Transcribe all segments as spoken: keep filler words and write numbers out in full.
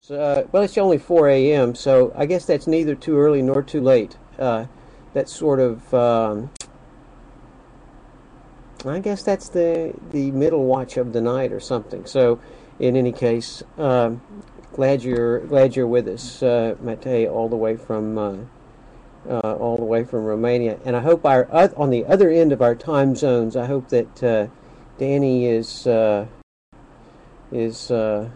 Uh, well, it's only four a m, so I guess that's neither too early nor too late. Uh, that's sort of, um, I guess that's the the middle watch of the night or something. So, in any case, um, glad you're glad you're with us, uh, Mate, all the way from uh, uh, all the way from Romania. And I hope our uh, on the other end of our time zones, I hope that uh, Danny is uh, is. Uh,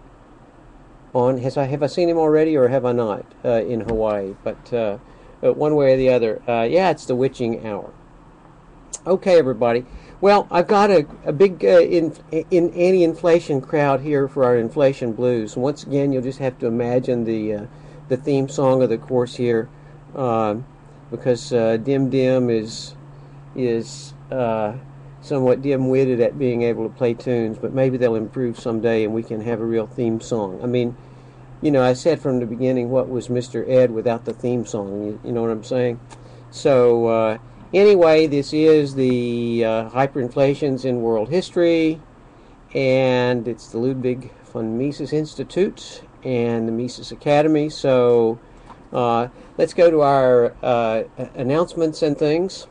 on has I have I seen him already or have I not uh, in Hawaii? But uh, uh, one way or the other, uh, yeah, it's the witching hour. Okay, everybody. Well, I've got a, a big uh, in, in anti-inflation crowd here for our inflation blues. And once again, you'll just have to imagine the uh, the theme song of the course here, uh, because uh, Dim Dim is is. Uh, somewhat dim-witted at being able to play tunes, but maybe they'll improve someday and we can have a real theme song. I mean, you know, I said from the beginning, what was Mister Ed without the theme song? You, you know what I'm saying? So, uh, anyway, this is the uh, Hyperinflations in World History, and it's the Ludwig von Mises Institute and the Mises Academy. So, uh, let's go to our uh, announcements and things.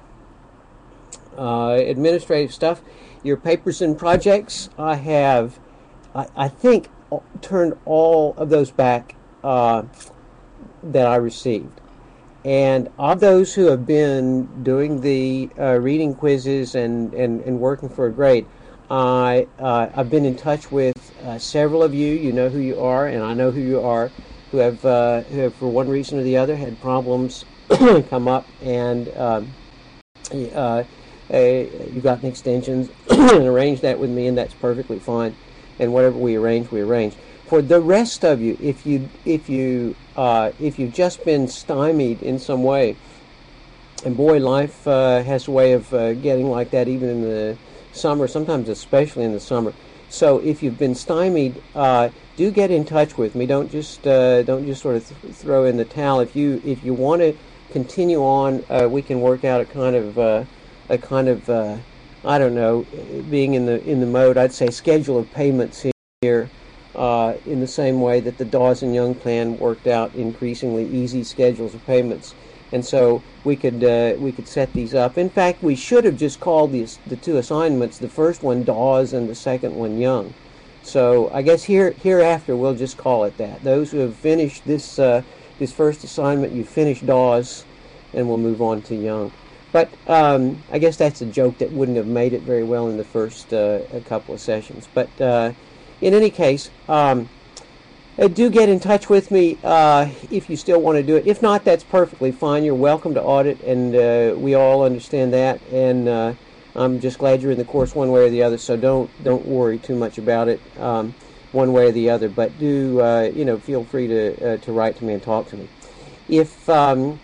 Uh, administrative stuff, your papers and projects. I have, I, I think, turned all of those back uh, that I received. And of those who have been doing the uh, reading quizzes and, and, and working for a grade, I, uh, I've been in touch with uh, several of you. You know who you are, and I know who you are, who have, uh, who have for one reason or the other, had problems come up, and um, uh, Uh, you've gotten extensions and arranged that with me, and that's perfectly fine. And whatever we arrange, we arrange. For the rest of you, if you if you uh, if you've just been stymied in some way, and boy, life uh, has a way of uh, getting like that, even in the summer. Sometimes, especially in the summer. So if you've been stymied, uh, do get in touch with me. Don't just uh, don't just sort of th- throw in the towel. If you if you want to continue on, uh, we can work out a kind of uh, a kind of, uh, I don't know, being in the in the mode, I'd say, schedule of payments here, uh, in the same way that the Dawes and Young plan worked out increasingly easy schedules of payments, and so we could uh, we could set these up. In fact, we should have just called these the two assignments, the first one Dawes and the second one Young. So I guess here hereafter we'll just call it that. Those who have finished this uh, this first assignment, you finish Dawes, and we'll move on to Young. But um, I guess that's a joke that wouldn't have made it very well in the first uh, a couple of sessions. But uh, in any case, um, uh, do get in touch with me uh, if you still want to do it. If not, that's perfectly fine. You're welcome to audit, and uh, we all understand that. And uh, I'm just glad you're in the course one way or the other. So don't don't worry too much about it um, one way or the other. But do uh, you know? Feel free to uh, to write to me and talk to me. If um,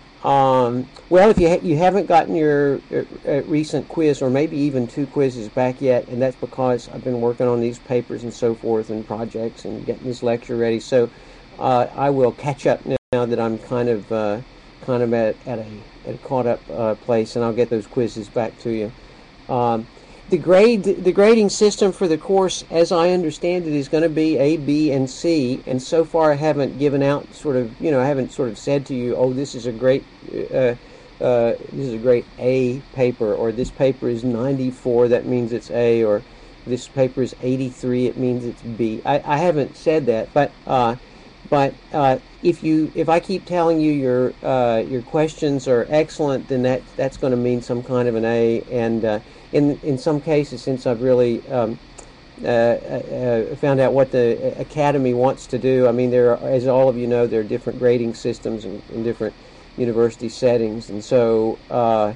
Um, well, if you ha- you haven't gotten your uh, uh, recent quiz, or maybe even two quizzes back yet, and that's because I've been working on these papers and so forth and projects and getting this lecture ready. So uh, I will catch up now that I'm kind of uh, kind of at, at a at a caught up uh, place, and I'll get those quizzes back to you. Um, the grade the grading system for the course, as I understand it, is going to be A, B, and C. And so far, I haven't given out sort of you know I haven't sort of said to you, oh, this is a great uh, uh, this is a great A paper, or this paper is ninety-four, that means it's A, or this paper is eighty-three, it means it's B. I, I haven't said that, but uh, but uh, if you if I keep telling you your uh, your questions are excellent, then that that's going to mean some kind of an A. And uh, in in some cases, since I've really um, uh, uh, found out what the Academy wants to do, I mean, there are, as all of you know, there are different grading systems in, in different university settings, and so uh,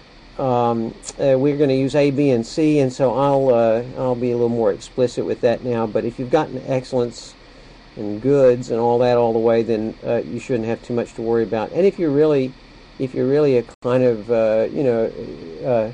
um, uh, we're going to use A, B, and C, and so I'll uh, I'll be a little more explicit with that now. But if you've gotten excellence and goods and all that all the way, then uh, you shouldn't have too much to worry about. And if you're really if you're really a kind of uh, you know uh,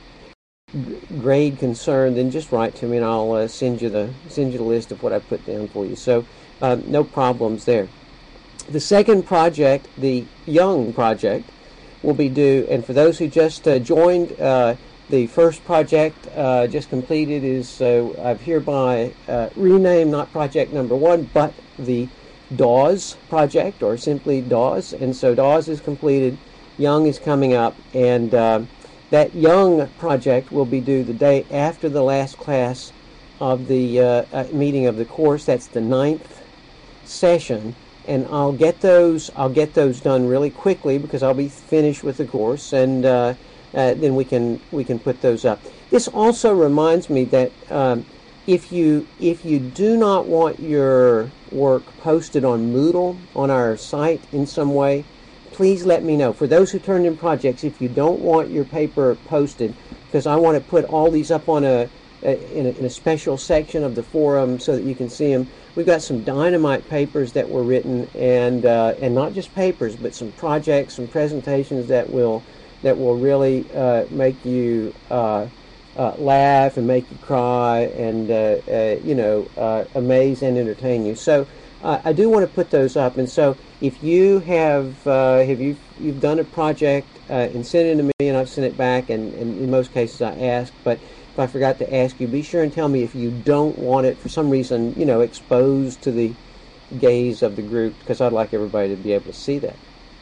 grade concern, then just write to me, and I'll uh, send you the send you the list of what I put down for you. So uh, no problems there. The second project, the Young project, will be due, and for those who just uh, joined, uh, the first project uh, just completed is uh, I've hereby uh, renamed not project number one, but the Dawes project, or simply Dawes. And so Dawes is completed, Young is coming up, and uh, that Young project will be due the day after the last class of the uh, uh, meeting of the course. That's the ninth session, and I'll get those I'll get those done really quickly because I'll be finished with the course, and uh, uh, then we can we can put those up. This also reminds me that um, if you if you do not want your work posted on Moodle on our site in some way, please let me know. For those who turned in projects, if you don't want your paper posted, because I want to put all these up on a, a, in a in a special section of the forum so that you can see them. We've got some dynamite papers that were written, and uh, and not just papers, but some projects, some presentations that will that will really uh, make you uh, uh, laugh and make you cry, and uh, uh, you know uh, amaze and entertain you. So uh, I do want to put those up, and so if you have uh, have you you've done a project uh, and sent it to me, and I've sent it back, and, and in most cases I ask, but if I forgot to ask you, be sure and tell me if you don't want it for some reason, you know, exposed to the gaze of the group, because I'd like everybody to be able to see that.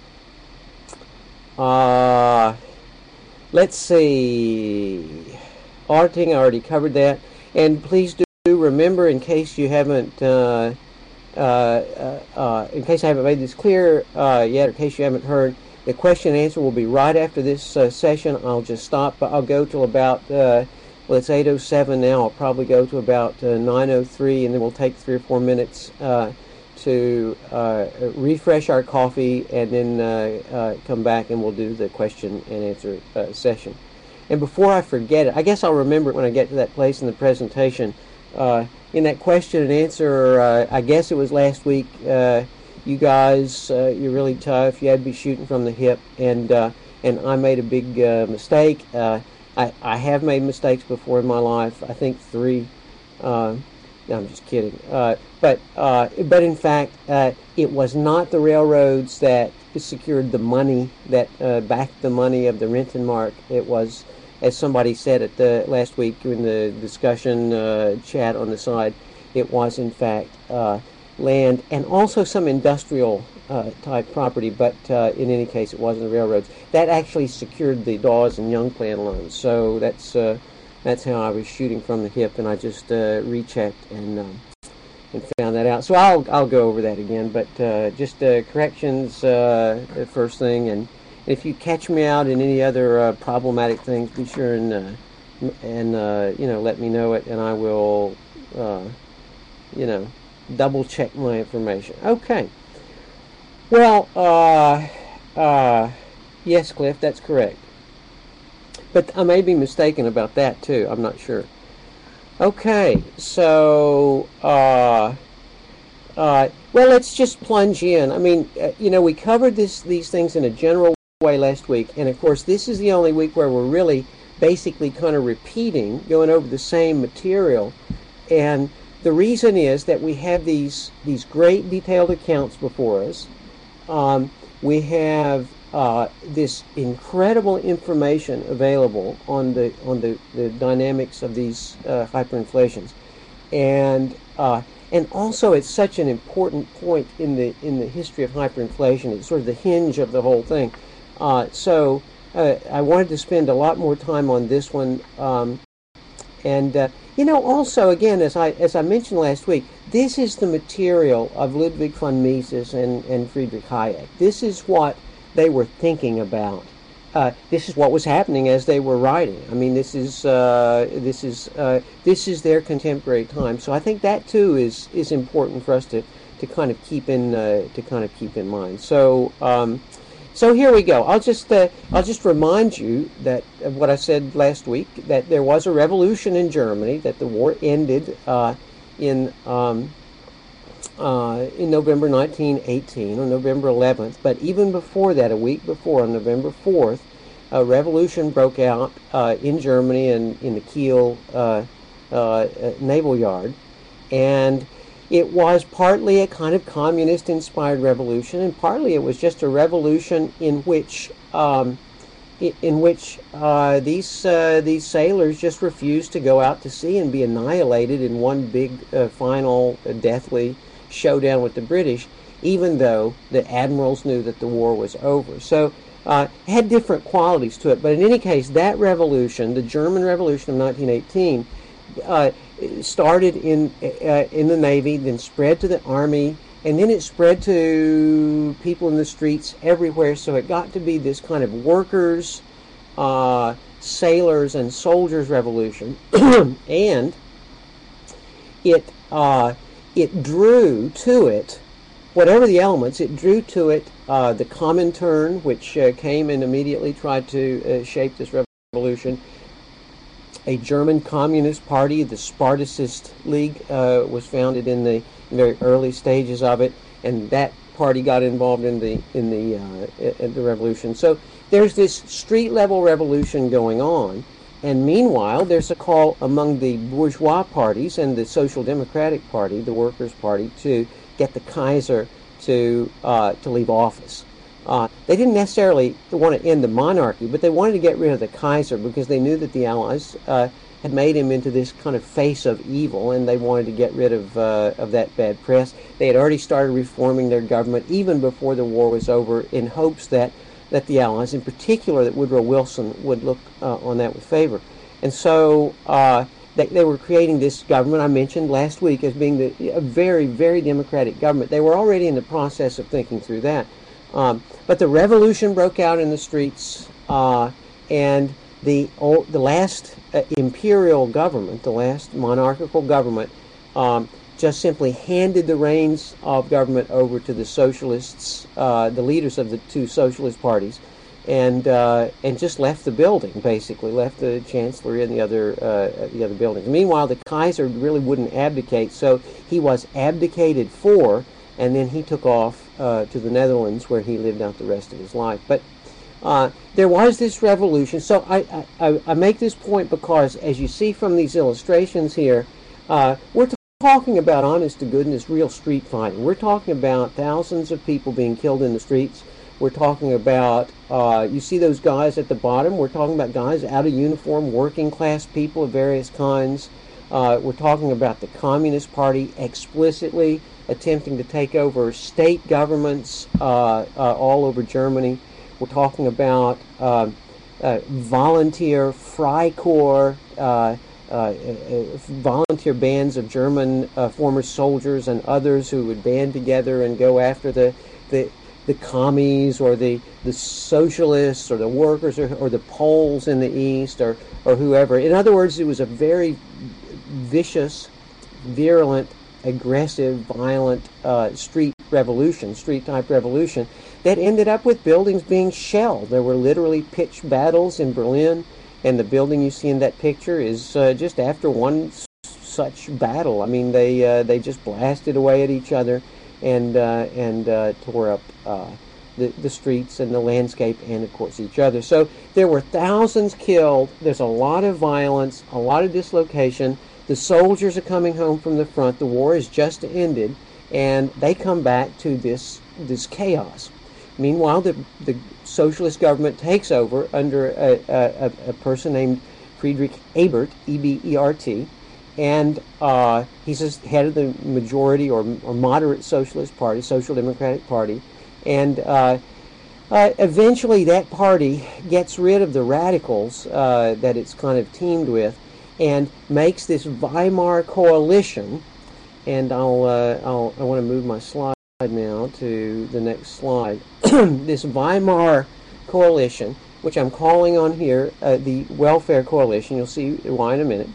Uh, let's see. Auditing, I already covered that. And please do remember, in case you haven't, uh, uh, uh, uh, in case I haven't made this clear uh, yet, or in case you haven't heard, the question and answer will be right after this uh, session. I'll just stop, but I'll go till about... Uh, Well, it's eight oh seven now. I'll probably go to about uh, nine oh three, and then we'll take three or four minutes uh, to uh, refresh our coffee, and then uh, uh, come back and we'll do the question and answer uh, session. And before I forget it, I guess I'll remember it when I get to that place in the presentation. Uh, in that question and answer, uh, I guess it was last week, uh, you guys, uh, you're really tough. You had to be shooting from the hip, and, uh, and I made a big uh, mistake. Uh, I, I have made mistakes before in my life. I think three. Uh, no, I'm just kidding. Uh, but uh, but in fact, uh, it was not the railroads that secured the money, that uh, backed the money of the Rentenmark. It was, as somebody said at the last week in the discussion uh, chat on the side, it was in fact uh, land and also some industrial Uh, type property, but uh, in any case, it wasn't the railroads. That actually secured the Dawes and Young plan loans. So that's uh, that's how I was shooting from the hip, and I just uh, rechecked and um, and found that out. So I'll I'll go over that again, but uh, just uh, corrections uh, the first thing, and if you catch me out in any other uh, problematic things, be sure and uh, and uh, you know let me know it, and I will uh, you know double check my information. Okay. Well, uh, uh, yes, Cliff, that's correct. But I may be mistaken about that, too. I'm not sure. Okay, so, uh, uh, well, let's just plunge in. I mean, uh, you know, we covered this these things in a general way last week, and, of course, this is the only week where we're really basically kind of repeating, going over the same material. And the reason is that we have these, these great detailed accounts before us. Um, we have uh, this incredible information available on the on the, the dynamics of these uh, hyperinflations, and uh, and also it's such an important point in the in the history of hyperinflation. It's sort of the hinge of the whole thing. Uh, so uh, I wanted to spend a lot more time on this one, um, and uh, you know also again as I as I mentioned last week. This is the material of Ludwig von Mises and, and Friedrich Hayek. This is what they were thinking about. Uh, this is what was happening as they were writing. I mean, this is uh, this is uh, this is their contemporary time. So I think that too is is important for us to, to kind of keep in uh, to kind of keep in mind. So um, so here we go. I'll just uh, I'll just remind you that of what I said last week, that there was a revolution in Germany, that the war ended. Uh, in um, uh, in November nineteen eighteen, on November eleventh, but even before that, a week before, on November fourth, a revolution broke out uh, in Germany and in the Kiel uh, uh, naval yard, and it was partly a kind of communist-inspired revolution, and partly it was just a revolution in which um, in which uh, these uh, these sailors just refused to go out to sea and be annihilated in one big, uh, final, uh, deathly showdown with the British, even though the admirals knew that the war was over. So uh, it had different qualities to it. But in any case, that revolution, the German Revolution of nineteen eighteen, uh, started in uh, in the Navy, then spread to the Army, and then it spread to people in the streets everywhere. So it got to be this kind of workers, uh, sailors, and soldiers revolution. And it uh, it drew to it, whatever the elements, it drew to it uh, the Comintern, which uh, came and immediately tried to uh, shape this revolution. A German Communist Party, the Spartacist League, uh, was founded in the very early stages of it, and that party got involved in the in the uh, in the revolution. So there's this street level revolution going on, and meanwhile there's a call among the bourgeois parties and the Social Democratic Party, the Workers' Party, to get the Kaiser to uh, to leave office. Uh, they didn't necessarily want to end the monarchy, but they wanted to get rid of the Kaiser because they knew that the Allies uh, had made him into this kind of face of evil, and they wanted to get rid of uh, of that bad press. They had already started reforming their government even before the war was over, in hopes that, that the Allies, in particular that Woodrow Wilson, would look uh, on that with favor. And so uh, they, they were creating this government I mentioned last week as being the, a very, very democratic government. They were already in the process of thinking through that. Um, but the revolution broke out in the streets, uh, and the old, the last uh, imperial government, the last monarchical government, um, just simply handed the reins of government over to the socialists, uh, the leaders of the two socialist parties, and uh, and just left the building, basically left the chancellery and the other uh, the other buildings. Meanwhile, the Kaiser really wouldn't abdicate, so he was abdicated for. And then he took off uh, to the Netherlands, where he lived out the rest of his life. But uh, there was this revolution. So I, I, I make this point because, as you see from these illustrations here, uh, we're t- talking about, honest to goodness, real street fighting. We're talking about thousands of people being killed in the streets. We're talking about, uh, you see those guys at the bottom? We're talking about guys out of uniform, working class people of various kinds. Uh, we're talking about the Communist Party explicitly attempting to take over state governments uh, uh, all over Germany. We're talking about uh, uh, volunteer Freikorps, uh, uh, uh, volunteer bands of German uh, former soldiers and others who would band together and go after the the, the commies or the, the socialists or the workers or, or the Poles in the East or, or whoever. In other words, it was a very vicious, virulent, aggressive, violent uh, street revolution, street-type revolution, that ended up with buildings being shelled. There were literally pitched battles in Berlin, and the building you see in that picture is uh, just after one s- such battle. I mean, they uh, they just blasted away at each other and uh, and uh, tore up uh, the, the streets and the landscape and, of course, each other. So there were thousands killed. There's a lot of violence, a lot of dislocation. The soldiers are coming home from the front. The war is just ended, and they come back to this this chaos. Meanwhile, the the socialist government takes over under a, a, a person named Friedrich Ebert, E B E R T, and uh, he's head of the majority or, or moderate socialist party, Social Democratic Party, and uh, uh, eventually that party gets rid of the radicals uh, that it's kind of teamed with, and makes this Weimar coalition. And I'll, uh, I'll I want to move my slide now to the next slide. This Weimar coalition, which I'm calling on here uh, the Welfare Coalition. You'll see why in a minute.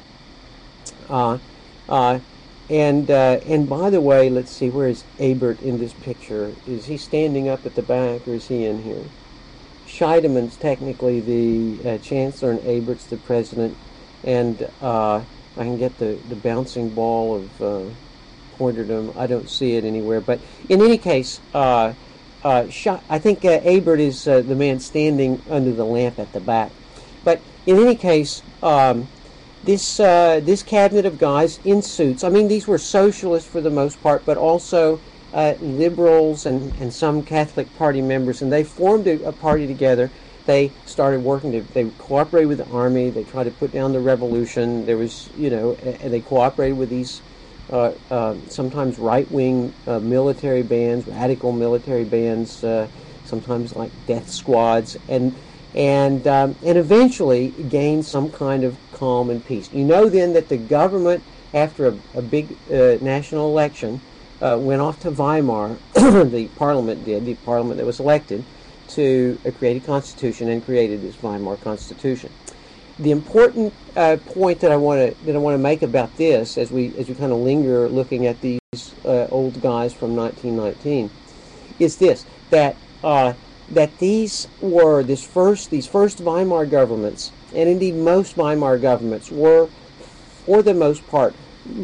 Uh, uh, and uh, and by the way, let's see, where is Ebert in this picture? Is he standing up at the back, or is he in here? Scheidemann's technically the uh, chancellor, and Ebert's the president. And uh, I can get the, the bouncing ball of uh, pointerdom. I don't see it anywhere. But in any case, uh, uh, I think uh, Ebert is uh, the man standing under the lamp at the back. But in any case, um, this uh, this cabinet of guys in suits, I mean, these were socialists for the most part, but also uh, liberals and, and some Catholic Party members, and they formed a, a party together. They started working, to, they cooperated with the army, they tried to put down the revolution. There was, you know, and they cooperated with these uh, uh, sometimes right-wing uh, military bands, radical military bands, uh, sometimes like death squads, and and um, and eventually gain some kind of calm and peace. You know then that the government, after a, a big uh, national election, uh, went off to Weimar. The parliament did, the parliament that was elected, to uh, create a constitution, and created this Weimar Constitution. The important uh, point that I want to that I want to make about this, as we as we kind of linger looking at these uh, old guys from nineteen nineteen, is this: that uh, that these were this first these first Weimar governments, and indeed most Weimar governments, were, for the most part,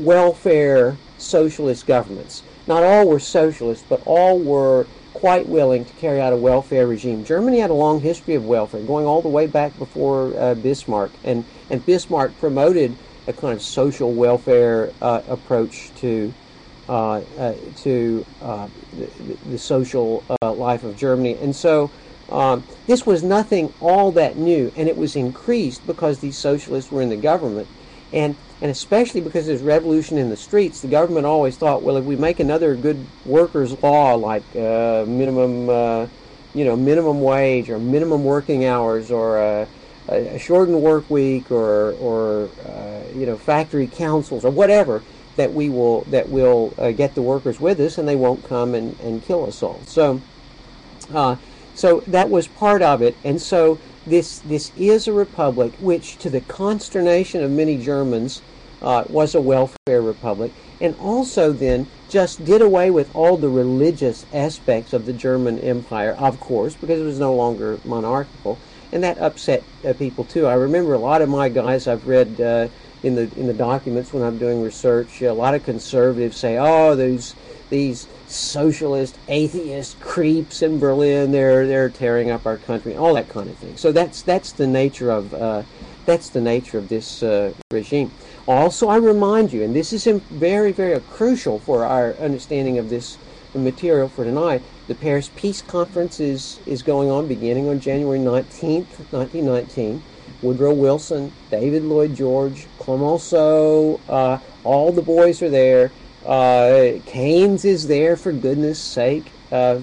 welfare socialist governments. Not all were socialist, but all were quite willing to carry out a welfare regime. Germany had a long history of welfare, going all the way back before uh, Bismarck, and, and Bismarck promoted a kind of social welfare uh, approach to uh, uh, to uh, the, the social uh, life of Germany. And so um, this was nothing all that new, and it was increased because these socialists were in the government. And and especially because there's revolution in the streets, the government always thought, well, if we make another good workers' law like uh, minimum, uh, you know, minimum wage or minimum working hours or a, a shortened work week or or uh, you know, factory councils or whatever, that we will that will uh, get the workers with us, and they won't come and, and kill us all. So uh, so that was part of it, and so. This this is a republic which, to the consternation of many Germans, uh, was a welfare republic, and also then just did away with all the religious aspects of the German Empire, of course, because it was no longer monarchical, and that upset uh, people too. I remember a lot of my guys I've read uh, in the in the documents when I'm doing research. A lot of conservatives say, "Oh, these these." socialist, atheist creeps in Berlin, they're they're tearing up our country, all that kind of thing." So that's that's the nature of uh, that's the nature of this uh, regime. Also, I remind you, and this is very very crucial for our understanding of this material for tonight. The Paris Peace Conference is is going on, beginning on January nineteenth, nineteen nineteen. Woodrow Wilson, David Lloyd George, Clemenceau, uh, all the boys are there. Uh, Keynes is there, for goodness sake, uh,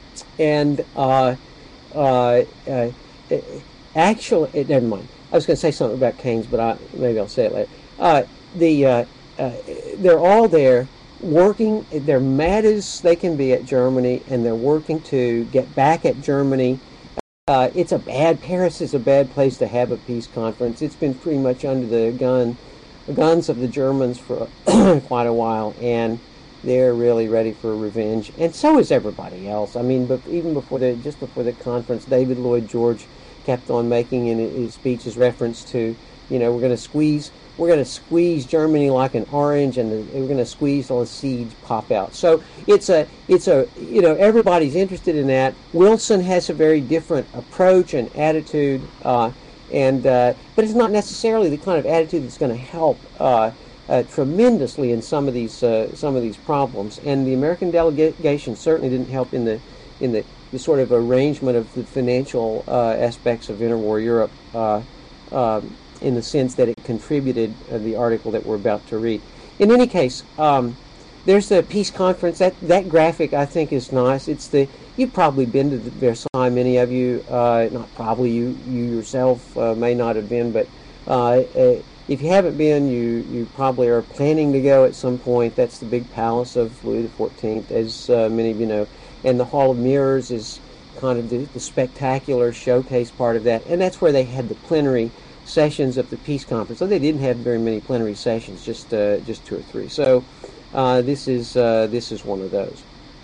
and uh, uh, uh, actually, uh, never mind. I was going to say something about Keynes, but I, maybe I'll say it later. Uh, the uh, uh, they're all there working. They're mad as they can be at Germany, and they're working to get back at Germany. Uh, it's a bad Paris is a bad place to have a peace conference. It's been pretty much under the gun. The guns of the Germans for quite a while, and they're really ready for revenge, and so is everybody else. I mean, but even before the just before the conference, David Lloyd George kept on making in his speeches reference to, you know, we're going to squeeze, we're going to squeeze Germany like an orange, and we're going to squeeze all the seeds pop out. So it's a, it's a, you know, everybody's interested in that. Wilson has a very different approach and attitude. Uh, And uh, but it's not necessarily the kind of attitude that's going to help uh, uh, tremendously in some of these uh, some of these problems. And the American delegation certainly didn't help in the in the, the sort of arrangement of the financial uh, aspects of interwar Europe, uh, uh, in the sense that it contributed uh, the article that we're about to read. In any case, um, there's the peace conference. That that graphic I think is nice. It's the You've probably been to Versailles, many of you. Uh, not probably, you you yourself uh, may not have been, but uh, uh, if you haven't been, you, you probably are planning to go at some point. That's the big palace of Louis the fourteenth, as uh, many of you know. And the Hall of Mirrors is kind of the, the spectacular showcase part of that. And that's where they had the plenary sessions of the peace conference. So they didn't have very many plenary sessions, just uh, just two or three. So uh, this is uh, this is one of those.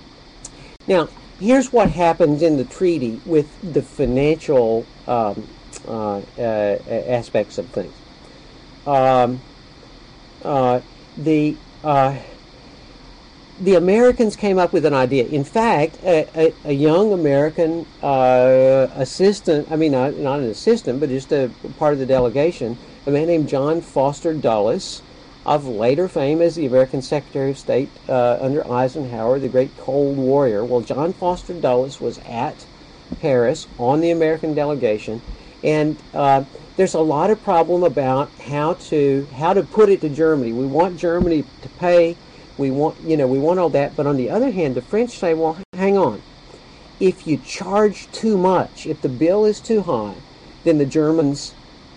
Now, here's what happens in the treaty with the financial um, uh, uh, aspects of things. Um, uh, the uh, the Americans came up with an idea. In fact, a, a, a young American uh, assistant, I mean, not, not an assistant, but just a part of the delegation, a man named John Foster Dulles, of later fame as the American Secretary of State uh, under Eisenhower, the great Cold Warrior. Well, John Foster Dulles was at Paris on the American delegation, and uh, there's a lot of problem about how to how to put it to Germany. We want Germany to pay. We want you know we want all that. But on the other hand, the French say, well, hang on. If you charge too much, if the bill is too high, then the Germans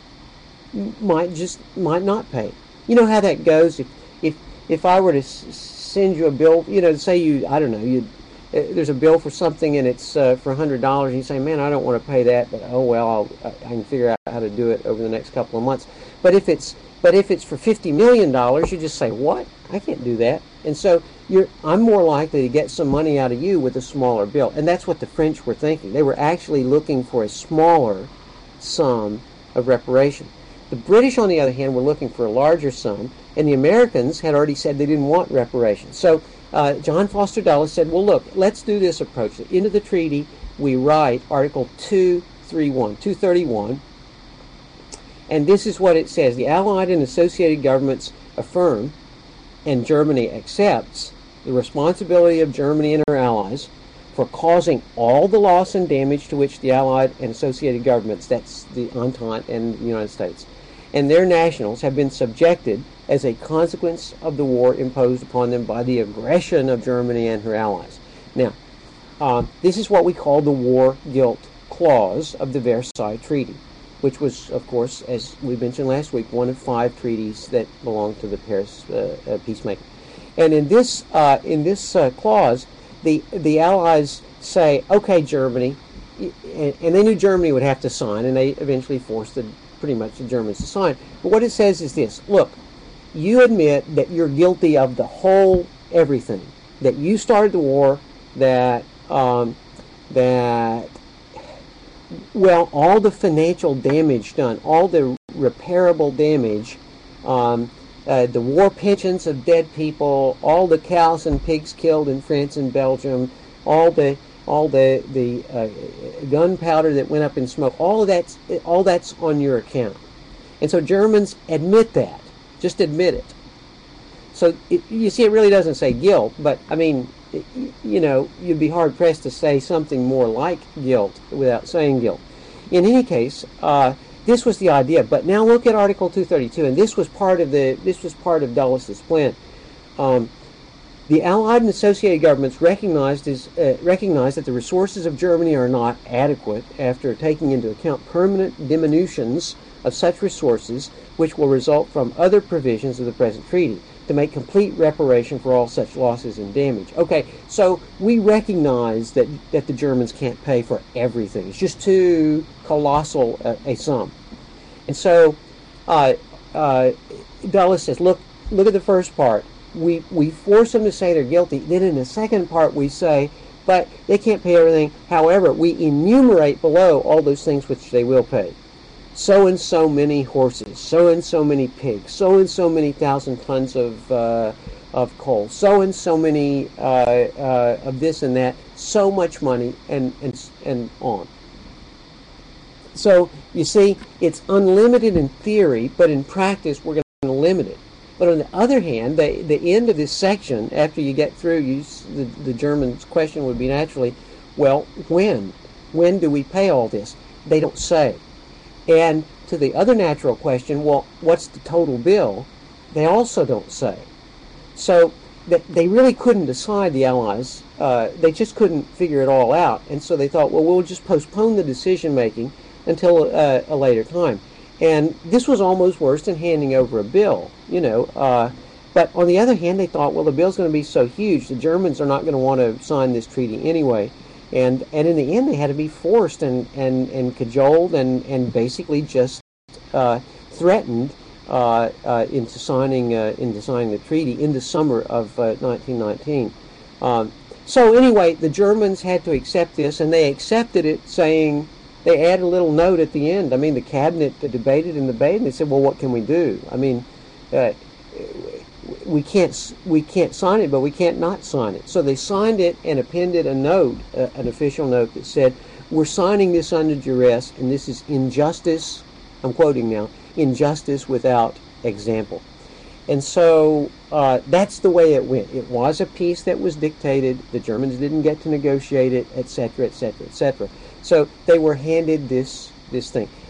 might just might not pay. You know how that goes. If if if I were to s- send you a bill, you know, say you I don't know you. Uh, there's a bill for something and it's uh, for a hundred dollars, and you say, "Man, I don't want to pay that, but oh well, I'll, I can figure out how to do it over the next couple of months." But if it's but if it's for fifty million dollars, you just say, "What? I can't do that." And so you're I'm more likely to get some money out of you with a smaller bill, and that's what the French were thinking. They were actually looking for a smaller sum of reparation. The British, on the other hand, were looking for a larger sum, and the Americans had already said they didn't want reparations. So uh, John Foster Dulles said, well, look, let's do this approach. Into the treaty, we write Article two thirty-one, two thirty-one, and this is what it says. The Allied and associated governments affirm, and Germany accepts, the responsibility of Germany and her allies for causing all the loss and damage to which the Allied and associated governments, that's the Entente and the United States, and their nationals have been subjected as a consequence of the war imposed upon them by the aggression of Germany and her allies. Now, uh, this is what we call the War Guilt Clause of the Versailles Treaty, which was, of course, as we mentioned last week, one of five treaties that belonged to the Paris uh, uh, peacemaking. And in this uh, in this uh, clause, the the Allies say, "Okay, Germany," and, and they knew Germany would have to sign, and they eventually forced the, pretty much the Germans to sign. But what it says is this: look, you admit that you're guilty of the whole everything, that you started the war, that um, that well, all the financial damage done, all the repairable damage, um, uh, the war pensions of dead people, all the cows and pigs killed in France and Belgium, all the all the the uh, gunpowder that went up in smoke, all of that's all that's on your account. And so Germans admit that. Just admit it. So it, you see, it really doesn't say guilt, but I mean, it, you know, you'd be hard pressed to say something more like guilt without saying guilt. In any case, uh, this was the idea. But now look at Article two thirty-two, and this was part of the this was part of Dulles's plan. Um, the Allied and associated governments recognized is uh, recognized that the resources of Germany are not adequate after taking into account permanent diminutions of such resources, which will result from other provisions of the present treaty, to make complete reparation for all such losses and damage. Okay, so we recognize that, that the Germans can't pay for everything. It's just too colossal a, a sum. And so uh, uh, Dulles says, look, look at the first part. We, we force them to say they're guilty. Then in the second part we say, but they can't pay everything. However, we enumerate below all those things which they will pay. So and so many horses, so and so many pigs, so and so many thousand tons of uh, of coal, so and so many uh, uh, of this and that, so much money, and and and on. So you see, it's unlimited in theory, but in practice we're going to limit it. But on the other hand, the the end of this section, after you get through, you the the German's question would be naturally, well, when, when do we pay all this? They don't say. And to the other natural question, well, what's the total bill? They also don't say. So that they really couldn't decide, the Allies. Uh, they just couldn't figure it all out. And so they thought, well, we'll just postpone the decision-making until uh, a later time. And this was almost worse than handing over a bill, you know. Uh, but on the other hand, they thought, well, the bill's going to be so huge, the Germans are not going to want to sign this treaty anyway. And and in the end, they had to be forced and, and, and cajoled and, and basically just uh, threatened uh, uh, into signing uh, into signing the treaty in the summer of uh, nineteen nineteen. Um, so anyway, the Germans had to accept this, and they accepted it, saying they add a little note at the end. I mean, the cabinet debated and debated, and they said, "Well, what can we do? I mean, uh, we can't we can't sign it, but we can't not sign it." So they signed it and appended a note, uh, an official note that said, "We're signing this under duress, and this is injustice." I'm quoting now: "Injustice without example." And so uh, that's the way it went. It was a peace that was dictated. The Germans didn't get to negotiate it, et cetera, et cetera, et cetera. So they were handed this this thing.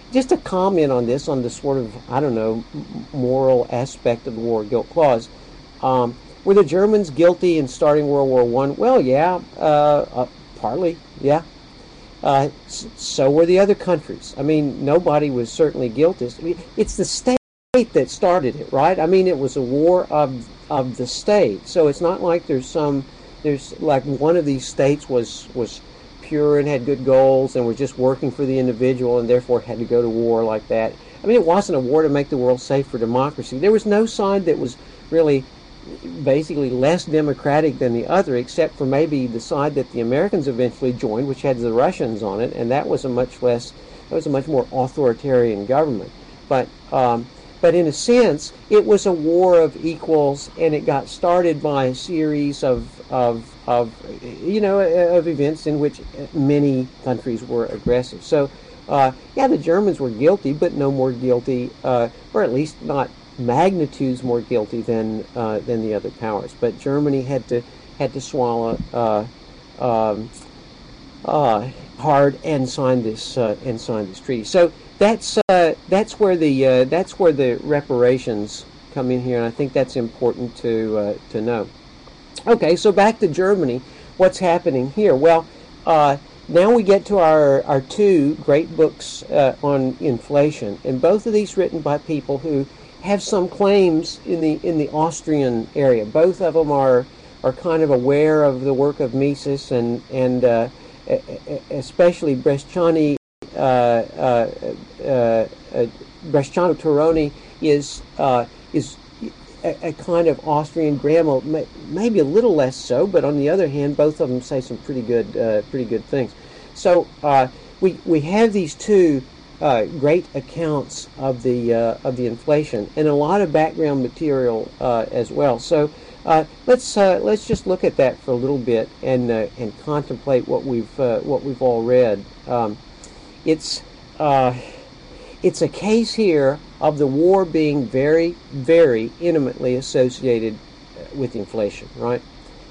just a comment on this, on the sort of, I don't know, moral aspect of the war guilt clause. Um, were the Germans guilty in starting World War One? Well, yeah, uh, uh, partly, yeah. Uh, so were the other countries. I mean, nobody was certainly guilty. I mean, it's the state that started it, right? I mean, it was a war of of the state. So it's not like there's some, there's like one of these states was was pure and had good goals and were just working for the individual and therefore had to go to war like that. I mean, it wasn't a war to make the world safe for democracy. There was no side that was really basically less democratic than the other, except for maybe the side that the Americans eventually joined, which had the Russians on it, and that was a much less, that was a much more authoritarian government. But um, but in a sense, it was a war of equals, and it got started by a series of of of you know of events in which many countries were aggressive. So uh, yeah, the Germans were guilty, but no more guilty, uh, or at least not magnitudes more guilty than uh, than the other powers. But Germany had to had to swallow uh, um, uh, hard and sign this uh, and sign this treaty. So that's uh, that's where the uh, that's where the reparations come in here, and I think that's important to uh, to know. Okay, so back to Germany. What's happening here? Well, uh, now we get to our our two great books uh, on inflation, and both of these written by people who have some claims in the in the Austrian area. Both of them are are kind of aware of the work of Mises, and and uh, especially Bresciani uh, uh, uh, uh, Bresciano Tironi is uh, is a, a kind of Austrian grammar, maybe a little less so, but on the other hand, both of them say some pretty good uh, pretty good things. So uh, we we have these two Uh, great accounts of the uh, of the inflation, and a lot of background material uh, as well. So uh, let's uh, let's just look at that for a little bit and uh, and contemplate what we've uh, what we've all read. Um, it's uh, it's a case here of the war being very very intimately associated with inflation, right?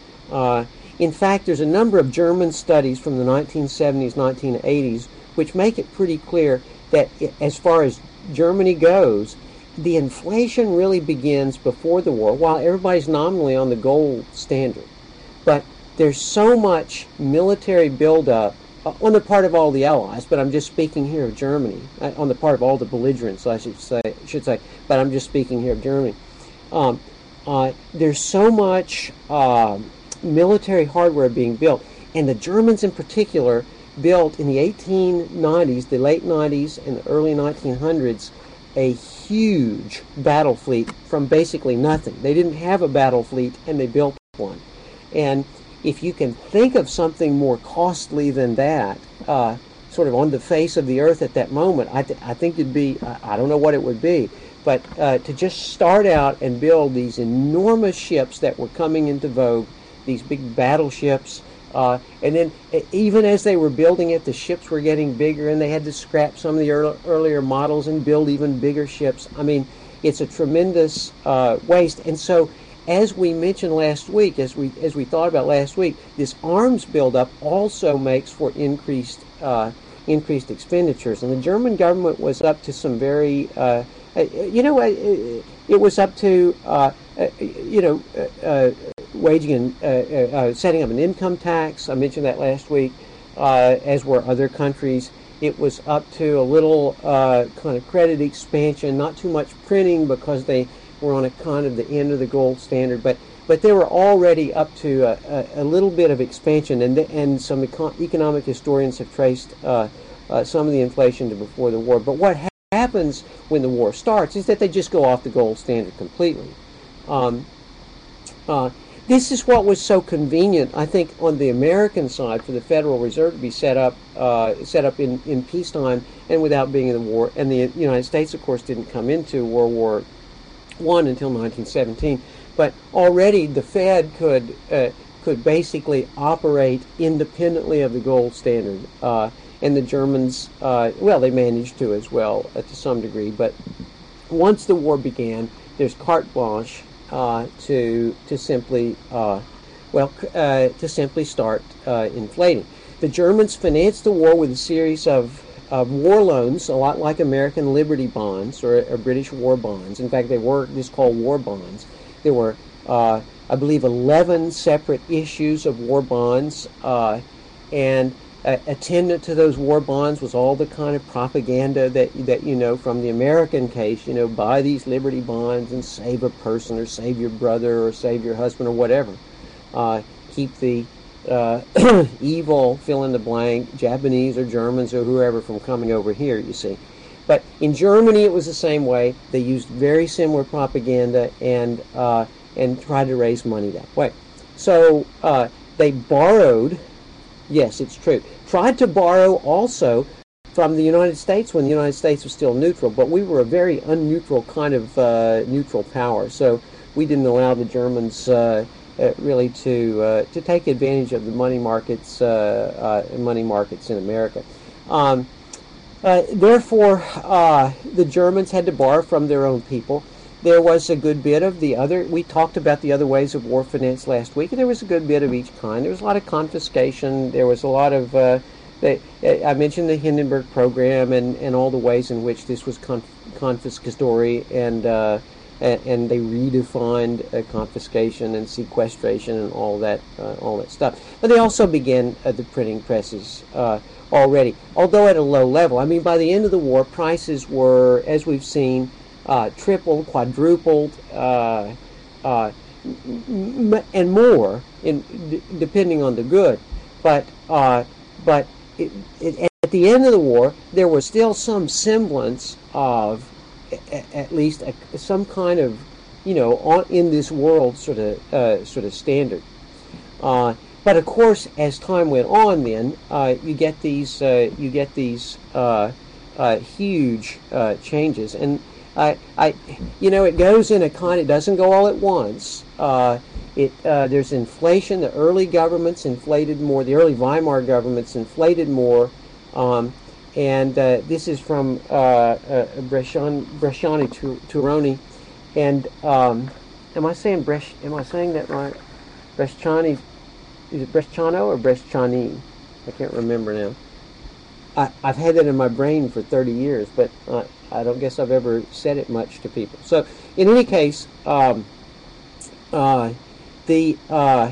Uh, in fact, there's a number of German studies from the nineteen seventies, nineteen eighties, which make it pretty clear that as far as Germany goes, the inflation really begins before the war, while everybody's nominally on the gold standard. But there's so much military buildup uh, on the part of all the allies, but I'm just speaking here of Germany, uh, on the part of all the belligerents, I should say, should say, but I'm just speaking here of Germany. Um, uh, there's so much uh, military hardware being built, and the Germans in particular built in the eighteen nineties, the late nineties and the early nineteen hundreds, a huge battle fleet from basically nothing. They didn't have a battle fleet, and they built one. And if you can think of something more costly than that, uh, sort of on the face of the earth at that moment, I, th- I think it'd be, I, I don't know what it would be, but uh, to just start out and build these enormous ships that were coming into vogue, these big battleships. Uh, and then even as they were building it, the ships were getting bigger, and they had to scrap some of the early, earlier models and build even bigger ships. I mean, it's a tremendous uh, waste. And so, as we mentioned last week, as we as we thought about last week, this arms buildup also makes for increased uh, increased expenditures. And the German government was up to some very, uh, you know, it was up to, uh, you know, uh, waging and uh, uh, setting up an income tax. I mentioned that last week, uh, as were other countries. It was up to a little uh, kind of credit expansion, not too much printing because they were on a kind of the end of the gold standard, but but they were already up to a, a, a little bit of expansion, and the, and some econ- economic historians have traced uh, uh, some of the inflation to before the war. But what ha- happens when the war starts is that they just go off the gold standard completely. Um, uh, This is what was so convenient, I think, on the American side for the Federal Reserve to be set up, uh, set up in, in peacetime and without being in the war. And the United States, of course, didn't come into World War One until nineteen seventeen. But already the Fed could uh, could basically operate independently of the gold standard. Uh, and the Germans, uh, well, they managed to as well uh, to some degree. But once the war began, there's carte blanche. Uh, to to simply uh, well uh, to simply start uh, inflating. The Germans financed the war with a series of uh, war loans, a lot like American Liberty bonds or, or British war bonds. In fact, they were just called war bonds. There were, uh, I believe, eleven separate issues of war bonds, uh, and uh, attendant to those war bonds was all the kind of propaganda that that you know from the American case. You know, buy these Liberty bonds and save a person, or save your brother, or save your husband, or whatever. Uh, keep the uh, evil, fill in the blank, Japanese or Germans or whoever from coming over here, you see. But in Germany it was the same way. They used very similar propaganda and uh, and tried to raise money that way. So uh, they borrowed, yes, it's true, tried to borrow also from the United States when the United States was still neutral, but we were a very unneutral kind of uh, neutral power, so we didn't allow the Germans uh, uh, really to uh, to take advantage of the money markets uh, uh, money markets in America. Um, uh, therefore, uh, the Germans had to borrow from their own people. There was a good bit of the other, we talked about the other ways of war finance last week, and there was a good bit of each kind. There was a lot of confiscation, there was a lot of, uh, they, I mentioned the Hindenburg program and, and all the ways in which this was conf confiscatory, and, uh, and, and they redefined uh, confiscation and sequestration and all that, uh, all that stuff. But they also began uh, the printing presses uh, already, although at a low level. I mean, by the end of the war, prices were, as we've seen, Uh, tripled, quadrupled, uh, uh, m and more, in d depending on the good. But uh, but it, it, at the end of the war, there was still some semblance of, a, at least, a, some kind of, you know, on, in this world sort of uh, sort of standard. Uh, but of course, as time went on, then uh, you get these uh, you get these uh, uh, huge uh, changes. And I, I, you know, it goes in a kind, it doesn't go all at once. Uh, it, uh, there's inflation. The early governments inflated more. The early Weimar governments inflated more. Um, and uh, this is from uh, uh, Bresciani, Bresciani Turoni. And um, am I saying Bresci, am I saying that right? Bresciani, is it Bresciano or Bresciani? I can't remember now. I, I've had that in my brain for thirty years, but uh, I don't guess I've ever said it much to people. So, in any case, um, uh, the uh,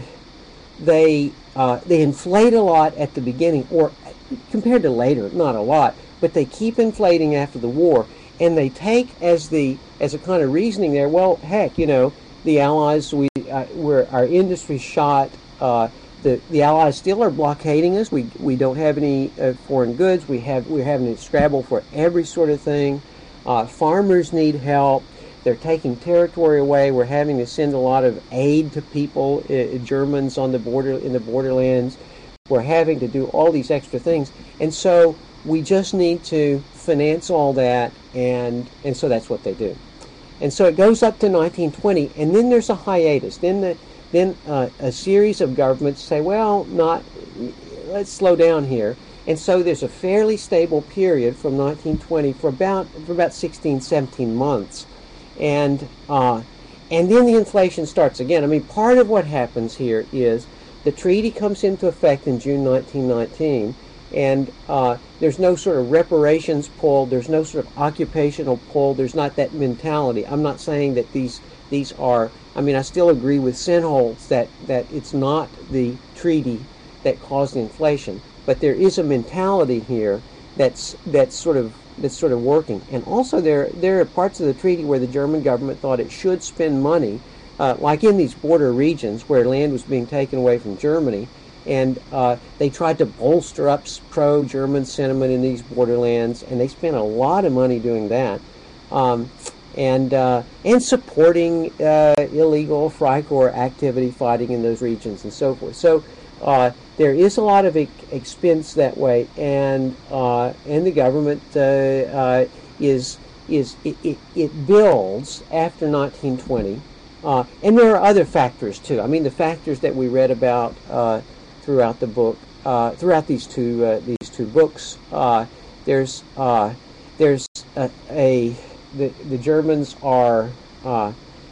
they uh, they inflate a lot at the beginning, or compared to later, not a lot, but they keep inflating after the war, and they take as the as a kind of reasoning there. Well, heck, you know, the Allies, we uh, were our industry shot. Uh, The, the Allies still are blockading us. We we don't have any uh, foreign goods. We have we're having to scrabble for every sort of thing. Uh, farmers need help. They're taking territory away. We're having to send a lot of aid to people, uh, Germans on the border in the borderlands. We're having to do all these extra things, and so we just need to finance all that, and and so that's what they do. And so it goes up to nineteen twenty, and then there's a hiatus. Then the Then uh, a series of governments say, well, not, let's slow down here. And so there's a fairly stable period from nineteen twenty for about for about sixteen, seventeen months. And, uh, and then the inflation starts again. I mean, part of what happens here is the treaty comes into effect in June nineteen nineteen, and uh, there's no sort of reparations pull, there's no sort of occupational pull, there's not that mentality. I'm not saying that these these are, I mean, I still agree with Sennholz that, that it's not the treaty that caused the inflation, but there is a mentality here that's that's sort of that's sort of working. And also there there are parts of the treaty where the German government thought it should spend money, uh, like in these border regions where land was being taken away from Germany, and uh, they tried to bolster up pro-German sentiment in these borderlands, and they spent a lot of money doing that. Um, and uh, and supporting uh, illegal Freikorps activity, fighting in those regions, and so forth. So uh, there is a lot of e expense that way, and uh, and the government uh, uh, is is it, it, it builds after nineteen twenty, uh, and there are other factors too. I mean, the factors that we read about uh, throughout the book, uh, throughout these two uh, these two books. Uh, there's uh, there's a, a The, the Germans are, uh,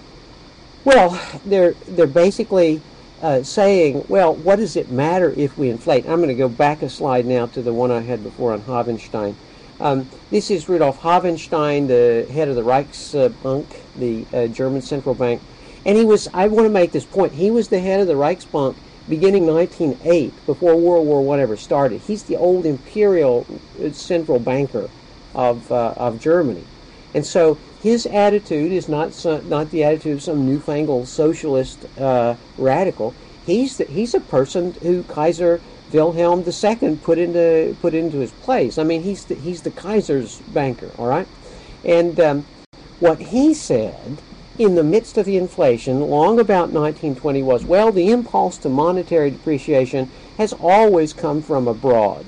well, they're they're basically uh, saying, well, what does it matter if we inflate? I'm going to go back a slide now to the one I had before on Havenstein. Um, this is Rudolf Hoffenstein, the head of the Reichsbank, the uh, German central bank. And he was, I want to make this point, he was the head of the Reichsbank beginning nineteen oh eight, before World War One ever started. He's the old imperial central banker of, uh, of Germany. And so his attitude is not so, not the attitude of some newfangled socialist uh, radical. He's the, he's a person who Kaiser Wilhelm the Second put into put into his place. I mean, he's the, he's the Kaiser's banker, all right. And um, what he said in the midst of the inflation, long about nineteen twenty, was, well, the impulse to monetary depreciation has always come from abroad.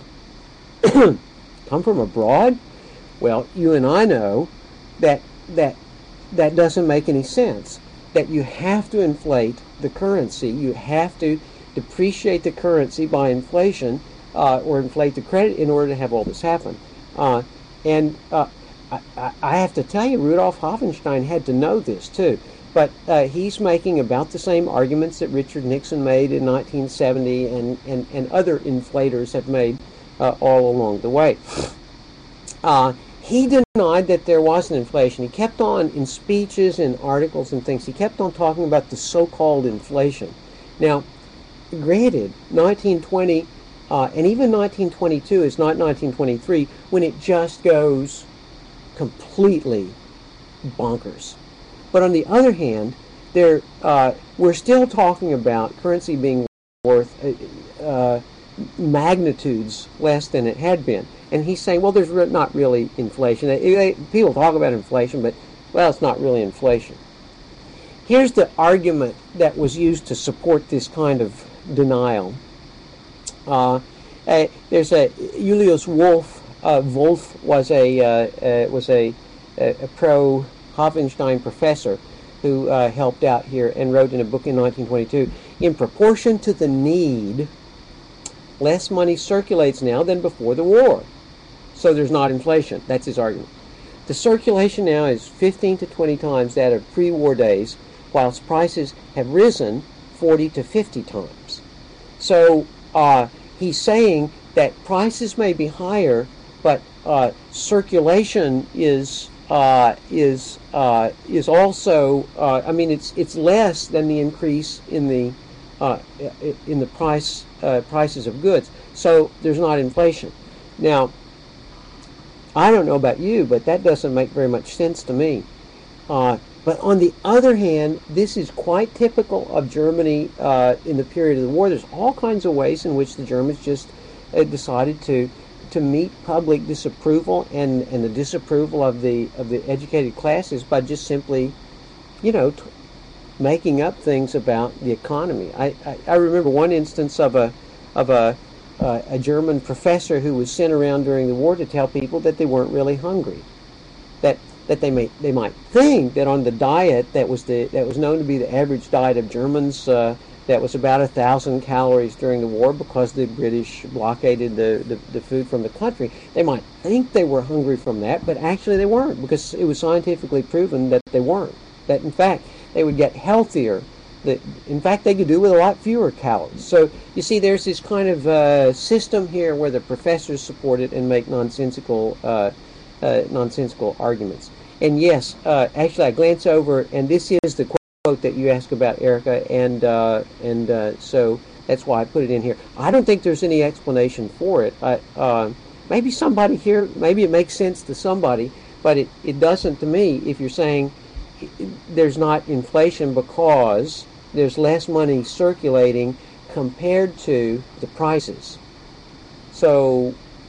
Come from abroad? Well, you and I know that that that doesn't make any sense. That you have to inflate the currency. You have to depreciate the currency by inflation uh, or inflate the credit in order to have all this happen. Uh, and uh, I, I have to tell you, Rudolf Hoffenstein had to know this too. But uh, he's making about the same arguments that Richard Nixon made in nineteen seventy and, and, and other inflators have made uh, all along the way. Uh, he denied that there was an inflation. He kept on, in speeches and articles and things, he kept on talking about the so-called inflation. Now, granted, nineteen twenty uh, and even nineteen twenty-two is not nineteen twenty-three when it just goes completely bonkers. But on the other hand, there uh, we're still talking about currency being worth uh, uh, magnitudes less than it had been. And he's saying, well, there's re- not really inflation. They, they, people talk about inflation, but, well, it's not really inflation. Here's the argument that was used to support this kind of denial. Uh, uh, there's a Julius Wolff. Uh, Wolff was a uh, uh, was a, a, a pro Hoffenstein professor who uh, helped out here and wrote in a book in nineteen twenty-two. In proportion to the need, less money circulates now than before the war. So there's not inflation. That's his argument. The circulation now is fifteen to twenty times that of pre-war days, whilst prices have risen forty to fifty times. So uh, he's saying that prices may be higher, but uh, circulation is uh, is uh, is also. Uh, I mean, it's it's less than the increase in the uh, in the price uh, prices of goods. So there's not inflation. Now, I don't know about you, but that doesn't make very much sense to me. Uh, but on the other hand, this is quite typical of Germany uh, in the period of the war. There's all kinds of ways in which the Germans just uh, decided to to meet public disapproval and, and the disapproval of the of the educated classes by just simply, you know, t- making up things about the economy. I, I, I remember one instance of a of a uh, a German professor who was sent around during the war to tell people that they weren't really hungry, that that they may they might think that on the diet that was the that was known to be the average diet of Germans, uh, that was about a thousand calories during the war because the British blockaded the, the, the food from the country. They might think they were hungry from that, but actually they weren't, because it was scientifically proven that they weren't. That in fact they would get healthier. That in fact they could do with a lot fewer calories. So you see, there's this kind of uh, system here where the professors support it and make nonsensical uh, uh, nonsensical arguments. And yes, uh, actually I glance over, and this is the quote that you asked about, Erica, and uh, and uh, so that's why I put it in here. I don't think there's any explanation for it. I, uh, maybe somebody here, maybe it makes sense to somebody, but it, it doesn't to me if you're saying there's not inflation because there's less money circulating compared to the prices. So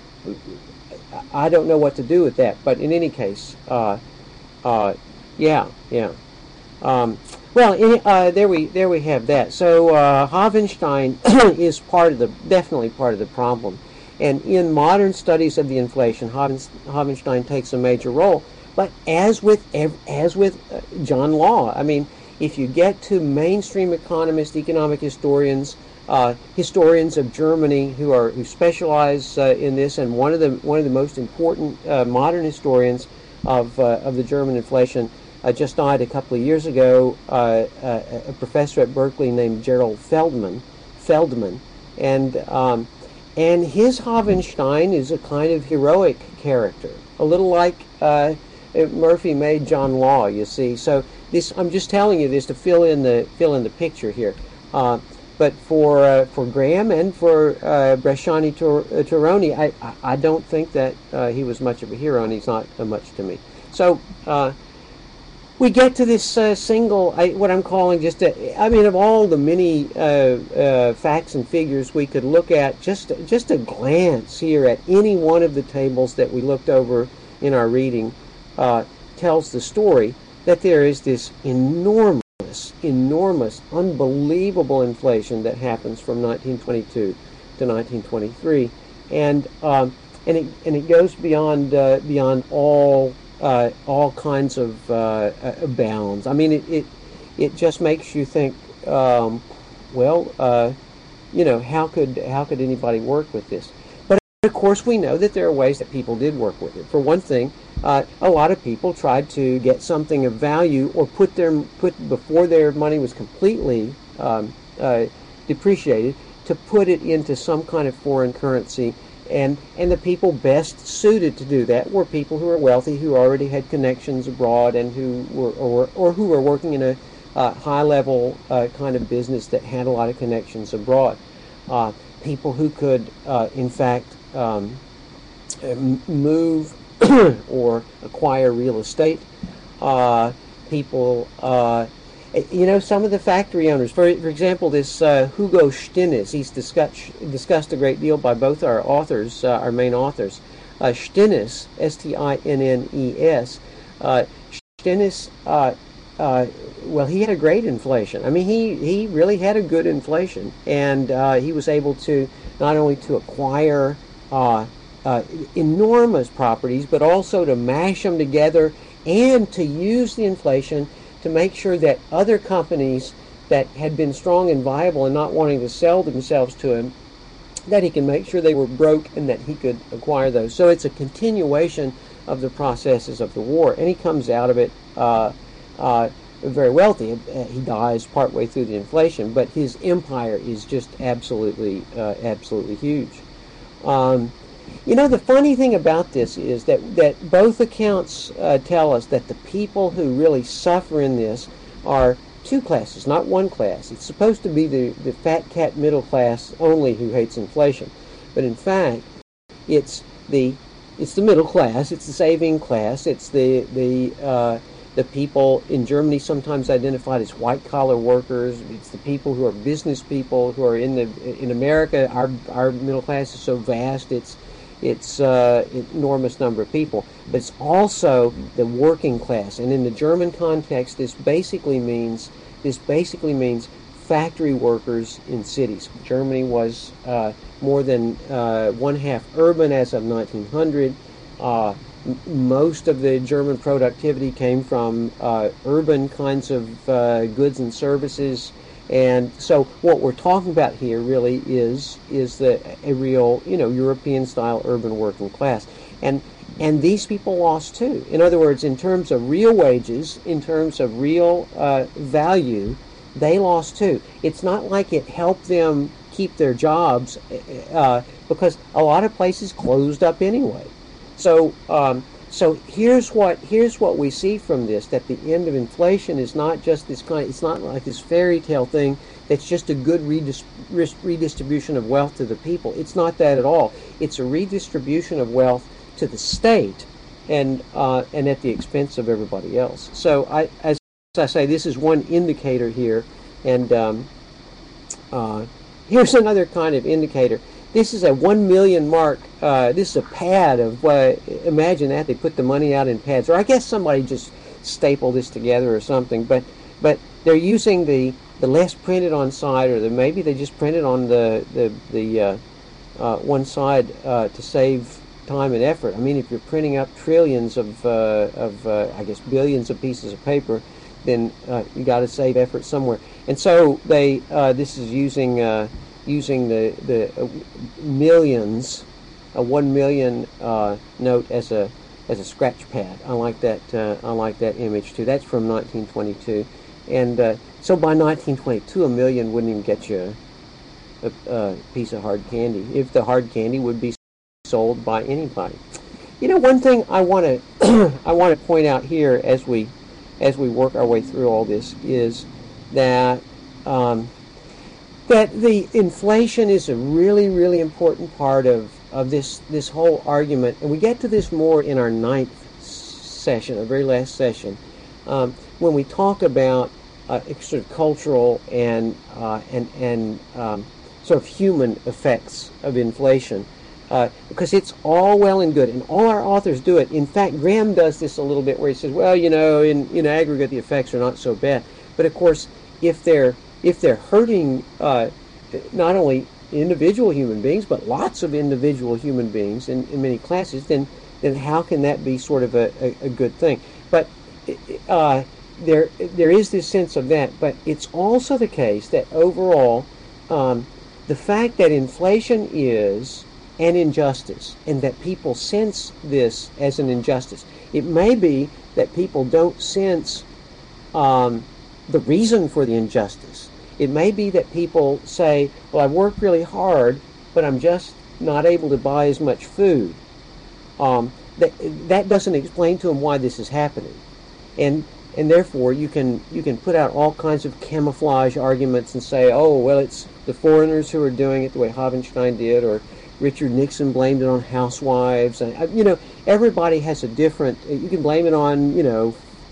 I don't know what to do with that, but in any case, uh, uh, yeah, yeah. Um, well, in, uh, there we there we have that. So uh, Hoffenstein is part of the definitely part of the problem, and in modern studies of the inflation, Hoffenstein takes a major role. But as with as with uh, John Law, I mean, if you get to mainstream economists, economic historians, uh, historians of Germany who are who specialize uh, in this, and one of the one of the most important uh, modern historians of uh, of the German inflation uh, just died a couple of years ago. Uh, a, a professor at Berkeley named Gerald Feldman, Feldman, and um, and his Hovenstein is a kind of heroic character, a little like uh, Murphy made John Law. You see, so this I'm just telling you this to fill in the fill in the picture here. Uh, but for uh, for Graham and for uh, Bresciani Tironi, I, I I don't think that uh, he was much of a hero, and he's not uh, much to me. So. Uh, We get to this uh, single, I, what I'm calling just a, I mean, of all the many uh, uh, facts and figures we could look at, just, just a glance here at any one of the tables that we looked over in our reading uh, tells the story that there is this enormous, enormous, unbelievable inflation that happens from nineteen twenty-two to nineteen twenty-three. And, um, and, it, and it goes beyond, uh, beyond all Uh, all kinds of uh, uh, bounds. I mean, it, it it just makes you think. Um, well, uh, you know, how could how could anybody work with this? But of course, we know that there are ways that people did work with it. For one thing, uh, a lot of people tried to get something of value or put their put before their money was completely um, uh, depreciated, to put it into some kind of foreign currency. And and the people best suited to do that were people who were wealthy, who already had connections abroad, and who were or or who were working in a uh, high level uh, kind of business that had a lot of connections abroad. Uh, people who could, uh, in fact, um, move or acquire real estate. Uh, people. Uh, You know, some of the factory owners, for, for example, this uh, Hugo Stinnes, he's discussed, discussed a great deal by both our authors, uh, our main authors. Uh, Stinnes, S T I N N E S, uh, Stinnes, uh, uh, well, he had a great inflation. I mean, he, he really had a good inflation, and uh, he was able to not only to acquire uh, uh, enormous properties, but also to mash them together and to use the inflation to make sure that other companies that had been strong and viable and not wanting to sell themselves to him, that he can make sure they were broke and that he could acquire those. So it's a continuation of the processes of the war, and he comes out of it uh, uh, very wealthy. He dies partway through the inflation, but his empire is just absolutely, uh, absolutely huge. Um, You know, the funny thing about this is that, that both accounts uh, tell us that the people who really suffer in this are two classes, not one class. It's supposed to be the, the fat cat middle class only who hates inflation. But in fact, it's the it's the middle class, it's the saving class, it's the the uh, the people in Germany sometimes identified as white-collar workers. It's the people who are business people who are in the in America. Our our middle class is so vast. It's It's uh, an enormous number of people, but it's also the working class. And in the German context, this basically means this basically means factory workers in cities. Germany was uh, more than uh, one half urban as of nineteen hundred. Uh, m- most of the German productivity came from uh, urban kinds of uh, goods and services. And so what we're talking about here really is is the a real, you know, European-style urban working class. And and these people lost too. In other words, in terms of real wages, in terms of real uh, value, they lost too. It's not like it helped them keep their jobs uh, because a lot of places closed up anyway. So um, So here's what here's what we see from this: that the end of inflation is not just this kind. It's not like this fairy tale thing that's just a good redis, redistribution of wealth to the people. It's not that at all. It's a redistribution of wealth to the state, and uh, and at the expense of everybody else. So I, as I say, this is one indicator here, and um, uh, here's another kind of indicator. This is a one million mark. Uh, this is a pad of, uh, imagine that, they put the money out in pads. Or I guess somebody just stapled this together or something. But but they're using the, the less printed on side, or the, maybe they just printed on the, the, the uh, uh, one side uh, to save time and effort. I mean, if you're printing up trillions of, uh, of uh, I guess, billions of pieces of paper, then uh, you got to save effort somewhere. And so they uh, this is using... Uh, using the the uh, millions, a one million uh, note as a as a scratch pad. I like that. Uh, I like that image too. That's from nineteen twenty-two, and uh, so by nineteen twenty-two, a million wouldn't even get you a, a piece of hard candy if the hard candy would be sold by anybody. You know, one thing I want to I want to point out here as we as we work our way through all this is that um, that the inflation is a really really important part of of this this whole argument, and we get to this more in our ninth session, our very last session, um, when we talk about uh, sort of cultural and uh, and and um, sort of human effects of inflation. Uh, because it's all well and good, and all our authors do it. In fact, Graham does this a little bit, where he says, "Well, you know, in, in aggregate, the effects are not so bad." But of course, if they're if they're hurting uh, not only individual human beings, but lots of individual human beings in, in many classes, then then how can that be sort of a, a, a good thing? But uh, there there is this sense of that. But it's also the case that overall, um, the fact that inflation is an injustice, and that people sense this as an injustice. It may be that people don't sense um, the reason for the injustice. It may be that people say, well, I've worked really hard, but I'm just not able to buy as much food. Um, that, that doesn't explain to them why this is happening. And and therefore you can you can put out all kinds of camouflage arguments and say, oh, well, it's the foreigners who are doing it the way Havenstein did, or Richard Nixon blamed it on housewives. And, you know, everybody has a different, you can blame it on, you know,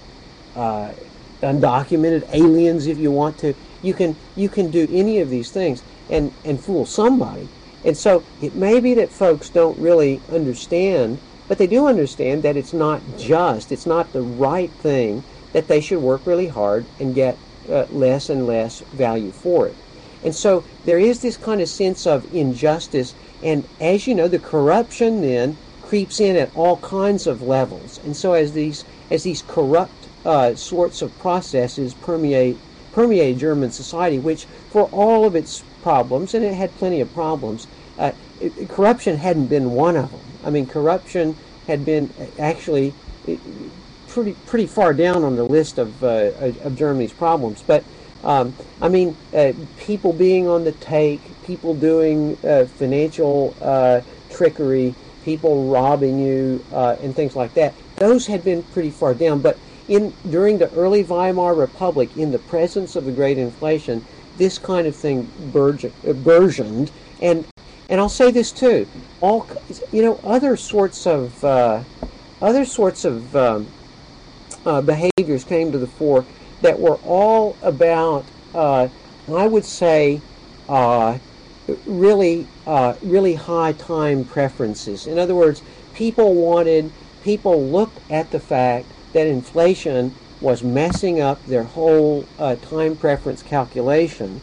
uh, undocumented aliens if you want to. You can you can do any of these things and, and fool somebody. And so it may be that folks don't really understand, but they do understand that it's not just, it's not the right thing, that they should work really hard and get uh, less and less value for it. And so there is this kind of sense of injustice. And as you know, the corruption then creeps in at all kinds of levels. And so as these as these corrupt uh, sorts of processes permeate permeate German society, which for all of its problems, and it had plenty of problems, uh, it, corruption hadn't been one of them. I mean, corruption had been actually pretty pretty far down on the list of uh, of Germany's problems. But Um, I mean, uh, people being on the take, people doing uh, financial uh, trickery, people robbing you, uh, and things like that. Those had been pretty far down. But in during the early Weimar Republic, in the presence of the great inflation, this kind of thing burge- uh, burgeoned. And and I'll say this too: all you know, other sorts of uh, other sorts of um, uh, behaviors came to the fore that were all about, uh, I would say, uh, really, uh, really high time preferences. In other words, people wanted, people looked at the fact that inflation was messing up their whole uh, time preference calculation,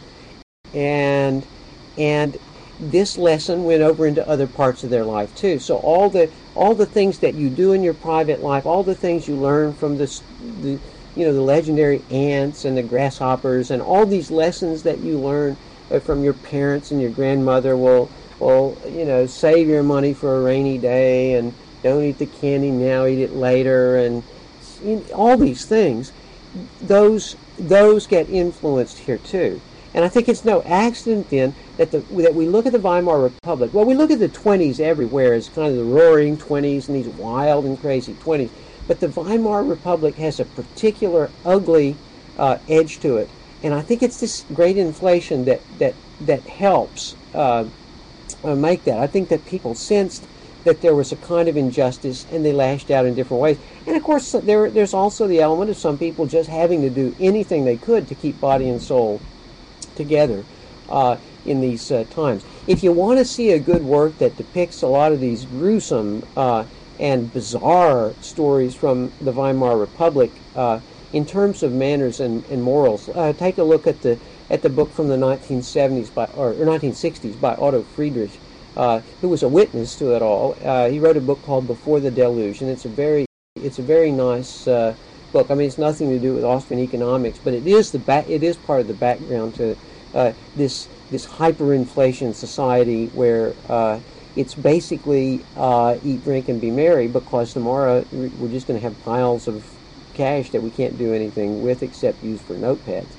and and this lesson went over into other parts of their life too. So all the all the things that you do in your private life, all the things you learn from this, the you know, the legendary ants and the grasshoppers, and all these lessons that you learn uh, from your parents and your grandmother will, will, you know, save your money for a rainy day, and don't eat the candy now, eat it later, and you know, all these things, those those get influenced here too. And I think it's no accident then that the that we look at the Weimar Republic. Well, we look at the twenties everywhere as kind of the roaring twenties and these wild and crazy twenties. But the Weimar Republic has a particular ugly uh, edge to it, and I think it's this great inflation that that that helps uh, uh, make that. I think that people sensed that there was a kind of injustice, and they lashed out in different ways. And of course, there there's also the element of some people just having to do anything they could to keep body and soul together uh, in these uh, times. If you want to see a good work that depicts a lot of these gruesome uh, and bizarre stories from the Weimar Republic uh, in terms of manners and, and morals, uh, take a look at the at the book from the nineteen seventies by or, or nineteen sixties by Otto Friedrich, uh, who was a witness to it all. Uh, he wrote a book called Before the Deluge, and it's a very it's a very nice uh, book. I mean, it's nothing to do with Austrian economics, but it is the back it is part of the background to uh, this this hyperinflation society where uh, it's basically uh, eat, drink, and be merry, because tomorrow we're just going to have piles of cash that we can't do anything with except use for notepads.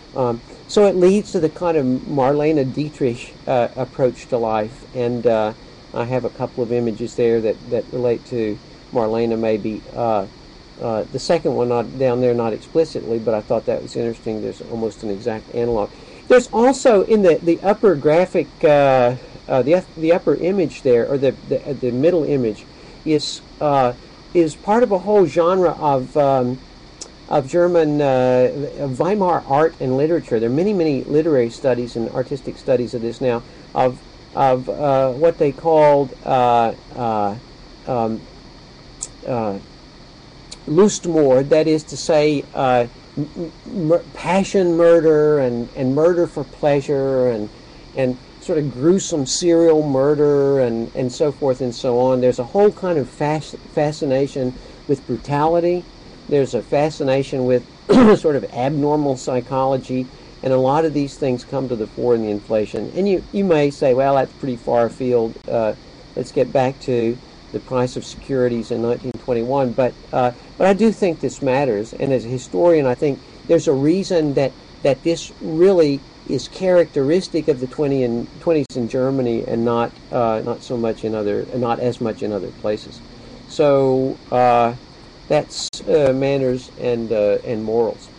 Um, so it leads to the kind of Marlene Dietrich uh, approach to life, and uh, I have a couple of images there that, that relate to Marlene maybe. Uh, uh, the second one not down there, not explicitly, but I thought that was interesting. There's almost an exact analog. There's also in the, the upper graphic, uh, uh, the the upper image there, or the the, the middle image, is uh, is part of a whole genre of um, of German uh, Weimar art and literature. There are many many literary studies and artistic studies of this now, of of uh, what they called uh, uh, um, uh, Lustmord, that is to say, uh, m- passion murder and, and murder for pleasure and and sort of gruesome serial murder and, and so forth and so on. There's a whole kind of fas- fascination with brutality. There's a fascination with sort of abnormal psychology, and a lot of these things come to the fore in the inflation. And you, you may say, well, that's pretty far afield. Uh, let's get back to the price of securities in nineteen twenty-one. But uh, but I do think this matters, and as a historian, I think there's a reason that, that this really is characteristic of the twenties in Germany, and not uh, not so much in other, not as much in other places. So uh, that's uh, manners and uh, and morals.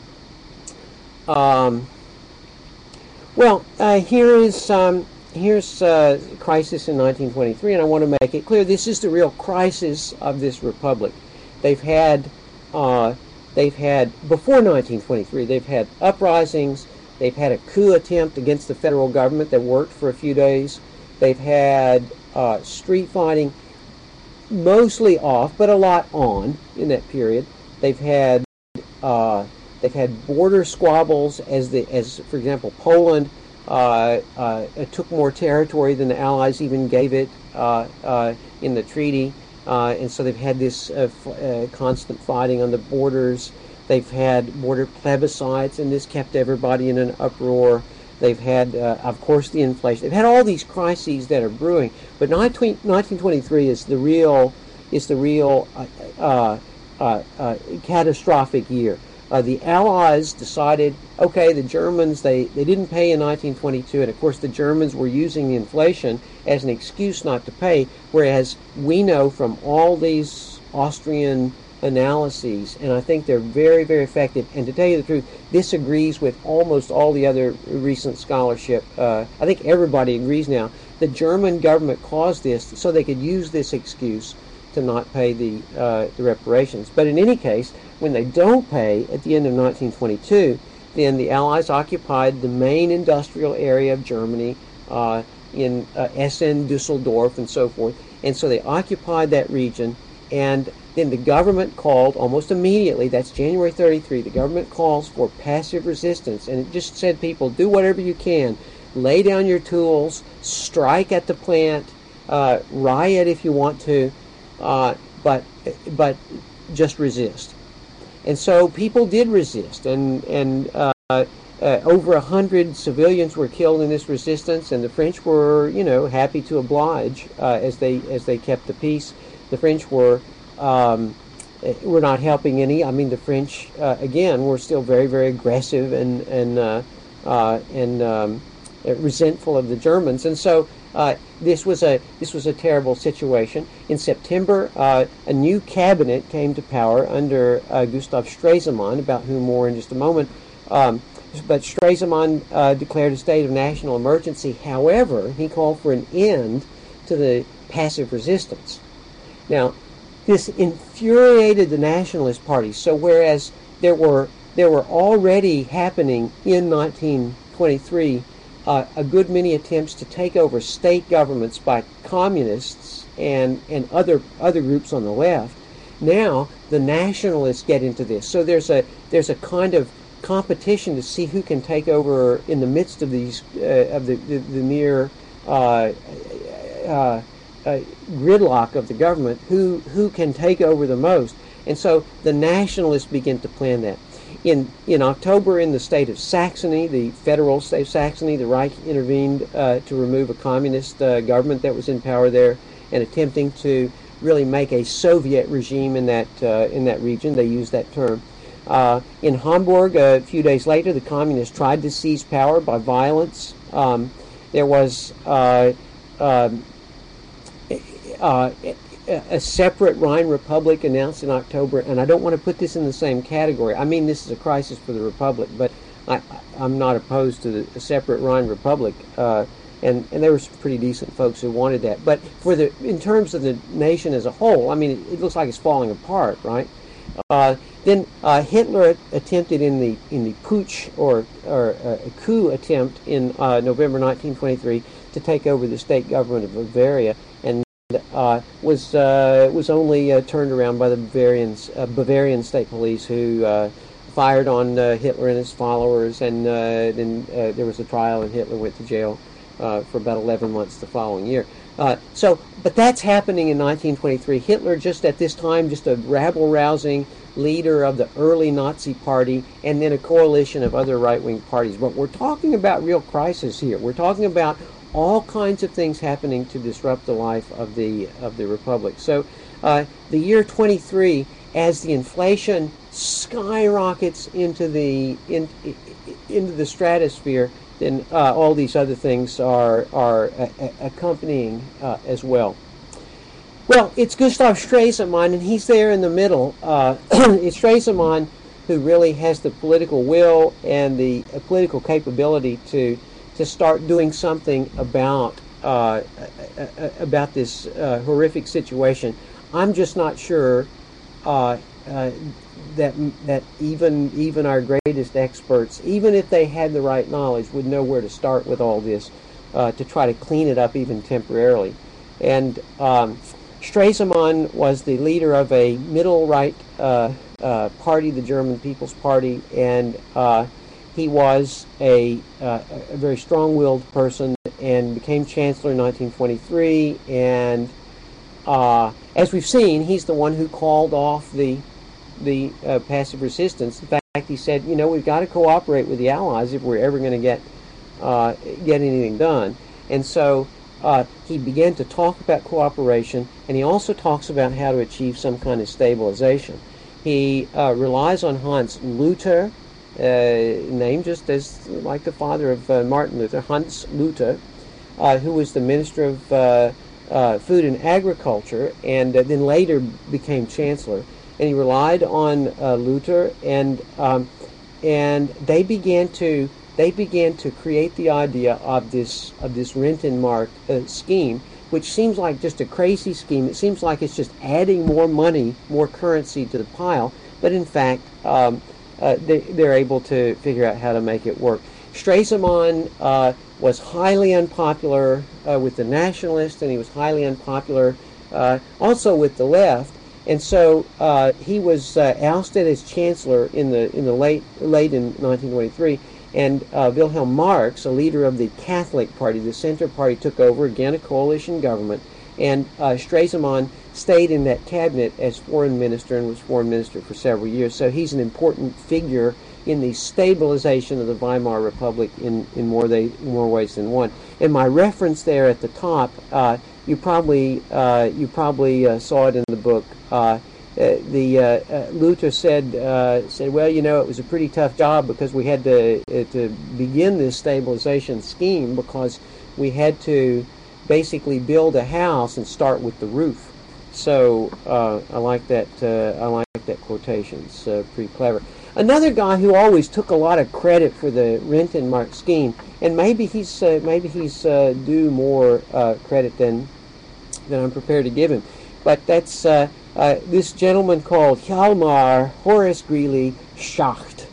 Um, well, uh, here is. Um, Here's uh, crisis in nineteen twenty-three, and I want to make it clear this is the real crisis of this republic. They've had, uh, they've had before nineteen twenty-three. They've had uprisings. They've had a coup attempt against the federal government that worked for a few days. They've had uh, street fighting, mostly off, but a lot on in that period. They've had, uh, they've had border squabbles as the as for example Poland. Uh, uh, it took more territory than the Allies even gave it uh, uh, in the treaty, uh, and so they've had this uh, f- uh, constant fighting on the borders. They've had border plebiscites, and this kept everybody in an uproar. They've had, uh, of course, the inflation. They've had all these crises that are brewing, but nineteen twenty-three is the real is the real uh, uh, uh, uh, catastrophic year. Uh, the Allies decided, okay, the Germans, they, they didn't pay in nineteen twenty-two, and of course the Germans were using the inflation as an excuse not to pay, whereas we know from all these Austrian analyses, and I think they're very, very effective, and to tell you the truth, this agrees with almost all the other recent scholarship. Uh, I think everybody agrees now. The German government caused this so they could use this excuse to not pay the, uh, the reparations. But in any case, when they don't pay at the end of nineteen twenty-two, then the Allies occupied the main industrial area of Germany uh, in uh, Essen, Dusseldorf, and so forth. And so they occupied that region, and then the government called almost immediately, that's January thirty-three, the government calls for passive resistance, and it just said, people, do whatever you can. Lay down your tools, strike at the plant, uh, riot if you want to, uh, but but just resist. And so people did resist, and and uh, uh, over a hundred civilians were killed in this resistance, and the French were, you know, happy to oblige uh, as they as they kept the peace. The French were um, were not helping any. I mean, the French uh, again were still very very aggressive and and uh, uh, and um, resentful of the Germans, and so. Uh, this was a this was a terrible situation. In September, uh, a new cabinet came to power under uh, Gustav Stresemann, about whom more in just a moment. Um, but Stresemann uh, declared a state of national emergency. However, he called for an end to the passive resistance. Now, this infuriated the nationalist parties. So, whereas there were there were already happening in nineteen twenty-three. Uh, a good many attempts to take over state governments by communists and, and other other groups on the left. Now the nationalists get into this. So there's a there's a kind of competition to see who can take over in the midst of these uh, of the the, the mere uh, uh, uh, gridlock of the government. Who who can take over the most? And so the nationalists begin to plan that. In in October, in the state of Saxony, the federal state of Saxony, the Reich intervened uh, to remove a communist uh, government that was in power there, and attempting to really make a Soviet regime in that uh, in that region. They used that term. Uh, in Hamburg, a few days later, the communists tried to seize power by violence. Um, there was uh, uh, uh, a separate Rhine Republic announced in October, and I don't want to put this in the same category. I mean, this is a crisis for the Republic, but I, I'm not opposed to the, a separate Rhine Republic, uh, and, and there were some pretty decent folks who wanted that. But for the in terms of the nation as a whole, I mean, it, it looks like it's falling apart, right? Uh, then uh, Hitler attempted in the in the putsch or or uh, a coup attempt in uh, November nineteen twenty-three to take over the state government of Bavaria, and uh, was uh, was only uh, turned around by the Bavarians uh, Bavarian state police, who uh, fired on uh, Hitler and his followers, and uh, then uh, there was a trial, and Hitler went to jail uh, for about eleven months the following year. Uh, so, but that's happening in nineteen twenty-three. Hitler, just at this time, just a rabble-rousing leader of the early Nazi Party, and then a coalition of other right-wing parties. But we're talking about real crisis here. We're talking about all kinds of things happening to disrupt the life of the of the Republic. So, uh, the year twenty-three, as the inflation skyrockets into the in, into the stratosphere, then uh, all these other things are are uh, accompanying uh, as well. Well, it's Gustav Stresemann, and he's there in the middle. Uh, it's Stresemann who really has the political will and the uh, political capability to to start doing something about uh, about this uh, horrific situation. I'm just not sure uh, uh, that that even even our greatest experts, even if they had the right knowledge, would know where to start with all this uh, to try to clean it up even temporarily. And um, Stresemann was the leader of a middle right uh, uh, party, the German People's Party, and uh, he was a, uh, a very strong-willed person and became chancellor in nineteen twenty-three. And uh, as we've seen, he's the one who called off the the uh, passive resistance. In fact, he said, you know, we've got to cooperate with the Allies if we're ever going to get uh, get anything done. And so uh, he began to talk about cooperation, and he also talks about how to achieve some kind of stabilization. He uh, relies on Hans Luther, uh, named just as like the father of uh, Martin Luther, Hans Luther, uh, who was the Minister of uh, uh, Food and Agriculture, and uh, then later became Chancellor. And he relied on uh, Luther, and um, and they began to they began to create the idea of this of this Rentenmark uh, scheme, which seems like just a crazy scheme. It seems like it's just adding more money, more currency to the pile, but in fact, um, uh, they, they're able to figure out how to make it work. Stresemann uh, was highly unpopular uh, with the nationalists, and he was highly unpopular uh, also with the left. And so uh, he was uh, ousted as chancellor in the in the late late in nineteen twenty-three, and uh, Wilhelm Marx, a leader of the Catholic Party, the Center Party, took over, again a coalition government, and uh, Stresemann stayed in that cabinet as foreign minister and was foreign minister for several years. So he's an important figure in the stabilization of the Weimar Republic in in more they more ways than one. And my reference there at the top, uh, you probably uh, you probably uh, saw it in the book. Uh, uh, the uh, uh, Luther said uh, said, well, you know, it was a pretty tough job because we had to uh, to begin this stabilization scheme because we had to basically build a house and start with the roof. So uh, I like that uh, I like that quotation. It's uh, pretty clever. Another guy who always took a lot of credit for the Rentenmark scheme, and maybe he's uh, maybe he's uh, due more uh, credit than than I'm prepared to give him, but that's uh, uh, this gentleman called Hjalmar Horace Greeley Schacht.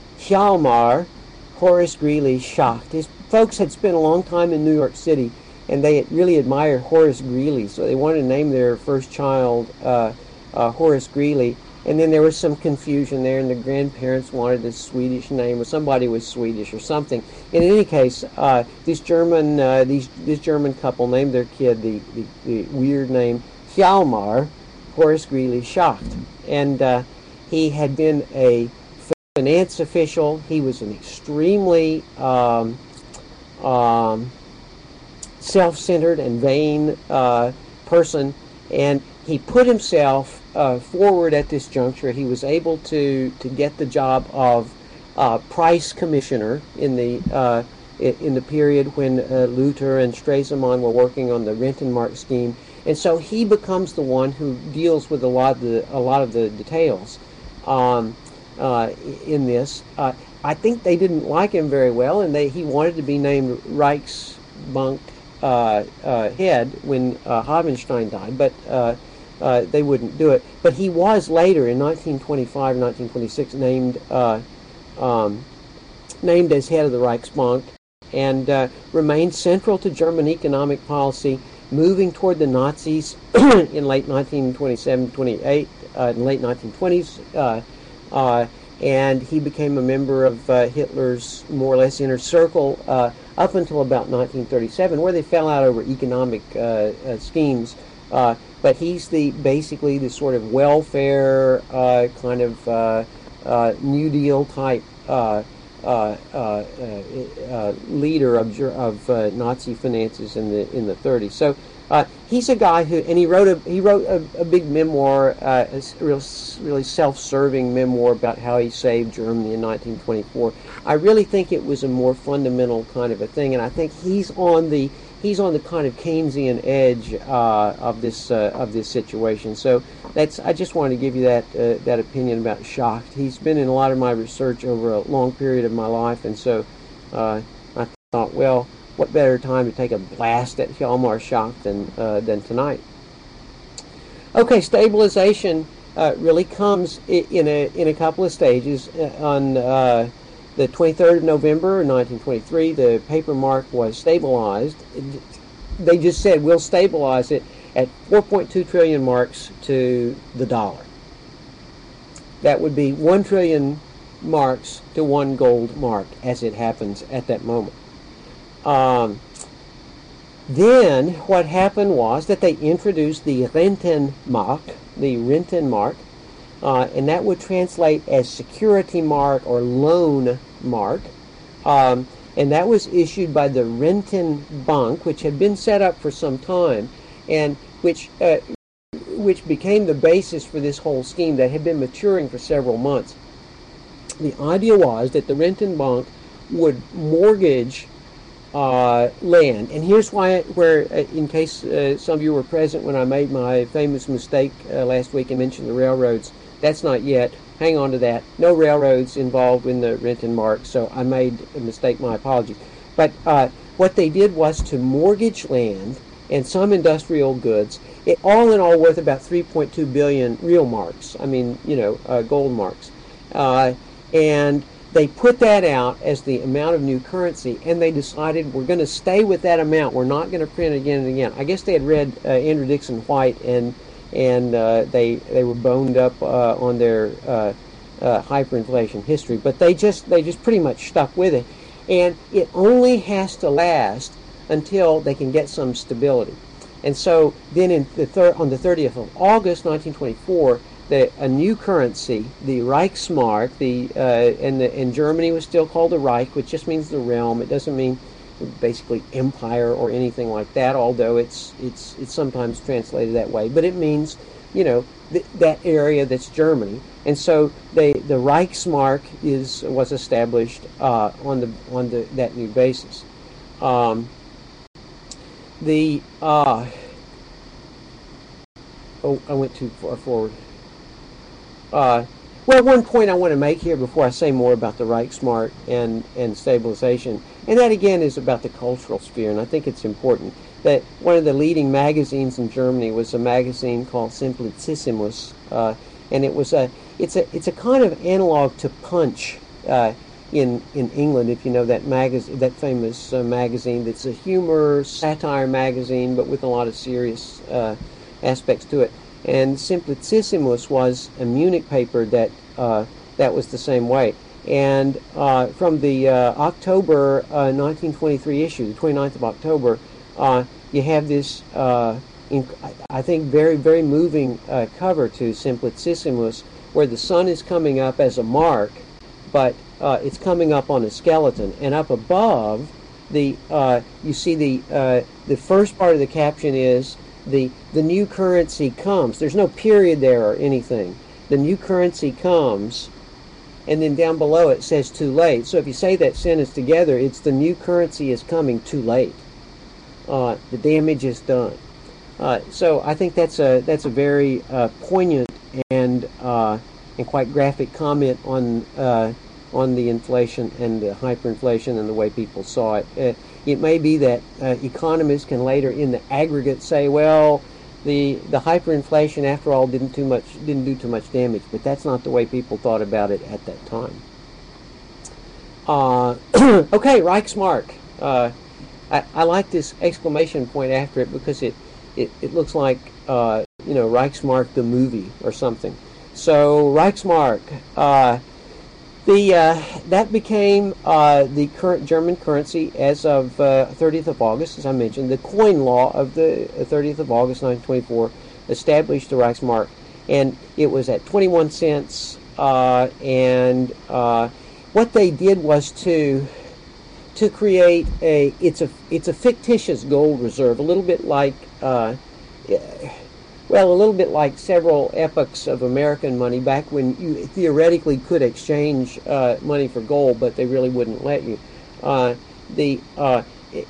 Hjalmar Horace Greeley Schacht. His folks had spent a long time in New York City, and they really admired Horace Greeley, so they wanted to name their first child uh, uh, Horace Greeley. And then there was some confusion there, and the grandparents wanted a Swedish name, or somebody was Swedish or something. And in any case, uh, this German uh, these this German couple named their kid the, the, the weird name Hjalmar Horace Greeley Schacht. And uh, he had been a finance official. He was an extremely um, um, self-centered and vain uh, person. and he put himself uh, forward at this juncture. He was able to to get the job of uh, price commissioner in the uh, in the period when uh, Luther and Stresemann were working on the Rentenmark scheme, and so he becomes the one who deals with a lot of the a lot of the details um, uh, in this. Uh, I think they didn't like him very well, and they he wanted to be named Reichsbank uh, uh, head when uh, Havenstein died, but uh, uh, they wouldn't do it. But he was later in nineteen twenty-five, nineteen twenty-six named uh, um, named as head of the Reichsbank, and uh, remained central to German economic policy, moving toward the Nazis in late nineteen twenty-seven, twenty-eight, uh, in late nineteen twenties, uh, uh, and he became a member of uh, Hitler's more or less inner circle uh, up until about nineteen thirty-seven, where they fell out over economic uh, uh, schemes. Uh, but he's the basically the sort of welfare uh, kind of uh, uh, New Deal type Uh, Uh, uh, uh, leader of of uh, Nazi finances in the in the thirties. So uh, he's a guy who, and he wrote a he wrote a, a big memoir, uh, a real really self-serving memoir about how he saved Germany in nineteen twenty-four. I really think it was a more fundamental kind of a thing, and I think he's on the he's on the kind of Keynesian edge uh, of this uh, of this situation. So that's I just wanted to give you that uh, that opinion about Schacht. He's been in a lot of my research over a long period of my life, and so uh, I thought, well, what better time to take a blast at Hjalmar Schacht than uh, than tonight? Okay, stabilization uh, really comes in a in a couple of stages. On uh, the twenty-third of November, nineteen twenty-three, the paper mark was stabilized. They just said, we'll stabilize it at four point two trillion marks to the dollar. That would be one trillion marks to one gold mark, as it happens at that moment. Um, then what happened was that they introduced the Rentenmark, the Rentenmark, uh, and that would translate as security mark or loan mark. Um, and that was issued by the Rentenbank, which had been set up for some time, and which uh, which became the basis for this whole scheme that had been maturing for several months. The idea was that the Rentenbank would mortgage uh, land, and here's why, where, uh, in case uh, some of you were present when I made my famous mistake uh, last week and mentioned the railroads, that's not yet. Hang on to that. No railroads involved in the Rentenmark, so I made a mistake, my apologies. But uh, what they did was to mortgage land and some industrial goods, it, all in all worth about three point two billion real marks, I mean, you know, uh, gold marks. Uh, and they put that out as the amount of new currency, and they decided we're going to stay with that amount. We're not going to print it again and again. I guess they had read uh, Andrew Dixon White, and and uh, they they were boned up uh, on their uh, uh, hyperinflation history, but they just they just pretty much stuck with it, and it only has to last until they can get some stability. And so then in the thir- on the thirtieth of August nineteen twenty-four, the, a new currency, the Reichsmark, the uh, and the, and Germany was still called the Reich, which just means the realm. It doesn't mean basically empire or anything like that, although it's it's it's sometimes translated that way. But it means, you know, th- that area that's Germany. And so they the Reichsmark is was established uh, on the on the that new basis. Um, the uh, oh, I went too far forward. Uh, well, one point I want to make here before I say more about the Reichsmark and, and stabilization, and that again is about the cultural sphere, and I think it's important that one of the leading magazines in Germany was a magazine called Simplicissimus, uh, and it was a it's a it's a kind of analog to Punch uh, in in England, if you know that magazine, that famous uh, magazine that's a humor satire magazine, but with a lot of serious uh, aspects to it. And Simplicissimus was a Munich paper that uh, that was the same way. And uh, from the uh, October uh, nineteen twenty-three issue, the twenty-ninth of October, uh, you have this, uh, in, I think, very, very moving uh, cover to Simplicissimus, where the sun is coming up as a mark, but uh, it's coming up on a skeleton. And up above, the uh, you see the uh, the first part of the caption is the the new currency comes. There's no period there or anything. The new currency comes, and then down below it says too late. So if you say that sentence together, it's the new currency is coming too late. Uh, the damage is done. Uh, so I think that's a that's a very uh, poignant and uh, and quite graphic comment on uh, on the inflation and the hyperinflation and the way people saw it. Uh, it may be that uh, economists can later, in the aggregate, say, well, the the hyperinflation after all didn't too much didn't do too much damage, but that's not the way people thought about it at that time. Uh, okay, Reichsmark. Uh, I, I like this exclamation point after it because it it, it looks like uh, you know, Reichsmark the movie or something. So Reichsmark, uh, the uh, that became uh, the current German currency as of uh, thirtieth of August, as I mentioned. The coin law of the thirtieth of August, nineteen twenty-four, established the Reichsmark, and it was at twenty-one cents. Uh, and uh, what they did was to to create a it's a it's a fictitious gold reserve, a little bit like uh, well, a little bit like several epochs of American money back when you theoretically could exchange uh, money for gold, but they really wouldn't let you. Uh, the uh,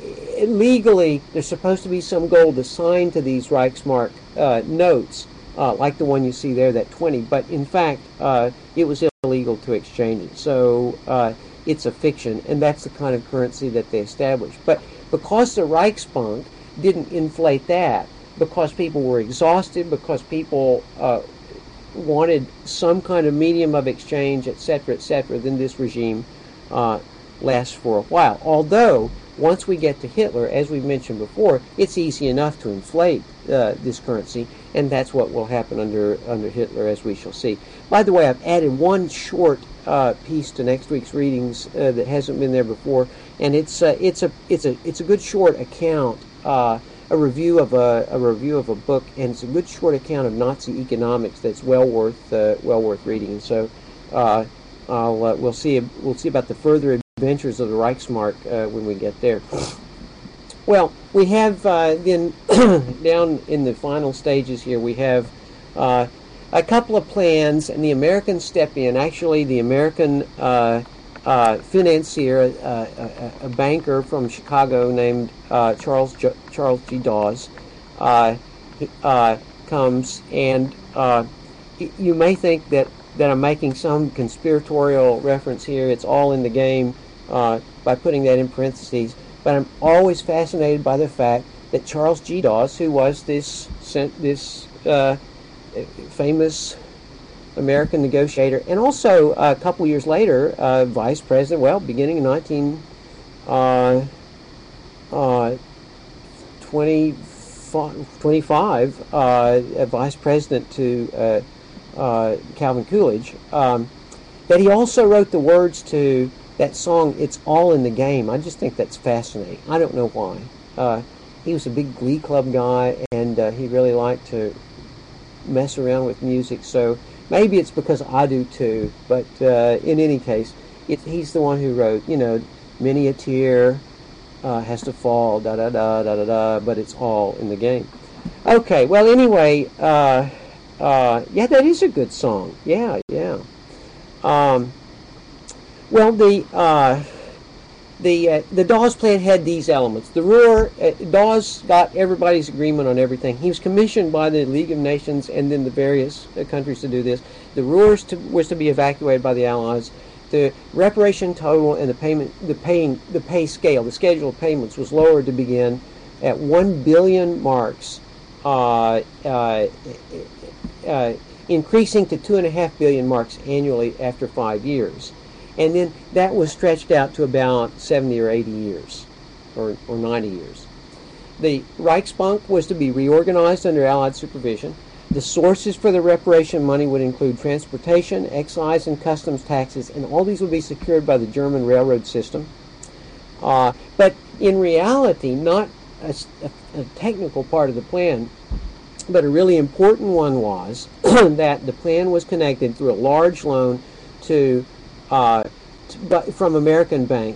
legally, there's supposed to be some gold assigned to these Reichsmark uh, notes, uh, like the one you see there, that twenty. But in fact, uh, it was illegal to exchange it. So uh, it's a fiction, and that's the kind of currency that they established. But because the Reichsbank didn't inflate that, because people were exhausted, because people uh, wanted some kind of medium of exchange, et cetera, et cetera, then this regime uh, lasts for a while. Although, once we get to Hitler, as we've mentioned before, it's easy enough to inflate uh, this currency, and that's what will happen under under Hitler, as we shall see. By the way, I've added one short uh, piece to next week's readings uh, that hasn't been there before, and it's uh, it's a it's a it's a good short account. Uh, a review of a, a review of a book, and it's a good short account of Nazi economics that's well worth uh, well worth reading. And so uh, I'll uh, we'll see we'll see about the further adventures of the Reichsmark uh, when we get there. Well, we have uh, then down in the final stages here, we have uh, a couple of plans, and the Americans step in. Actually, the American uh, Uh, financier, uh, a, a banker from Chicago named uh, Charles J- Charles G. Dawes, uh, uh, comes, and uh, y- you may think that, that I'm making some conspiratorial reference here. It's all in the game uh, by putting that in parentheses. But I'm always fascinated by the fact that Charles G. Dawes, who was this this uh, famous American negotiator, and also uh, a couple years later, uh, vice president, well, beginning in nineteen twenty-five, uh, a vice president to uh, uh, Calvin Coolidge, um, that he also wrote the words to that song, It's All in the Game. I just think that's fascinating. I don't know why. Uh, he was a big Glee Club guy, and uh, he really liked to mess around with music, so maybe it's because I do too, but uh, in any case, it, he's the one who wrote, you know, many a tear uh, has to fall, da da da da da da, but it's all in the game. Okay, well, anyway, uh, uh, yeah, that is a good song. Yeah, yeah. Um, well, the uh, the uh, the Dawes plan had these elements. The Ruhr, uh, Dawes got everybody's agreement on everything. He was commissioned by the League of Nations and then the various uh, countries to do this. The Ruhr to, was to be evacuated by the Allies. The reparation total and the payment, the paying, the pay scale, the schedule of payments was lowered to begin at one billion marks, uh, uh, uh, increasing to two and a half billion marks annually after five years. And then that was stretched out to about seventy or eighty years, or, or ninety years. The Reichsbank was to be reorganized under Allied supervision. The sources for the reparation money would include transportation, excise, and customs taxes, and all these would be secured by the German railroad system. Uh, but in reality, not a, a, a technical part of the plan, but a really important one was that the plan was connected through a large loan to Uh, to, but from American banks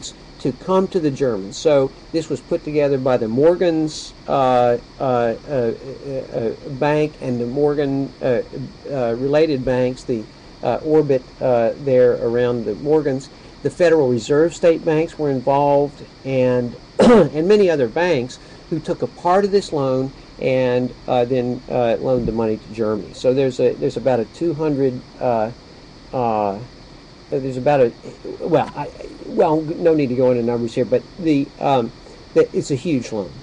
to come to the Germans. So this was put together by the Morgans uh, uh, uh, uh, Bank and the Morgan uh, uh, related banks, the uh, orbit uh, there around the Morgans. The Federal Reserve state banks were involved, and and many other banks who took a part of this loan and uh, then uh, loaned the money to Germany. So there's a there's about a two hundred uh, uh, there's about a well I, well no need to go into numbers here, but the, um, the it's a huge loan.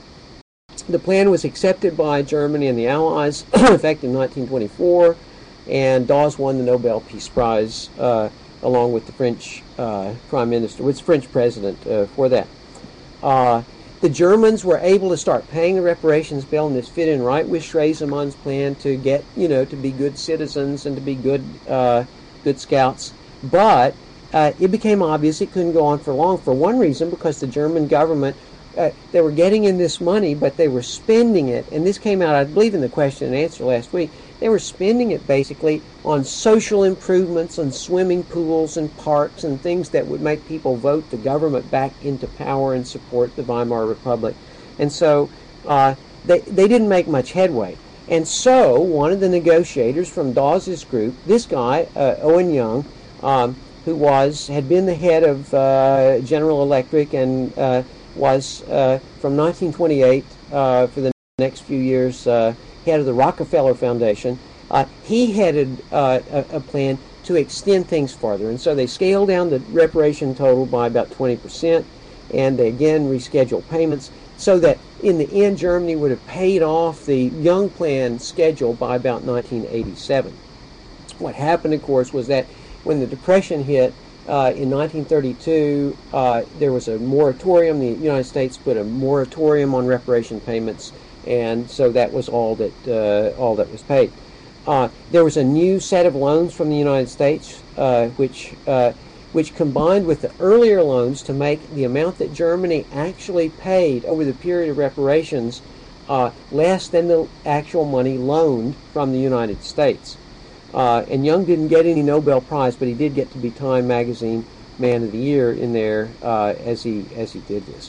The plan was accepted by Germany and the Allies, in fact, in nineteen twenty-four, and Dawes won the Nobel Peace Prize uh, along with the French uh, Prime Minister, with the French President uh, for that. Uh, the Germans were able to start paying the reparations bill, and this fit in right with Stresemann's plan to get, you know, to be good citizens and to be good, uh, good scouts. But uh, it became obvious it couldn't go on for long for one reason, because the German government, uh, they were getting in this money, but they were spending it, and this came out, I believe, in the question and answer last week. They were spending it basically on social improvements, on swimming pools and parks and things that would make people vote the government back into power and support the Weimar Republic. And so uh, they, they didn't make much headway. And so one of the negotiators from Dawes's group, this guy, uh, Owen Young, um, who was had been the head of uh, General Electric and uh, was uh, from nineteen twenty-eight uh, for the next few years uh, head of the Rockefeller Foundation. Uh, he headed uh, a, a plan to extend things farther, and so they scaled down the reparation total by about twenty percent, and they again rescheduled payments so that in the end Germany would have paid off the Young Plan schedule by about nineteen eighty-seven. What happened, of course, was that when the Depression hit uh, in nineteen thirty-two, uh, there was a moratorium. The United States put a moratorium on reparation payments, and so that was all that uh, all that was paid. Uh, there was a new set of loans from the United States, uh, which uh, which combined with the earlier loans to make the amount that Germany actually paid over the period of reparations uh, less than the actual money loaned from the United States. Uh, and Young didn't get any Nobel Prize, but he did get to be Time Magazine Man of the Year in there uh, as he as he did this.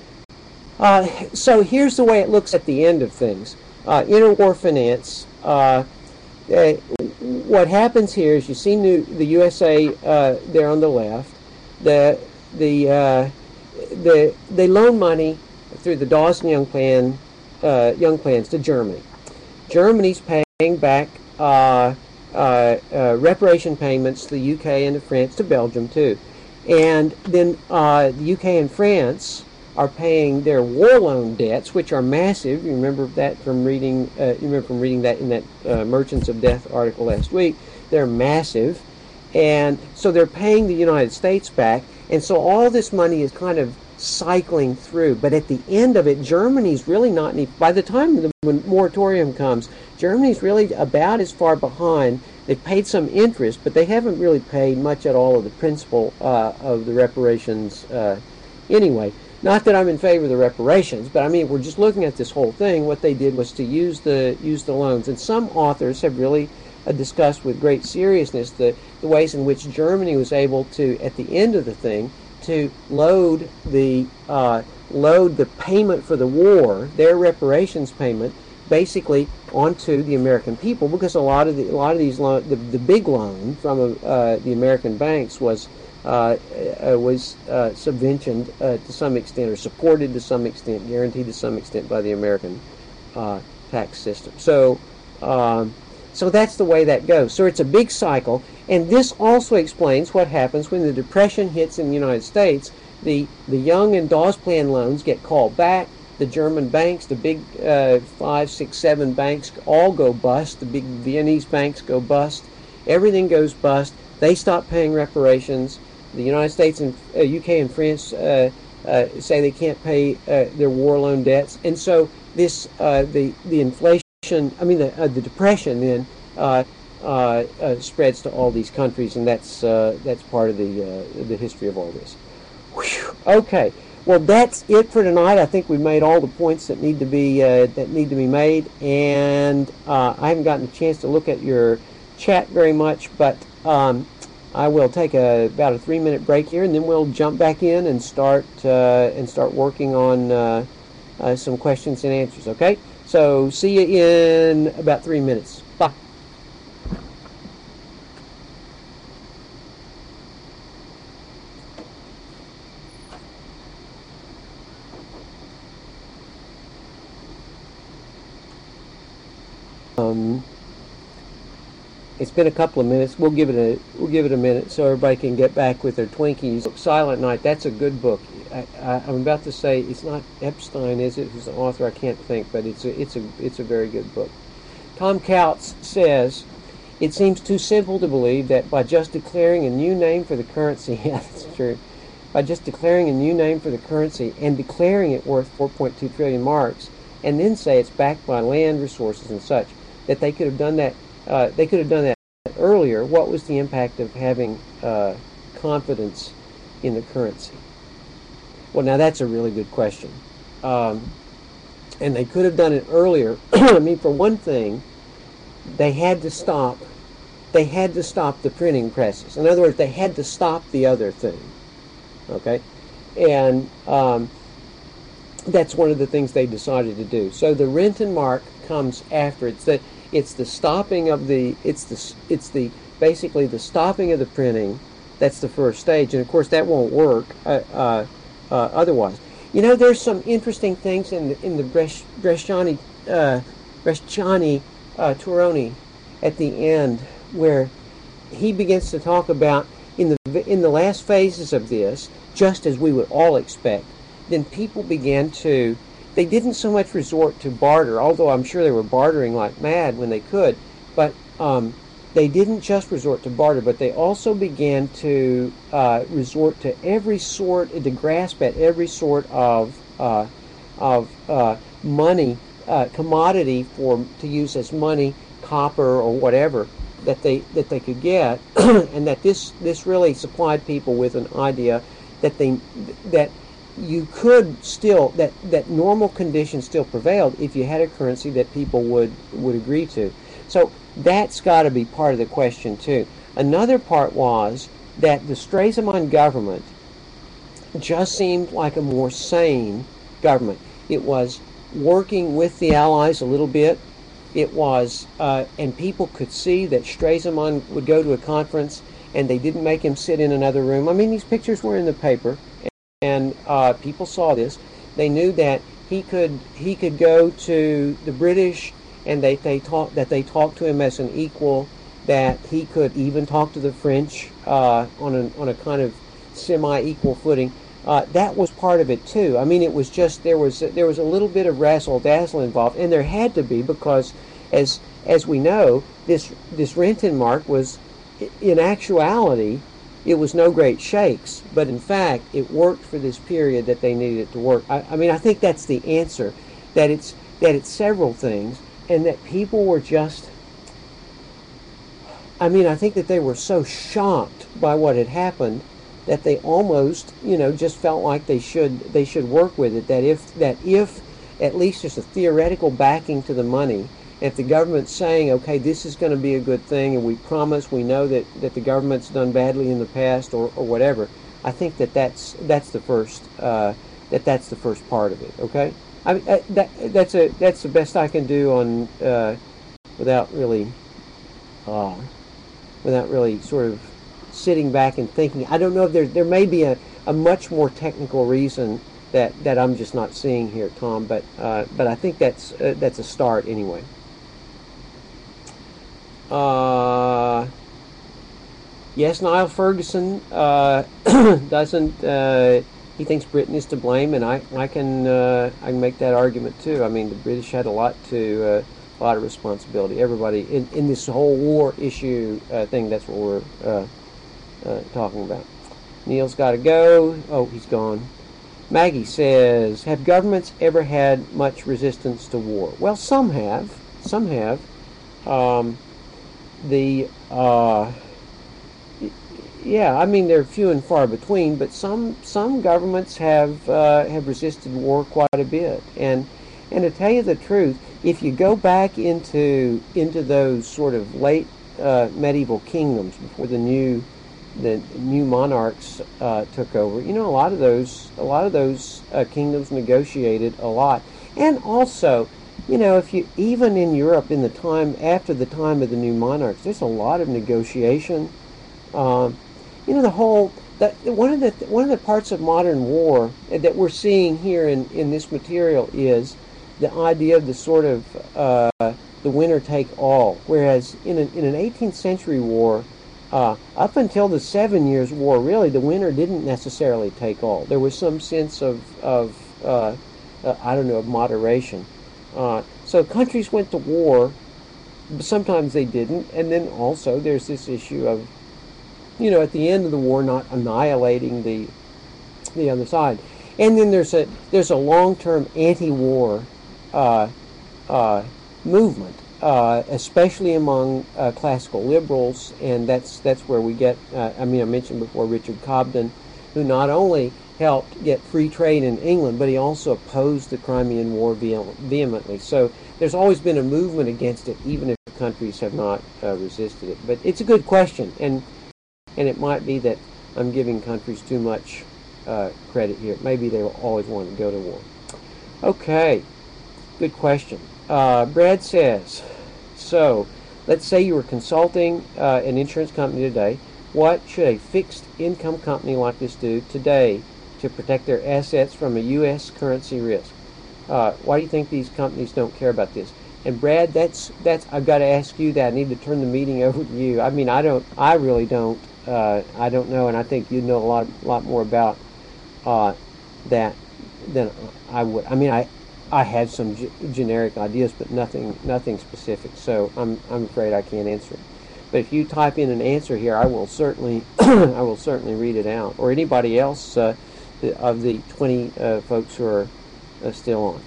Uh, so here's the way it looks at the end of things. Uh, interwar finance. Uh, uh, what happens here is you see new, the U S A uh, there on the left. The the uh, the they loan money through the Dawes and Young Plan uh, Young plans to Germany. Germany's paying back uh, uh, uh, reparation payments to the U K and to France, to Belgium too, and then uh, the U K and France are paying their war loan debts, which are massive. You remember that from reading. Uh, you remember from reading that in that uh, Merchants of Death article last week. They're massive, and so they're paying the United States back, and so all this money is kind of cycling through. But at the end of it, Germany's really not any. By the time the moratorium comes, Germany's really about as far behind. They've paid some interest, but they haven't really paid much at all of the principal uh, of the reparations uh, anyway. Not that I'm in favor of the reparations, but I mean, we're just looking at this whole thing. What they did was to use the use the loans, and some authors have really uh, discussed with great seriousness the, the ways in which Germany was able to, at the end of the thing, to load the uh, load the payment for the war, their reparations payment, basically onto the American people, because a lot of the a lot of these lo- the the big loan from uh, the American banks was. Uh, uh, was uh, subventioned uh, to some extent, or supported to some extent, guaranteed to some extent by the American uh, tax system. So, um, so that's the way that goes. So it's a big cycle, and this also explains what happens when the Depression hits in the United States. The the Young and Dawes Plan loans get called back. The German banks, the big uh, five, six, seven banks, all go bust. The big Viennese banks go bust. Everything goes bust. They stop paying reparations. The United States and uh, U K and France uh, uh, say they can't pay uh, their war loan debts, and so this uh, the the inflation, I mean the uh, the depression then uh, uh, uh, spreads to all these countries, and that's uh, that's part of the uh, the history of all this. Whew. Okay, well that's it for tonight. I think we've made all the points that need to be uh, that need to be made, and uh, I haven't gotten a chance to look at your chat very much, but. Um, I will take a about a three minute break here, and then we'll jump back in and start uh, and start working on uh, uh, some questions and answers. Okay, so see you in about three minutes. Bye. Um, it's been a couple of minutes. We'll give it a we'll give it a minute so everybody can get back with their Twinkies. Silent Night. That's a good book. I, I, I'm about to say it's not Epstein, is it? Who's the author? I can't think, but it's a it's a it's a very good book. Tom Kautz says, "It seems too simple to believe that by just declaring a new name for the currency, yeah, that's true. By just declaring a new name for the currency and declaring it worth four point two trillion marks, and then say it's backed by land resources and such, that they could have done that. Uh, they could have done that earlier. What was the impact of having uh, confidence in the currency?" Well, now that's a really good question. Um, and they could have done it earlier. I mean, for one thing, they had to stop. They had to stop the printing presses. In other words, they had to stop the other thing. Okay, and um, that's one of the things they decided to do. So the Rentenmark comes after. It's the it's the stopping of the it's the it's the basically the stopping of the printing. That's the first stage, and of course that won't work uh, uh, uh, otherwise. You know, there's some interesting things in the in the Bresh, Bresciani uh, Bresciani uh, Turoni at the end where he begins to talk about in the in the last phases of this, just as we would all expect. Then people began to, they didn't so much resort to barter, although I'm sure they were bartering like mad when they could, but um, they didn't just resort to barter, but they also began to uh, resort to every sort, to grasp at every sort of uh, of uh, money, uh, commodity for to use as money, copper or whatever that they that they could get, and that this this really supplied people with an idea that they that you could still that that normal conditions still prevailed if you had a currency that people would would agree to. So that's got to be part of the question too. Another part was that the Stresemann government just seemed like a more sane government. It was working with the Allies a little bit. It was, uh, and people could see that Stresemann would go to a conference and they didn't make him sit in another room. I mean, these pictures were in the paper, and uh, people saw this. They knew that he could he could go to the British, and they they talk that they talked to him as an equal. That he could even talk to the French uh, on a on a kind of semi-equal footing. Uh, that was part of it too. I mean, it was just there was there was a little bit of razzle dazzle involved, and there had to be because, as as we know, this this Rentenmark was, in actuality, it was no great shakes, but in fact, it worked for this period that they needed it to work. I, I mean, I think that's the answer, that it's that it's several things, and that people were just. I mean, I think that they were so shocked by what had happened that they almost, you know, just felt like they should they should work with it. That if that if at least there's a theoretical backing to the money, if the government's saying, okay, this is going to be a good thing, and we promise, we know that, that the government's done badly in the past, or, or whatever, I think that that's that's the first uh, that that's the first part of it. Okay, I mean uh, that that's a that's the best I can do on uh, without really uh, without really sort of sitting back and thinking. I don't know if there there may be a, a much more technical reason that, that I'm just not seeing here, Tom. But uh, but I think that's uh, that's a start anyway. Uh, yes, Niall Ferguson uh, doesn't. Uh, he thinks Britain is to blame, and I I can uh, I can make that argument too. I mean, the British had a lot to uh, a lot of responsibility. Everybody in, in this whole war issue uh, thing. That's what we're uh, uh, talking about. Neil's got to go. Oh, he's gone. Maggie says, have governments ever had much resistance to war? Well, some have. Some have. Um, the uh, yeah, I mean they're few and far between, but some some governments have uh, have resisted war quite a bit. And and to tell you the truth, if you go back into into those sort of late uh, medieval kingdoms before the new the new monarchs uh, took over, you know, a lot of those a lot of those uh, kingdoms negotiated a lot, and also, you know, if you even in Europe in the time after the time of the new monarchs, there's a lot of negotiation. Um, you know, the whole that one of the one of the parts of modern war that we're seeing here in in this material is the idea of the sort of uh, the winner take all, whereas in an in an eighteenth century war. Uh, up until the Seven Years' War, really, the winner didn't necessarily take all. There was some sense of, of uh, uh, I don't know, of moderation. Uh, so countries went to war, but sometimes they didn't. And then also there's this issue of, you know, at the end of the war, not annihilating the the other side. And then there's a there's a long-term anti-war uh, uh, movement. Uh, especially among uh, classical liberals, and that's that's where we get. Uh, I mean, I mentioned before Richard Cobden, who not only helped get free trade in England, but he also opposed the Crimean War vehemently. So there's always been a movement against it, even if countries have not uh, resisted it. But it's a good question, and and it might be that I'm giving countries too much uh, credit here. Maybe they will always want to go to war. Okay, good question. Uh, Brad says, so let's say you were consulting uh, an insurance company today. What should a fixed income company like this do today to protect their assets from a U S currency risk? Uh, why do you think these companies don't care about this? And Brad, that's that's I've got to ask you that. I need to turn the meeting over to you. I mean, I don't, I really don't, uh, I don't know, and I think you know a lot, lot more about uh, that than I would. I mean, I. I have some g- generic ideas, but nothing nothing specific. So I'm I'm afraid I can't answer it. But if you type in an answer here, I will certainly I will certainly read it out. Or anybody else uh, of the twenty uh, folks who are uh, still on.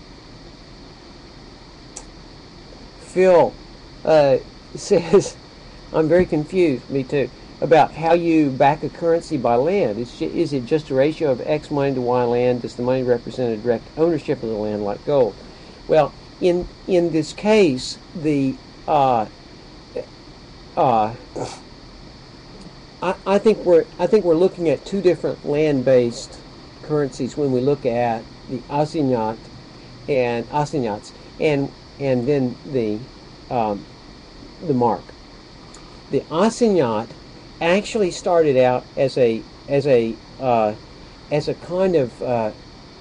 Phil uh, says, I'm very confused. Me too. About how you back a currency by land. Is, is it just a ratio of X money to Y land? Does the money represent a direct ownership of the land like gold? Well, in in this case, the uh, uh, I, I think we're I think we're looking at two different land-based currencies when we look at the assignat and assignats and and then the um, the mark. The assignat actually started out as a as a uh, as a kind of uh,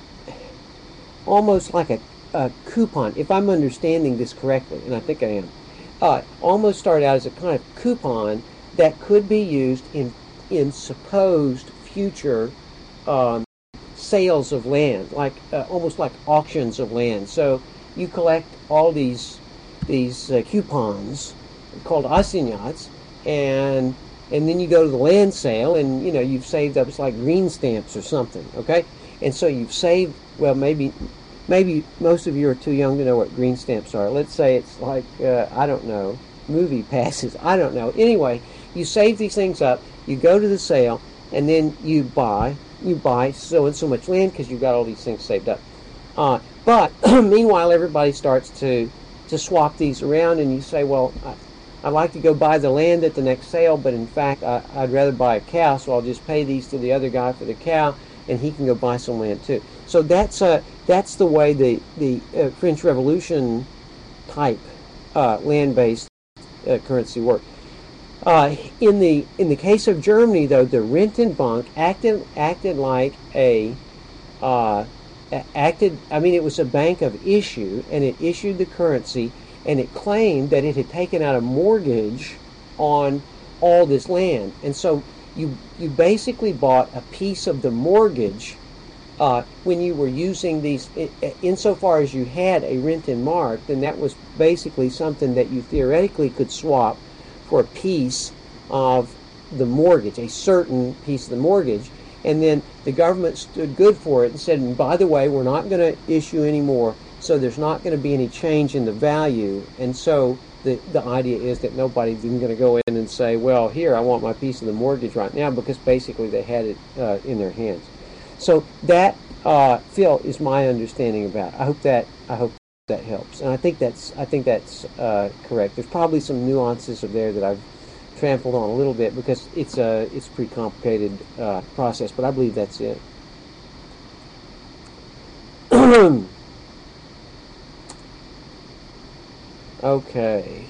almost like a, a coupon, if I'm understanding this correctly, and I think I am. Uh, almost started out as a kind of coupon that could be used in in supposed future um, sales of land, like uh, almost like auctions of land. So you collect all these these uh, coupons called assignats, and and then you go to the land sale, and you know you've saved up. It's like green stamps or something, okay? And so you've saved. Well, maybe, maybe most of you are too young to know what green stamps are. Let's say it's like uh, I don't know, movie passes. I don't know. Anyway, you save these things up. You go to the sale, and then you buy. You buy so and so much land because you've got all these things saved up. Uh, but meanwhile, everybody starts to to swap these around, and you say, well. I, I'd like to go buy the land at the next sale, but in fact, I, I'd rather buy a cow, so I'll just pay these to the other guy for the cow, and he can go buy some land too. So that's uh, that's the way the the uh, French Revolution type uh, land-based uh, currency worked. Uh, in the in the case of Germany, though, the Rentenbank acted acted like a uh, acted. I mean, it was a bank of issue, and it issued the currency. And it claimed that it had taken out a mortgage on all this land. And so you you basically bought a piece of the mortgage uh, when you were using these, insofar as you had a Rentenmark, then that was basically something that you theoretically could swap for a piece of the mortgage, a certain piece of the mortgage. And then the government stood good for it and said, and by the way, we're not going to issue any more. So there's not going to be any change in the value, and so the the idea is that nobody's even going to go in and say, well, here, I want my piece of the mortgage right now, because basically they had it uh, in their hands. So that, uh, Phil, is my understanding about it. I hope that I hope that helps, and I think that's I think that's uh, correct. There's probably some nuances of there that I've trampled on a little bit because it's a it's a pretty complicated uh, process, but I believe that's it. Okay.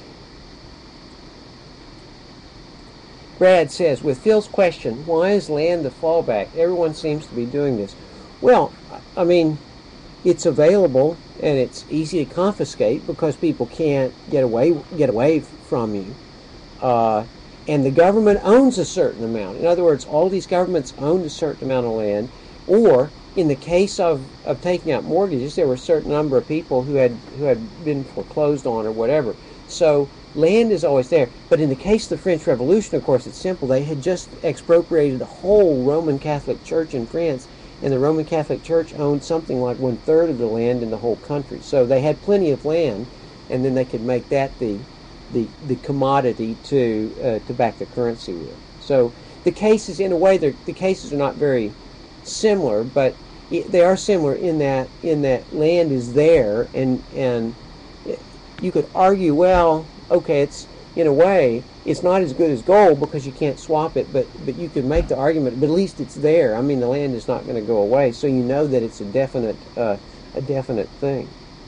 Brad says, with Phil's question, why is land the fallback? Everyone seems to be doing this. Well, I mean, it's available and it's easy to confiscate because people can't get away get away from you. Uh, and the government owns a certain amount. In other words, all these governments owned a certain amount of land. Or in the case of, of taking out mortgages, there were a certain number of people who had who had been foreclosed on or whatever. So land is always there. But in the case of the French Revolution, of course, it's simple. They had just expropriated the whole Roman Catholic Church in France, and the Roman Catholic Church owned something like one-third of the land in the whole country. So they had plenty of land, and then they could make that the the, the commodity to uh, to back the currency with. So the cases, in a way, the cases are not very similar, but it, they are similar in that in that land is there, and and you could argue, well, okay, it's in a way it's not as good as gold because you can't swap it, but but you could make the argument, but at least it's there. I mean, the land is not going to go away, so you know that it's a definite uh, a definite thing.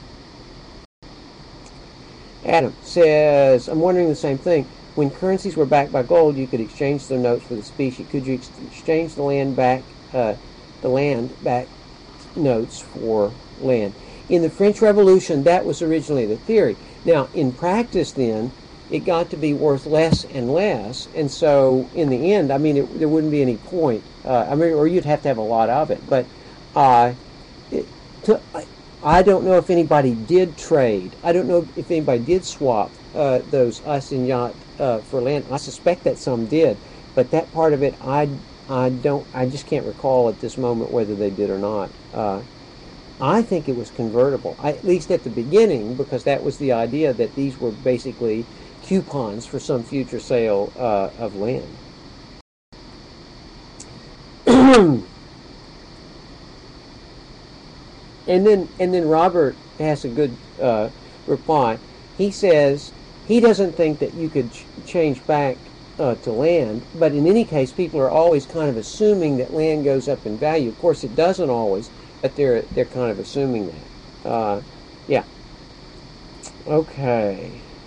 Adam says, I'm wondering the same thing. When currencies were backed by gold, you could exchange the notes for the specie. Could you ex- exchange the land back, uh, the land back notes for land? In the French Revolution, that was originally the theory. Now, in practice, then, it got to be worth less and less, and so in the end, I mean, it, there wouldn't be any point. Uh, I mean, or you'd have to have a lot of it. But uh, it, to, I, I don't know if anybody did trade. I don't know if anybody did swap uh, those assignats uh, for land. I suspect that some did, but that part of it, I, I don't. I just can't recall at this moment whether they did or not. Uh, I think it was convertible, I, at least at the beginning, because that was the idea that these were basically coupons for some future sale uh, of land. And then, and then Robert has a good uh, reply. He says he doesn't think that you could ch- change back uh, to land, but in any case, people are always kind of assuming that land goes up in value. Of course, it doesn't always, but they're they're kind of assuming that. Uh, yeah. Okay.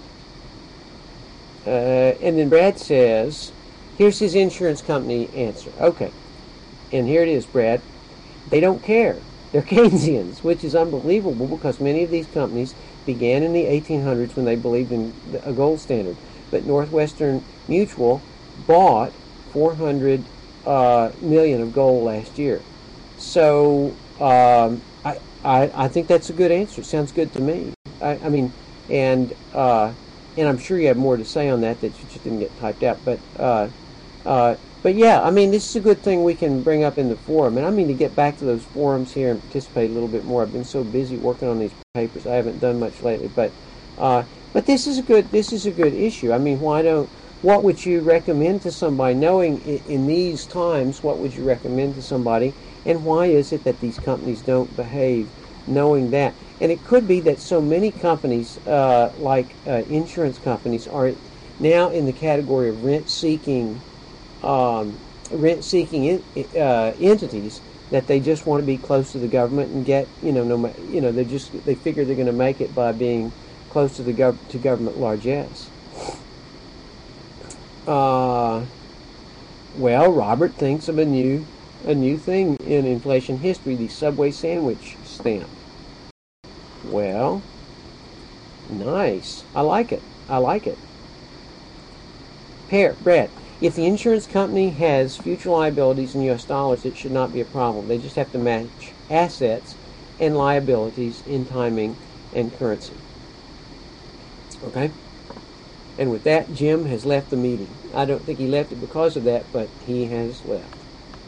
Uh, and then Brad says, here's his insurance company answer. Okay. And here it is, Brad. They don't care. They're Keynesians, which is unbelievable because many of these companies began in the eighteen hundreds when they believed in a gold standard. But Northwestern Mutual bought four hundred uh, million of gold last year. So um, I, I I think that's a good answer. Sounds good to me. I, I mean, and uh, and I'm sure you have more to say on that that you just didn't get typed out. But uh, uh, but yeah, I mean, this is a good thing we can bring up in the forum. And I mean to get back to those forums here and participate a little bit more. I've been so busy working on these papers, I haven't done much lately. But uh, but this is a good this is a good issue. I mean, why don't what would you recommend to somebody, knowing in, in these times, what would you recommend to somebody, and why is it that these companies don't behave knowing that? And it could be that so many companies, uh, like uh, insurance companies, are now in the category of rent-seeking um, rent-seeking in, uh, entities, that they just want to be close to the government and get, you know, no, you know, they just they figure they're going to make it by being close to the gov- to government largesse. Uh, well, Robert thinks of a new a new thing in inflation history: the Subway sandwich stamp. Well, nice. I like it. I like it. Pear, Brad, if the insurance company has future liabilities in U S dollars, it should not be a problem. They just have to match assets and liabilities in timing and currency. Okay? And with that, Jim has left the meeting. I don't think he left it because of that, but he has left.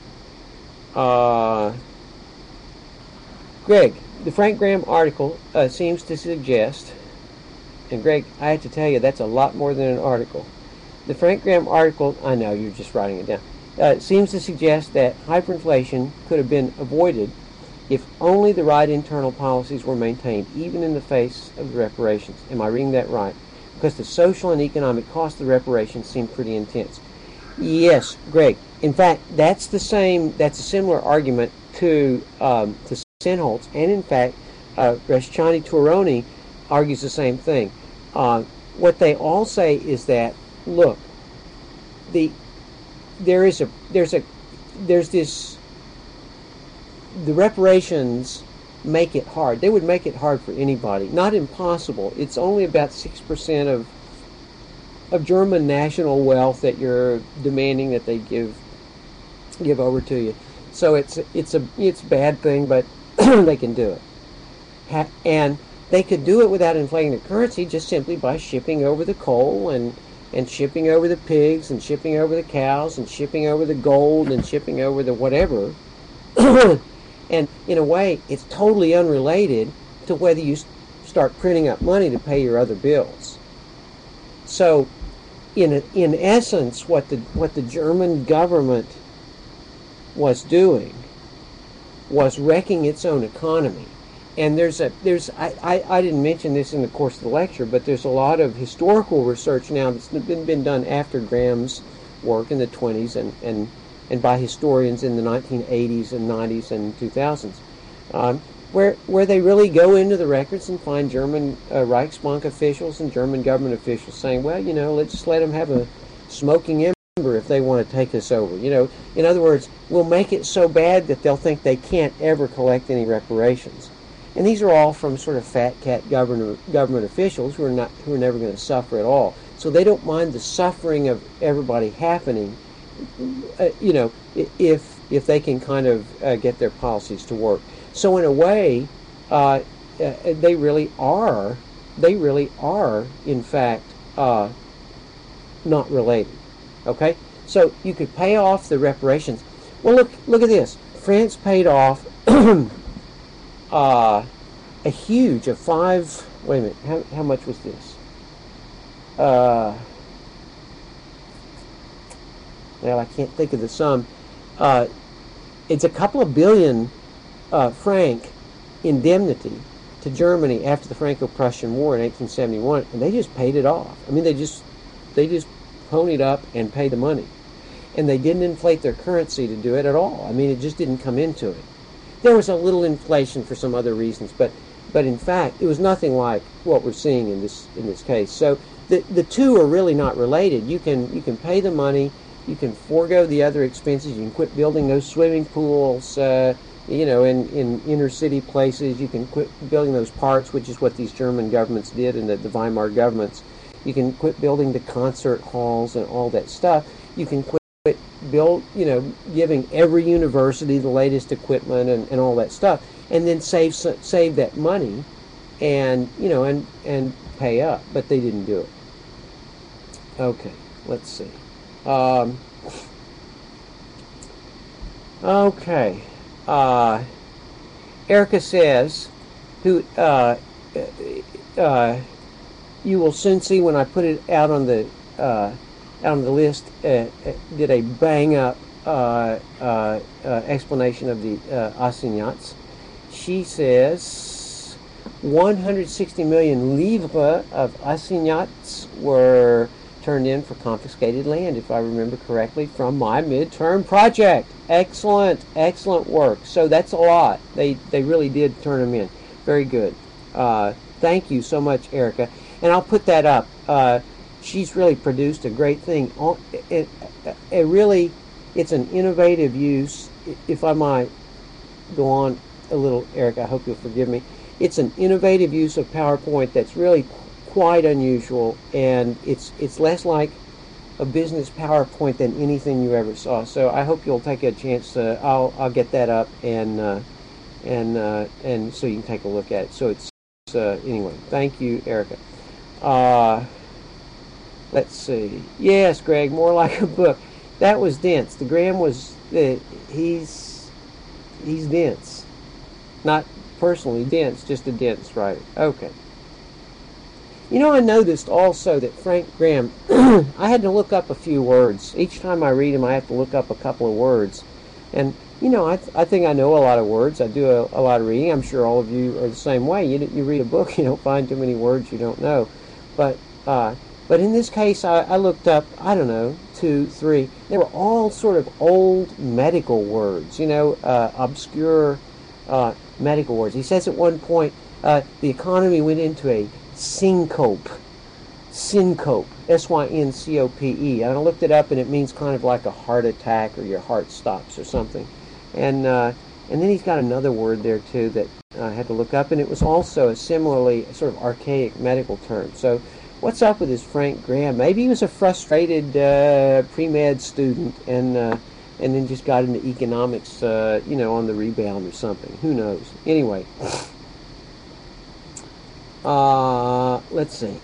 Uh, Greg, the Frank Graham article uh, seems to suggest, and Greg, I have to tell you, that's a lot more than an article. The Frank Graham article, I know, you're just writing it down, uh, seems to suggest that hyperinflation could have been avoided if only the right internal policies were maintained, even in the face of the reparations. Am I reading that right? because the social and economic cost of the reparations seem pretty intense. Yes, Greg. In fact, that's the same. That's a similar argument to um, to Sennholz, and in fact, uh, Reshchani Touroni argues the same thing. Uh, what they all say is that, look, the there is a there's a there's this the reparations make it hard. They would make it hard for anybody. Not impossible. It's only about six percent of of German national wealth that you're demanding that they give give over to you. So it's it's a it's a bad thing, but they can do it. Ha- and they could do it without inflating the currency, just simply by shipping over the coal and and shipping over the pigs and shipping over the cows and shipping over the gold and shipping over the whatever. And in a way, it's totally unrelated to whether you start printing up money to pay your other bills. So, in a, in essence, what the what the German government was doing was wrecking its own economy. And there's a there's I, I, I didn't mention this in the course of the lecture, but there's a lot of historical research now that's been been done after Graham's work in the twenties and and. and by historians in the nineteen eighties and nineties and two thousands, um, where where they really go into the records and find German uh, Reichsbank officials and German government officials saying, well, you know, let's just let them have a smoking ember if they want to take us over. You know, in other words, we'll make it so bad that they'll think they can't ever collect any reparations. And these are all from sort of fat cat government government officials who are not who are never going to suffer at all. So they don't mind the suffering of everybody happening. Uh, you know, if if they can kind of uh, get their policies to work. So in a way, uh, uh, they really are, they really are, in fact, uh, not related. Okay, so you could pay off the reparations. Well, look, look at this. France paid off uh, a huge, a five. Wait a minute. How how much was this? Uh. Well, I can't think of the sum. Uh, it's a couple of billion uh, franc indemnity to Germany after the Franco-Prussian War in eighteen seventy-one, and they just paid it off. I mean, they just they just ponied up and paid the money, and they didn't inflate their currency to do it at all. I mean, it just didn't come into it. There was a little inflation for some other reasons, but but in fact, it was nothing like what we're seeing in this in this case. So the the two are really not related. You can you can pay the money. You can forego the other expenses. You can quit building those swimming pools, uh, you know, in, in inner city places. You can quit building those parks, which is what these German governments did and the, the Weimar governments. You can quit building the concert halls and all that stuff. You can quit build, you know, giving every university the latest equipment and, and all that stuff, and then save save that money, and you know, and and pay up. But they didn't do it. Okay, let's see. Um, okay. Uh, Erica says, "Who uh, uh, you will soon see when I put it out on the uh, out on the list." Uh, did a bang up uh, uh, uh, explanation of the uh, assignats. She says, one hundred sixty million livres of assignats were turned in for confiscated land, if I remember correctly, from my midterm project. Excellent, excellent work. So that's a lot. They they really did turn them in. Very good. Uh, thank you so much, Erica. And I'll put that up. Uh, she's really produced a great thing. It, it, it really, it's an innovative use. If I might go on a little, Erica, I hope you'll forgive me. It's an innovative use of PowerPoint that's really quite unusual, and it's it's less like a business PowerPoint than anything you ever saw. So I hope you'll take a chance to. I'll I'll get that up and uh, and uh, and so you can take a look at it. So it's uh, anyway. Thank you, Erica. Uh, let's see. Yes, Greg, more like a book. That was dense. The Graham was uh, he's he's dense, not personally dense, just a dense writer. Okay. You know, I noticed also that Frank Graham, I had to look up a few words. Each time I read him, I have to look up a couple of words. And, you know, I, th- I think I know a lot of words. I do a, a lot of reading. I'm sure all of you are the same way. You, you read a book, you don't find too many words you don't know. But Uh, but in this case, I, I looked up, I don't know, two, three. They were all sort of old medical words, you know, uh, obscure uh, medical words. He says at one point, uh, the economy went into a syncope. Syncope. S Y N C O P E. And I looked it up, and it means kind of like a heart attack or your heart stops or something. And uh, and then he's got another word there, too, that I had to look up, and it was also a similarly sort of archaic medical term. So what's up with this Frank Graham? Maybe he was a frustrated uh, pre-med student and uh, and then just got into economics, uh, you know, on the rebound or something. Who knows? Anyway, uh, let's see.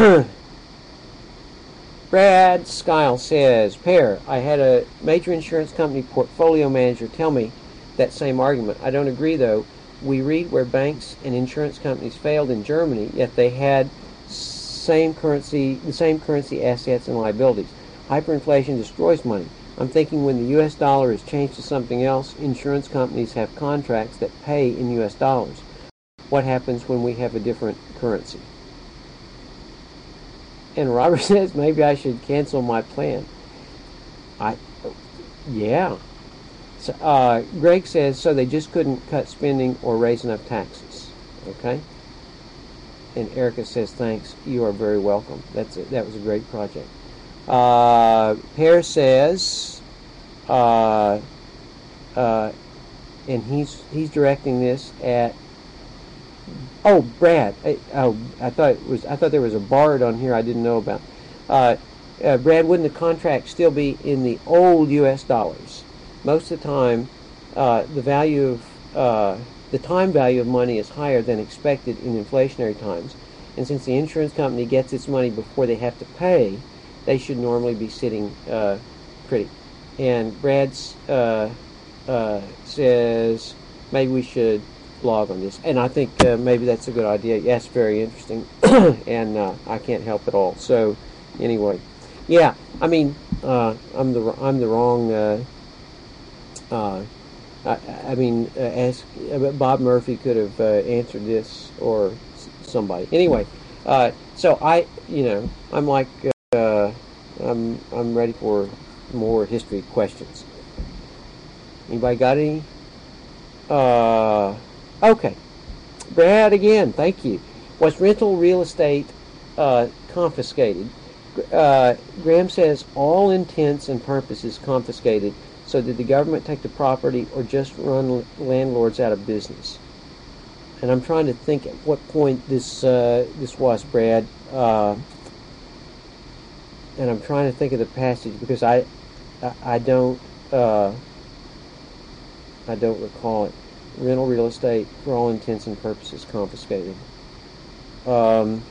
Brad Skyle says, Pear, I had a major insurance company portfolio manager tell me that same argument. I don't agree, though. We read where banks and insurance companies failed in Germany, yet they had same currency, the same currency assets and liabilities. Hyperinflation destroys money. I'm thinking when the U S dollar is changed to something else, insurance companies have contracts that pay in U S dollars. What happens when we have a different currency? And Robert says, maybe I should cancel my plan. I, yeah. So, uh, Greg says, so they just couldn't cut spending or raise enough taxes. Okay. And Erica says, thanks. You are very welcome. That's a, that was a great project. Uh, Pear says, uh, uh, and he's he's directing this at. Oh, Brad. I, oh, I thought it was. I thought there was a Bard on here I didn't know about. Uh, uh, Brad, wouldn't the contract still be in the old U S dollars? Most of the time, uh, the value of uh, the time value of money is higher than expected in inflationary times, and since the insurance company gets its money before they have to pay, they should normally be sitting uh, pretty. And Brad uh, uh, says maybe we should blog on this, and I think uh, maybe that's a good idea. Yes, very interesting, and uh, I can't help it all. So anyway, yeah, I mean, uh, I'm the I'm the wrong. Uh, uh, I, I mean, uh, ask uh, Bob Murphy could have uh, answered this, or s- somebody. Anyway, uh, so I, you know, I'm like, uh, I'm I'm ready for more history questions. Anybody got any? Uh, okay, Brad again. Thank you. Was rental real estate uh, confiscated? Uh, Graham says all intents and purposes confiscated. So did the government take the property or just run landlords out of business? And I'm trying to think at what point this uh, this was, Brad. Uh, and I'm trying to think of the passage because I I, I don't uh, I don't recall it. Rental real estate for all intents and purposes confiscated. Um,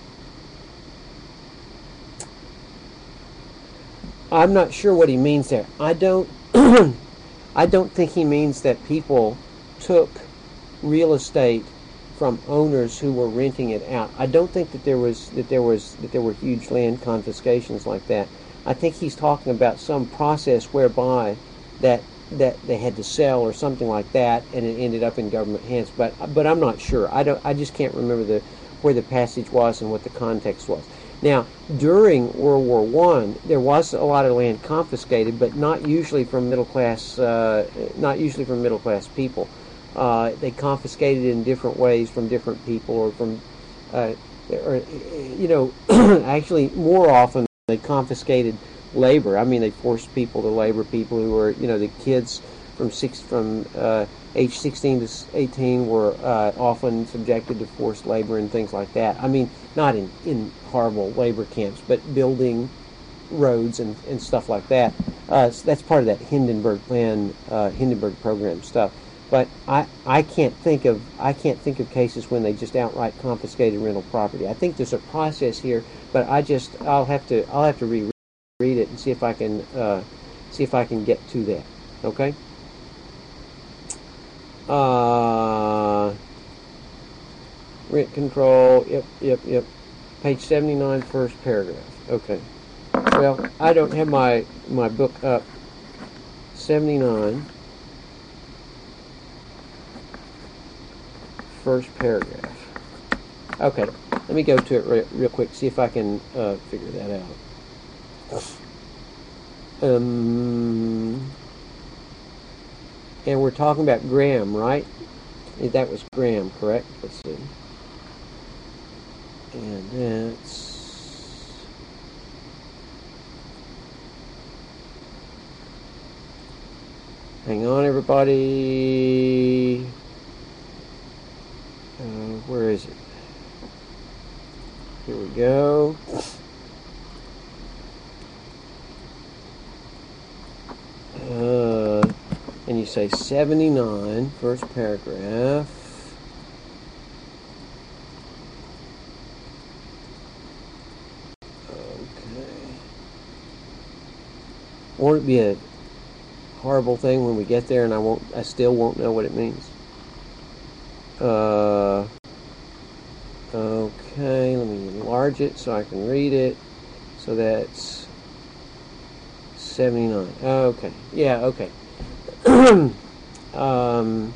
I'm not sure what he means there. I don't. I don't think he means that people took real estate from owners who were renting it out. I don't think that there was that there was that there were huge land confiscations like that. I think he's talking about some process whereby that that they had to sell or something like that, and it ended up in government hands. But but I'm not sure. I don't. I just can't remember the where the passage was and what the context was. Now, during World War One, there was a lot of land confiscated, but not usually from middle class, uh, not usually from middle class people. Uh, they confiscated in different ways from different people, or from, uh, or, you know, actually more often they confiscated labor. I mean, they forced people to labor. People who were, you know, the kids from six from uh, age sixteen to eighteen were uh, often subjected to forced labor and things like that. I mean, not in, in horrible labor camps, but building roads and, and stuff like that. Uh, so that's part of that Hindenburg plan, uh, Hindenburg program stuff. But I, I can't think of I can't think of cases when they just outright confiscated rental property. I think there's a process here, but I just I'll have to I'll have to reread it and see if I can uh, see if I can get to that. Okay. Uh, rent control, yep, yep, yep. Page seventy-nine, first paragraph. Okay. Well, I don't have my, my book up. seventy-nine, first paragraph. Okay. Let me go to it re- real quick, see if I can uh, figure that out. Um, and we're talking about Graham, right? That was Graham, correct? Let's see. And that's... Hang on, everybody. Uh, where is it? Here we go. Uh, and you say seventy-nine, first paragraph. Okay. Won't it be a horrible thing when we get there and I won't, I still won't know what it means? Uh, okay, let me enlarge it so I can read it. So that's seventy-nine. Okay, yeah, okay. um,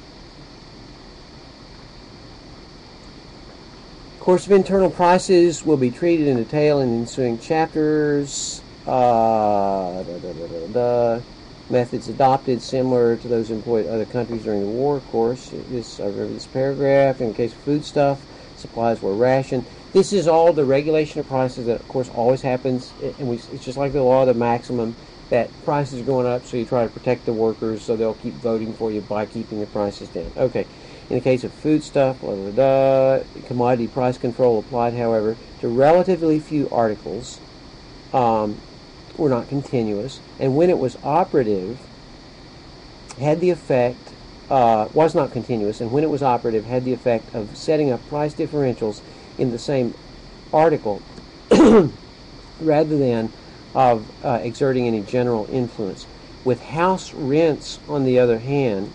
course of internal prices will be treated in detail in ensuing chapters. Uh, da, da, da, da, da. Methods adopted similar to those employed in other countries during the war, of course. This, I remember this paragraph. In the case of foodstuff, supplies were rationed. This is all the regulation of prices that, of course, always happens. And we, it's just like the law of the maximum, that prices are going up, so you try to protect the workers, so they'll keep voting for you by keeping the prices down. Okay. In the case of foodstuff, blah, blah, blah, commodity price control applied, however, to relatively few articles. Um, were not continuous, and when it was operative, had the effect, uh, was not continuous, and when it was operative, had the effect of setting up price differentials in the same article rather than of uh, exerting any general influence. With house rents, on the other hand,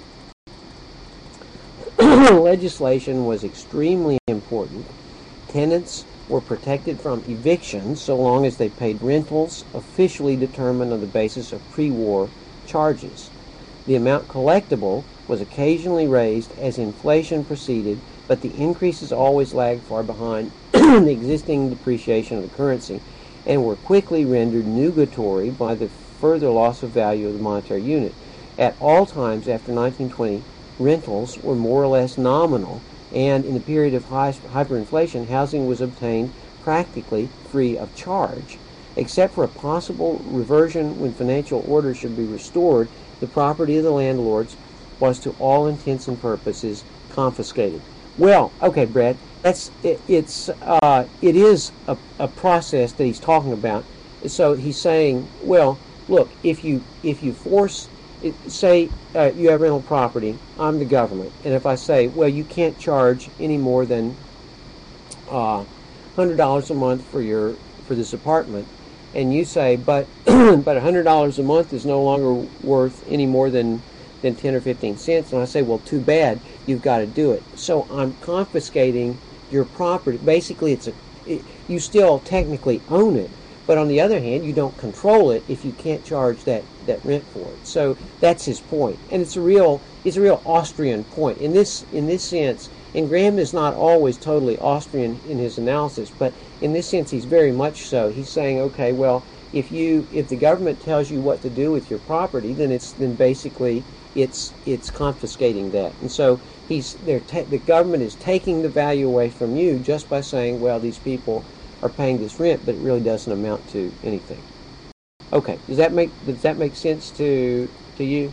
legislation was extremely important. Tenants were protected from evictions so long as they paid rentals officially determined on the basis of pre-war charges. The amount collectible was occasionally raised as inflation proceeded, but the increases always lagged far behind the existing depreciation of the currency and were quickly rendered nugatory by the further loss of value of the monetary unit. At all times after nineteen twenty, rentals were more or less nominal, and in the period of high, hyperinflation, housing was obtained practically free of charge. Except for a possible reversion when financial order should be restored, the property of the landlords was to all intents and purposes confiscated. Well, okay, Brad, that's it, it's uh, it is a, a process that he's talking about. So he's saying, well, look, if you if you force It, say uh, you have rental property, I'm the government, and if I say, well, you can't charge any more than uh, one hundred dollars a month for your for this apartment, and you say, but but one hundred dollars a month is no longer worth any more than than ten or fifteen cents, and I say, well, too bad, you've got to do it. So I'm confiscating your property. Basically, it's a it, you still technically own it, but on the other hand, you don't control it if you can't charge that, that rent for it. So that's his point, and it's a real it's a real Austrian point in this in this sense. And Graham is not always totally Austrian in his analysis, but in this sense, he's very much so. He's saying, okay, well, if you if the government tells you what to do with your property, then it's then basically it's it's confiscating that, and so he's they're ta- the government is taking the value away from you just by saying, well, these people are paying this rent, but it really doesn't amount to anything. Okay, does that make does that make sense to to you?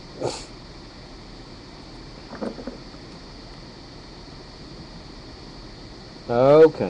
Okay.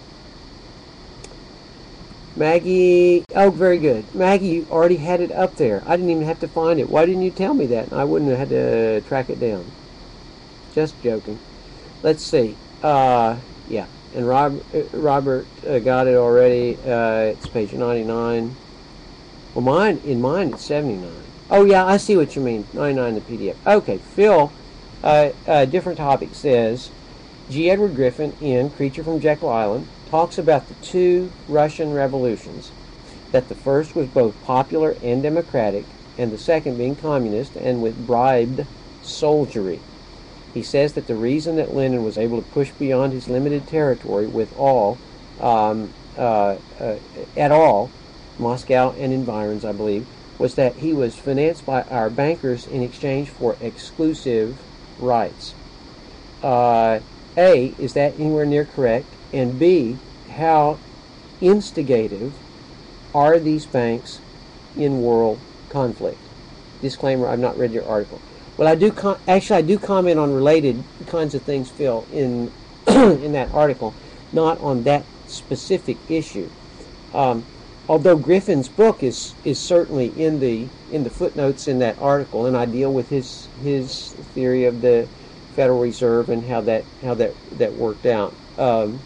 Maggie, oh, very good. Maggie, you already had it up there. I didn't even have to find it. Why didn't you tell me that? I wouldn't have had to track it down. Just joking. Let's see. Uh, yeah. And Rob, Robert uh, got it already. Uh, it's page ninety-nine. Well, mine in mine it's seventy-nine. Oh yeah, I see what you mean. ninety-nine in the P D F. Okay, Phil, uh, uh, different topic says, G. Edward Griffin in Creature from Jekyll Island talks about the two Russian revolutions. That the first was both popular and democratic, and the second being communist and with bribed soldiery. He says that the reason that Lenin was able to push beyond his limited territory with all, um, uh, uh, at all, Moscow and environs, I believe, was that he was financed by our bankers in exchange for exclusive rights. Uh, A, is that anywhere near correct? And B, how instigative are these banks in world conflict? Disclaimer, I've not read your article. Well, I do com- actually I do comment on related kinds of things, Phil, in in that article, not on that specific issue. Um, although Griffin's book is is certainly in the in the footnotes in that article, and I deal with his his theory of the Federal Reserve and how that how that that worked out. Um,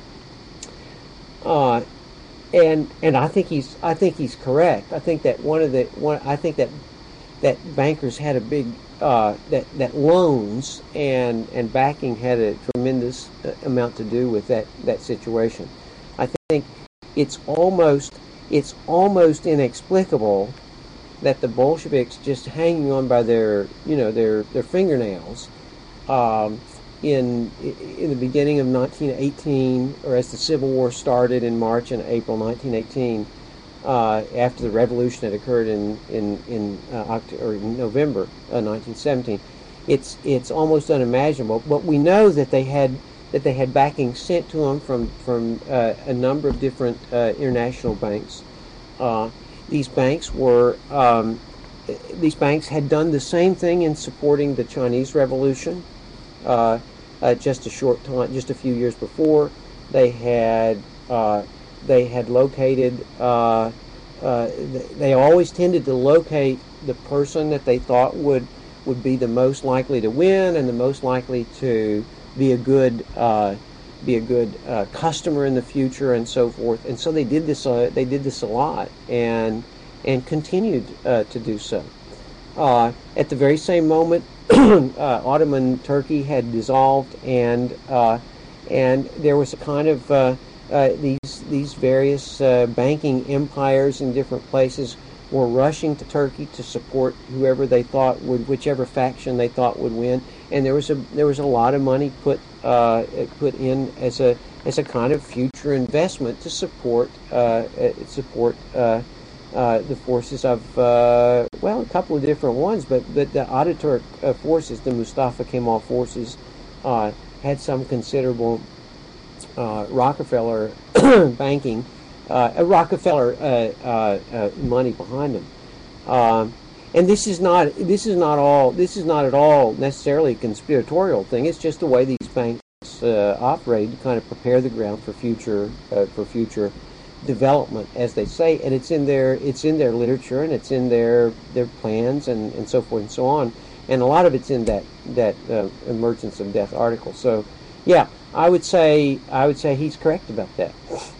uh, and and I think he's I think he's correct. I think that one of the one I think that that bankers had a big uh, that that loans and and backing had a tremendous amount to do with that that situation. I think it's almost it's almost inexplicable that the Bolsheviks, just hanging on by their you know their their fingernails, um, in in the beginning of nineteen eighteen, or as the Civil War started in March and April nineteen eighteen, uh, after the revolution had occurred in in in uh, October, or November uh, nineteen seventeen, it's it's almost unimaginable. But we know that they had that they had backing sent to them from from uh, a number of different uh, international banks. Uh, these banks were um, these banks had done the same thing in supporting the Chinese Revolution. Uh, uh, just a short time, just a few years before, they had uh, they had located. Uh, uh, they always tended to locate the person that they thought would would be the most likely to win and the most likely to be a good uh, be a good uh, customer in the future, and so forth. And so they did this. Uh, they did this a lot, and and continued uh, to do so. Uh, at the very same moment, uh, Ottoman Turkey had dissolved, and uh, and there was a kind of uh, uh, these these various uh, banking empires in different places were rushing to Turkey to support whoever they thought would, whichever faction they thought would win, and there was a there was a lot of money put uh, put in as a as a kind of future investment to support uh, support. Uh, Uh, the forces of, uh, well, a couple of different ones, but, but the Ataturk uh, forces, the Mustafa Kemal forces, uh, had some considerable uh, Rockefeller banking, uh, Rockefeller uh, uh, uh, money behind them. Um, and this is not this is not all this is not at all necessarily a conspiratorial thing. It's just the way these banks uh, operate to kind of prepare the ground for future uh, for future. development, as they say, and it's in their it's in their literature, and it's in their their plans, and, and so forth and so on, and a lot of it's in that that uh, Emergence of Death article. So, yeah, I would say I would say he's correct about that.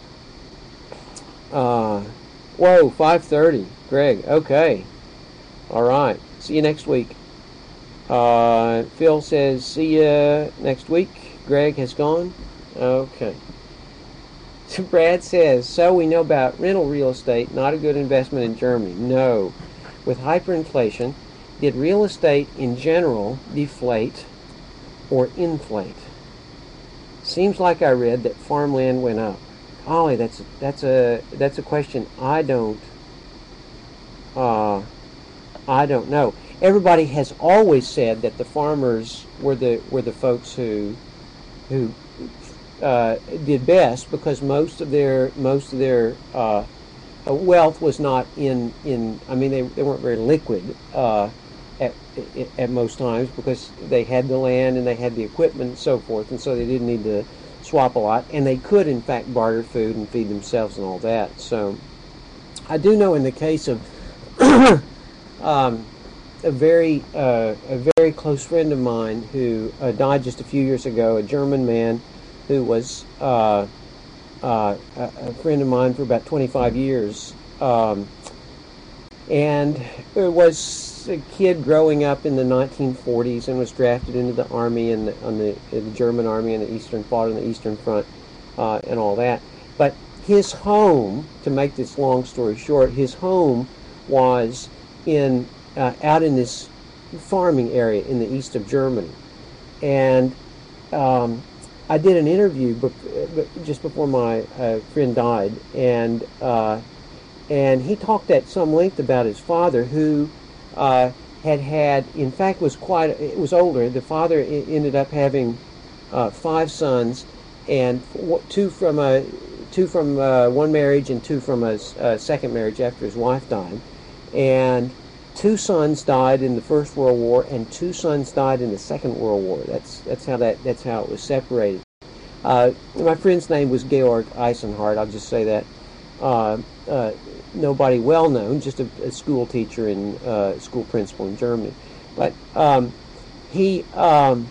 Uh, whoa, five thirty, Greg. Okay, all right. See you next week. Uh, Phil says, "See you next week." Greg has gone. Okay. Brad says, so we know about rental real estate, not a good investment in Germany. No. With hyperinflation, did real estate in general deflate or inflate? Seems like I read that farmland went up. Golly, that's that's a that's a question I don't uh, I don't know. Everybody has always said that the farmers were the were the folks who who Uh, did best, because most of their most of their uh, wealth was not in in. I mean, they, they weren't very liquid uh, at at most times, because they had the land and they had the equipment and so forth, and so they didn't need to swap a lot, and they could in fact barter food and feed themselves and all that. So I do know in the case of um, a very uh, a very close friend of mine who uh, died just a few years ago, a German man who was uh, uh, a friend of mine for about twenty-five years, um, and was a kid growing up in the nineteen forties and was drafted into the army and the, on the, the German army and the Eastern fought on the Eastern Front uh, and all that. But his home, to make this long story short, his home was in uh, out in this farming area in the east of Germany. and um, I did an interview just before my uh, friend died, and uh, and he talked at some length about his father, who uh, had had, in fact, was quite, it was older. The father ended up having uh, five sons, and two from a two from uh, one marriage and two from a, a second marriage after his wife died, and two sons died in the First World War, and two sons died in the Second World War. That's that's how that that's how it was separated. Uh, my friend's name was Georg Eisenhardt. I'll just say that. Uh, uh, nobody well known, just a, a school teacher and uh, school principal in Germany. But um, he, um,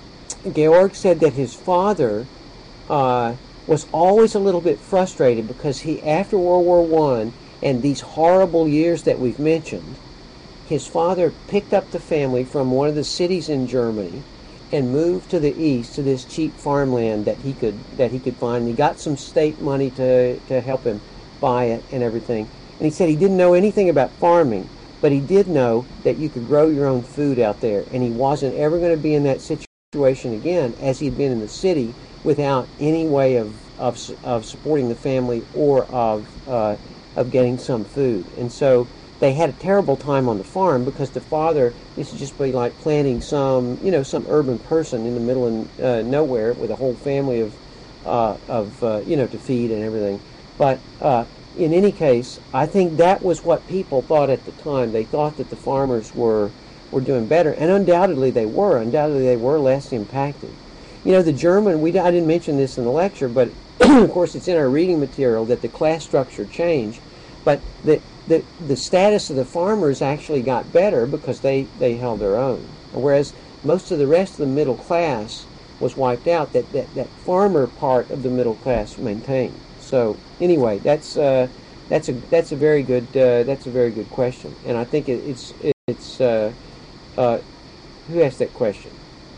Georg said that his father uh, was always a little bit frustrated because he, after World War One and these horrible years that we've mentioned, his father picked up the family from one of the cities in Germany and moved to the east to this cheap farmland that he could that he could find. He got some state money to to help him buy it and everything. And he said he didn't know anything about farming, but he did know that you could grow your own food out there, and he wasn't ever going to be in that situation again as he'd been in the city without any way of of, of supporting the family or of uh, of getting some food. And so they had a terrible time on the farm because the father used to just be like planting some, you know, some urban person in the middle of uh, nowhere with a whole family of, uh, of uh, you know, to feed and everything. But uh, in any case, I think that was what people thought at the time. They thought that the farmers were were doing better, and undoubtedly they were. Undoubtedly they were less impacted. You know, the German, we I didn't mention this in the lecture, but of course it's in our reading material that the class structure changed. But the the the status of the farmers actually got better because they, they held their own. Whereas most of the rest of the middle class was wiped out, that, that, that farmer part of the middle class maintained. So anyway, that's uh, that's a that's a very good uh, that's a very good question, and I think it, it's it's uh, uh, who asked that question?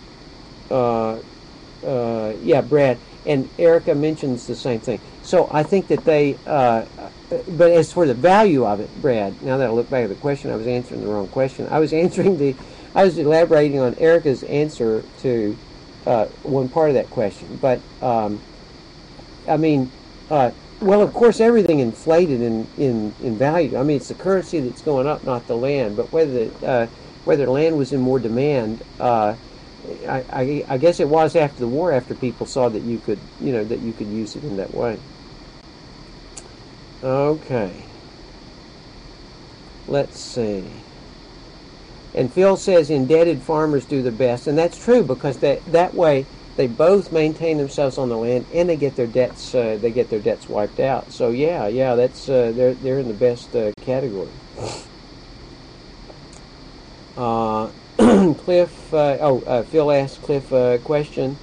Uh, uh, yeah, Brad, and Erica mentions the same thing. So I think that they. Uh, but as for the value of it, Brad, now that I look back at the question, I was answering the wrong question. I was answering the, I was elaborating on Erica's answer to uh, one part of that question. But um, I mean. Uh, well, of course, everything inflated in, in, in value. I mean, it's the currency that's going up, not the land. But whether the, uh, whether land was in more demand, uh, I, I, I guess it was after the war, after people saw that you could, you know, that you could use it in that way. Okay. Let's see. And Phil says indebted farmers do the best, and that's true because that that way. They both maintain themselves on the land, and they get their debts. Uh, they get their debts wiped out. So yeah, yeah, that's uh, they're they're in the best uh, category. Uh, Cliff. Uh, oh, uh, Phil asked Cliff a question.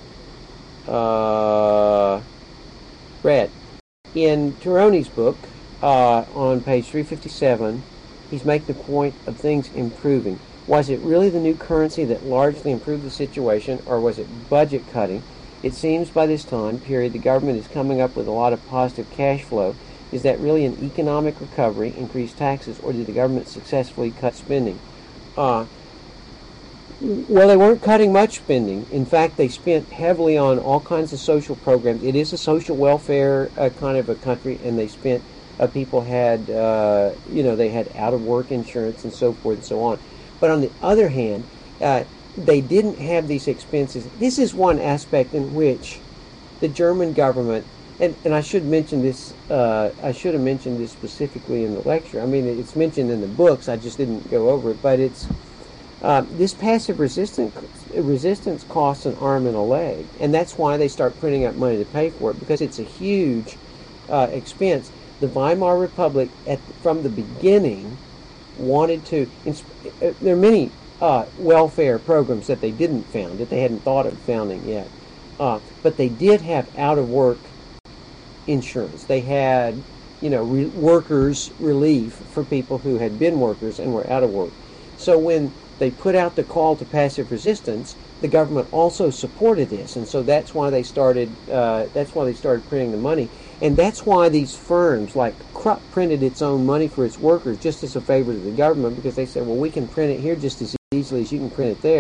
Uh, Brad, in Tironi's book uh, on page three fifty-seven, he's making the point of things improving. Was it really the new currency that largely improved the situation, or was it budget cutting? It seems by this time period the government is coming up with a lot of positive cash flow. Is that really an economic recovery, increased taxes, or did the government successfully cut spending? Uh, well, they weren't cutting much spending. In fact, they spent heavily on all kinds of social programs. It is a social welfare uh, kind of a country, and they spent, uh, people had, uh, you know, they had out-of-work insurance and so forth and so on. But on the other hand, uh, they didn't have these expenses. This is one aspect in which the German government, and, and I should mention this, uh, I should have mentioned this specifically in the lecture. I mean, it's mentioned in the books, I just didn't go over it, but it's, uh, this passive resistance, resistance costs an arm and a leg, and that's why they start printing up money to pay for it, because it's a huge uh, expense. The Weimar Republic, at, from the beginning, wanted to, there are many uh, welfare programs that they didn't found, that they hadn't thought of founding yet, uh, but they did have out-of-work insurance. They had, you know, re- workers' relief for people who had been workers and were out of work. So when they put out the call to passive resistance, the government also supported this, and so that's why they started. Uh, that's why they started printing the money, and that's why these firms like Krupp printed its own money for its workers just as a favor to the government, because they said, well, we can print it here just as easily as you can print it there,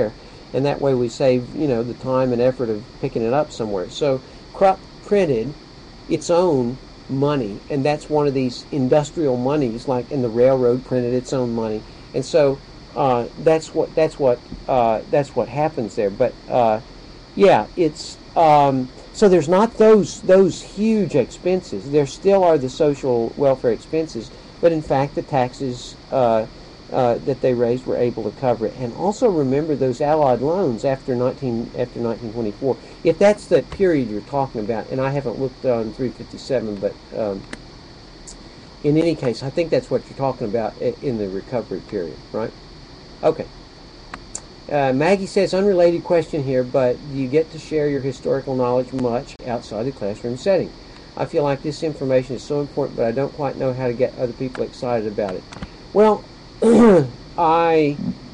and that way we save, you know, the time and effort of picking it up somewhere. So Krupp printed its own money, and that's one of these industrial monies, like, and the railroad printed its own money, and so uh, that's what that's what uh, that's what happens there. But uh, yeah, it's um, so there's not those those huge expenses. There still are the social welfare expenses, but in fact the taxes uh, uh, that they raised were able to cover it. And also remember those Allied loans after nineteen after nineteen twenty-four. If that's the period you're talking about, and I haven't looked on three fifty-seven, but um, in any case, I think that's what you're talking about in the recovery period, right? Okay. Uh, Maggie says, unrelated question here, but do you get to share your historical knowledge much outside the classroom setting? I feel like this information is so important, but I don't quite know how to get other people excited about it. Well, I,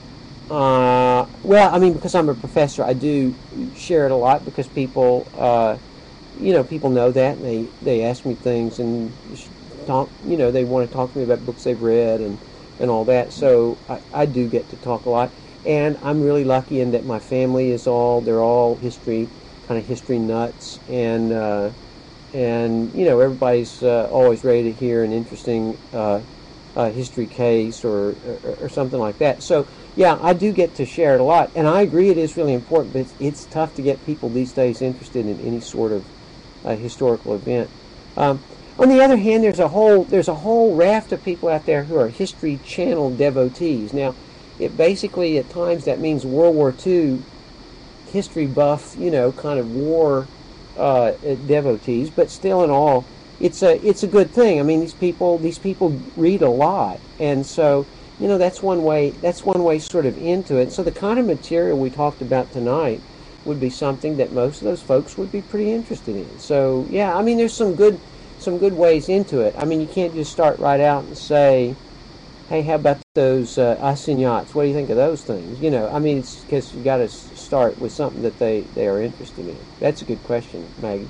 uh, well, I mean, because I'm a professor, I do share it a lot because people, uh, you know, people know that, and they, they ask me things and talk, you know, they want to talk to me about books they've read and, and all that, so I, I do get to talk a lot. And I'm really lucky in that my family is all, they're all history, kind of history nuts, and, uh, and you know, everybody's uh, always ready to hear an interesting uh, uh, history case or, or, or something like that. So, yeah, I do get to share it a lot, and I agree it is really important, but it's, it's tough to get people these days interested in any sort of uh, historical event. Um, on the other hand, there's a whole there's a whole raft of people out there who are History Channel devotees. Now, it basically, at times, that means World War Two history buff, you know, kind of war uh, devotees. But still, in all, it's a it's a good thing. I mean, these people these people read a lot, and so you know that's one way that's one way sort of into it. So the kind of material we talked about tonight would be something that most of those folks would be pretty interested in. So yeah, I mean, there's some good some good ways into it. I mean, you can't just start right out and say, hey, how about those uh, assignats? What do you think of those things? You know, I mean, it's because you got to start with something that they, they are interested in. That's a good question, Maggie.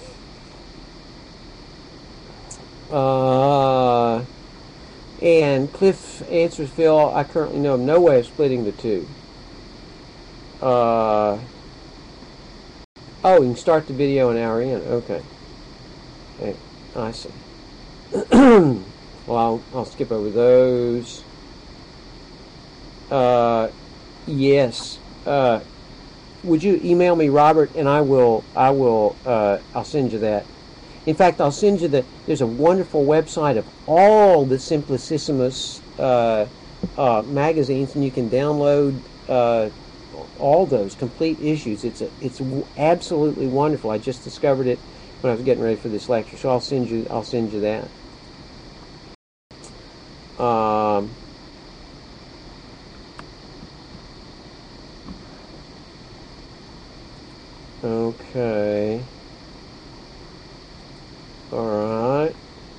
Uh, and Cliff answers, Phil, I currently know of no way of splitting the two. Uh, oh, you can start the video an hour in. Okay. Okay. I see. Well, I'll, I'll skip over those. Uh, yes. Uh, would you email me, Robert, and I will. I will. Uh, I'll send you that. In fact, I'll send you the. There's a wonderful website of all the Simplicissimus uh, uh, magazines, and you can download uh, all those complete issues. It's a. It's w- absolutely wonderful. I just discovered it when I was getting ready for this lecture, so I'll send you. I'll send you that. Um, okay. All right.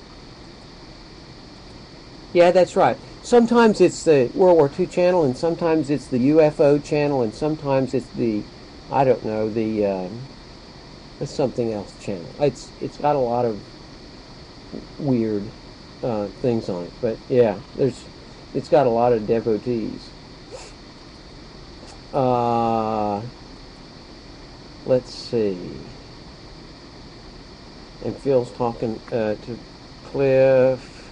Yeah, that's right. Sometimes it's the World War Two channel, and sometimes it's the U F O channel, and sometimes it's the, I don't know, the um, it's something else channel. It's it's got a lot of weird Uh, things on it, but yeah, there's it's got a lot of devotees. Uh, let's see. And Phil's talking uh, to Cliff.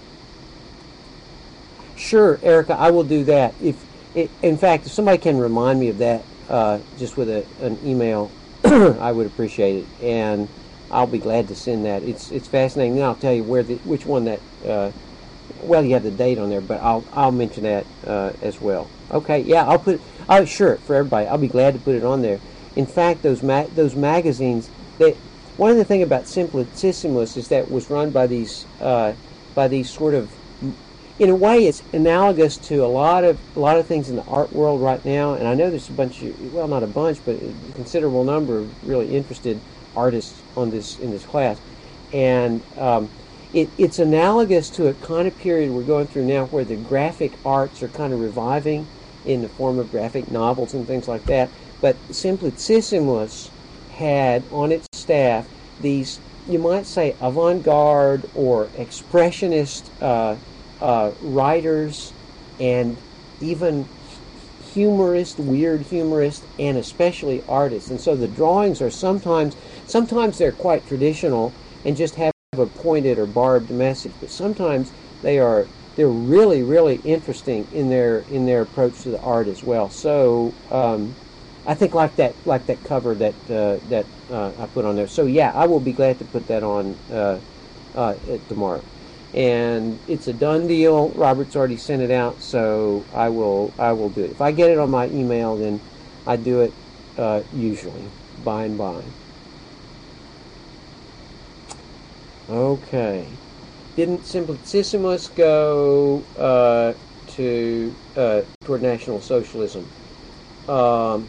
Sure, Erica, I will do that. If, it, in fact, if somebody can remind me of that, uh, just with a, an email, I would appreciate it, and I'll be glad to send that. It's it's fascinating. Then I'll tell you where the which one that. Uh, well, you have the date on there, but I'll I'll mention that uh, as well. Okay, yeah, I'll put. Oh, sure, for everybody, I'll be glad to put it on there. In fact, those ma- those magazines. They, one of the things about Simplicissimus is that it was run by these uh, by these sort of. In a way, it's analogous to a lot of a lot of things in the art world right now, and I know there's a bunch of well, not a bunch, but a considerable number of really interested artists on this in this class, and um, it, it's analogous to a kind of period we're going through now where the graphic arts are kind of reviving in the form of graphic novels and things like that. But Simplicissimus had on its staff these, you might say, avant-garde or expressionist uh, uh, writers and even humorists, weird humorists, and especially artists. And so the drawings are sometimes, sometimes they're quite traditional and just have a pointed or barbed message, but sometimes they are they're really, really interesting in their in their approach to the art as well. So um, I think like that like that cover that uh, that uh, I put on there. So yeah, I will be glad to put that on uh, uh, tomorrow. And it's a done deal. Robert's already sent it out, so I will I will do it. If I get it on my email, then I do it uh, usually by and by. Okay. Didn't Simplicissimus go uh, to uh, toward National Socialism? Um,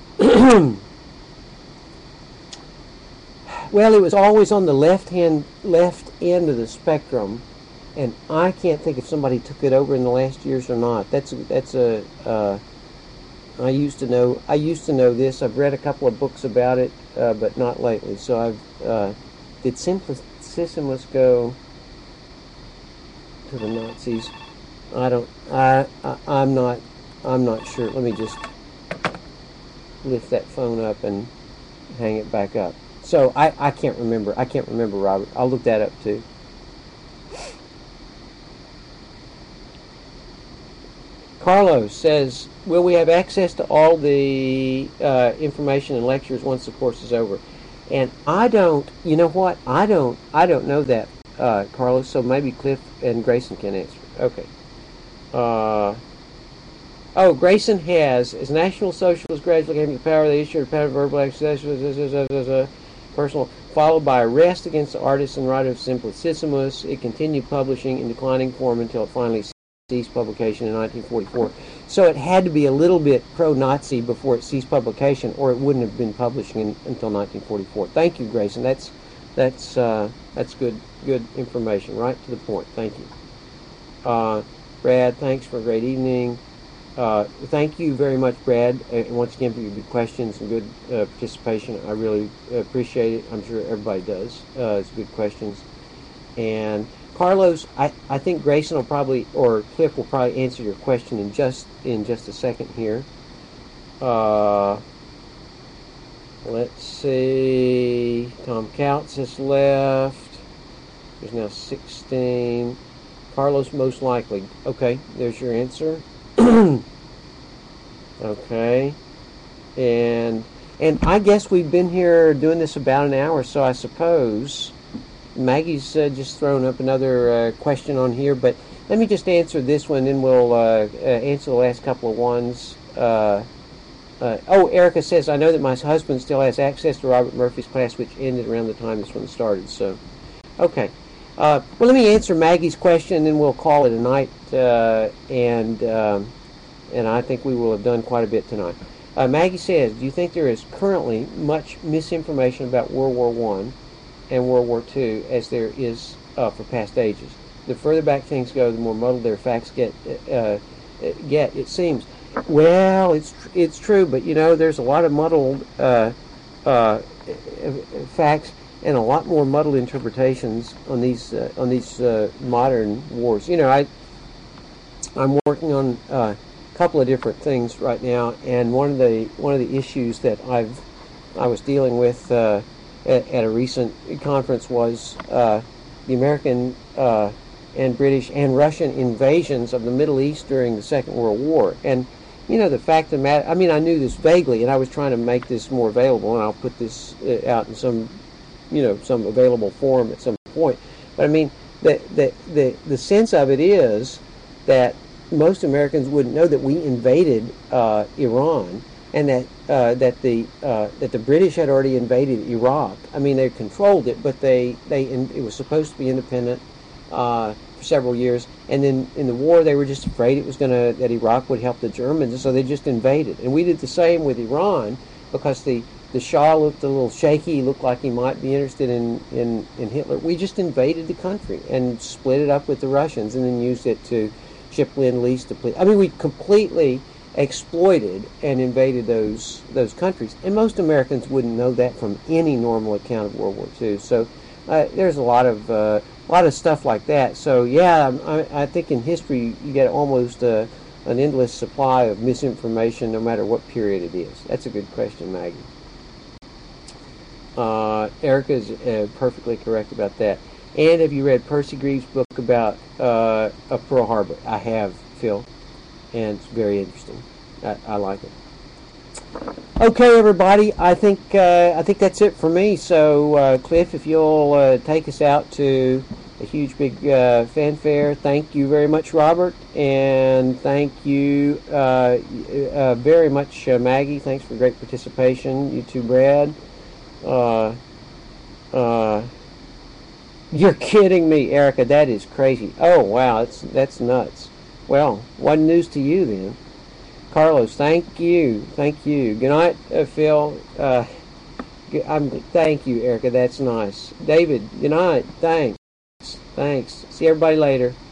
well, it was always on the left hand left end of the spectrum, and I can't think if somebody took it over in the last years or not. That's that's a uh, I used to know I used to know this. I've read a couple of books about it, uh, but not lately. So I've uh, did Simplicissimus go to the Nazis? I don't. I, I I'm not. I'm not sure. Let me just lift that phone up and hang it back up. So I, I can't remember. I can't remember, Robert. I'll look that up too. Carlos says, will we have access to all the uh, information and lectures once the course is over? And I don't, you know what? I don't, I don't know that, uh, Carlos, so maybe Cliff and Grayson can answer. Okay. Uh, oh, Grayson has, as National Socialists gradually came to power, they issued a pattern of verbal accusations, personal, followed by arrest against the artist and writer of Simplicissimus. It continued publishing in declining form until it finally ceased publication in nineteen forty-four. So it had to be a little bit pro-Nazi before it ceased publication, or it wouldn't have been publishing in, until nineteen forty-four. Thank you, Grayson. That's that's uh, that's good good information. Right to the point. Thank you, uh, Brad. Thanks for a great evening. Uh, thank you very much, Brad, uh, once again for your good questions and good uh, participation. I really appreciate it. I'm sure everybody does. Uh, it's good questions. And Carlos, I, I think Grayson will probably, or Cliff will probably answer your question in just in just a second here. Uh, let's see. Tom Couts has left. There's now sixteen. Carlos, most likely. Okay, there's your answer. Okay, and and I guess we've been here doing this about an hour, so I suppose Maggie's uh, just thrown up another uh, question on here, but let me just answer this one, then we'll uh, uh, answer the last couple of ones. Uh, uh, oh, Erica says, I know that my husband still has access to Robert Murphy's class, which ended around the time this one started, so okay. Uh, well, let me answer Maggie's question, and then we'll call it a night, uh, and um, and I think we will have done quite a bit tonight. Uh, Maggie says, do you think there is currently much misinformation about World War One and World War Two as there is uh, for past ages? The further back things go, the more muddled their facts get. Uh, get it seems. Well, it's it's true, but you know, there's a lot of muddled uh, uh, facts and a lot more muddled interpretations on these uh, on these uh, modern wars. You know, I I'm working on uh, a couple of different things right now, and one of the one of the issues that I've I was dealing with uh, at, at a recent conference was uh, the American uh, and British and Russian invasions of the Middle East during the Second World War. And you know, the fact of the matter, I mean, I knew this vaguely, and I was trying to make this more available, and I'll put this uh, out in some you know, some available form at some point. But I mean, the the the, the sense of it is that most Americans wouldn't know that we invaded uh, Iran, and that uh, that the uh, that the British had already invaded Iraq. I mean, they controlled it, but they they it was supposed to be independent uh, for several years, and then in the war they were just afraid it was going to that Iraq would help the Germans, and so they just invaded. And we did the same with Iran because the The Shah looked a little shaky. He looked like he might be interested in, in, in Hitler. We just invaded the country and split it up with the Russians and then used it to ship Lend-Lease to please. I mean, we completely exploited and invaded those those countries. And most Americans wouldn't know that from any normal account of World War Two. So uh, there's a lot of uh, a lot of stuff like that. So yeah, I, I think in history you get almost a, an endless supply of misinformation, no matter what period it is? That's a good question, Maggie. Uh, Erica is uh, perfectly correct about that. And have you read Percy Greaves' book about uh, uh, Pearl Harbor? I have, Phil, and it's very interesting. I, I like it. Okay, everybody. I think uh, I think that's it for me. So, uh, Cliff, if you'll uh, take us out to a huge, big uh, fanfare. Thank you very much, Robert, and thank you uh, uh, very much, uh, Maggie. Thanks for great participation. You too, Brad. Uh, uh, you're kidding me, Erica. That is crazy. Oh, wow. That's that's nuts. Well, what news to you then? Carlos, thank you. Thank you. Good night, uh, Phil. Uh, I'm, thank you, Erica. That's nice. David, good night. Thanks. Thanks. See everybody later.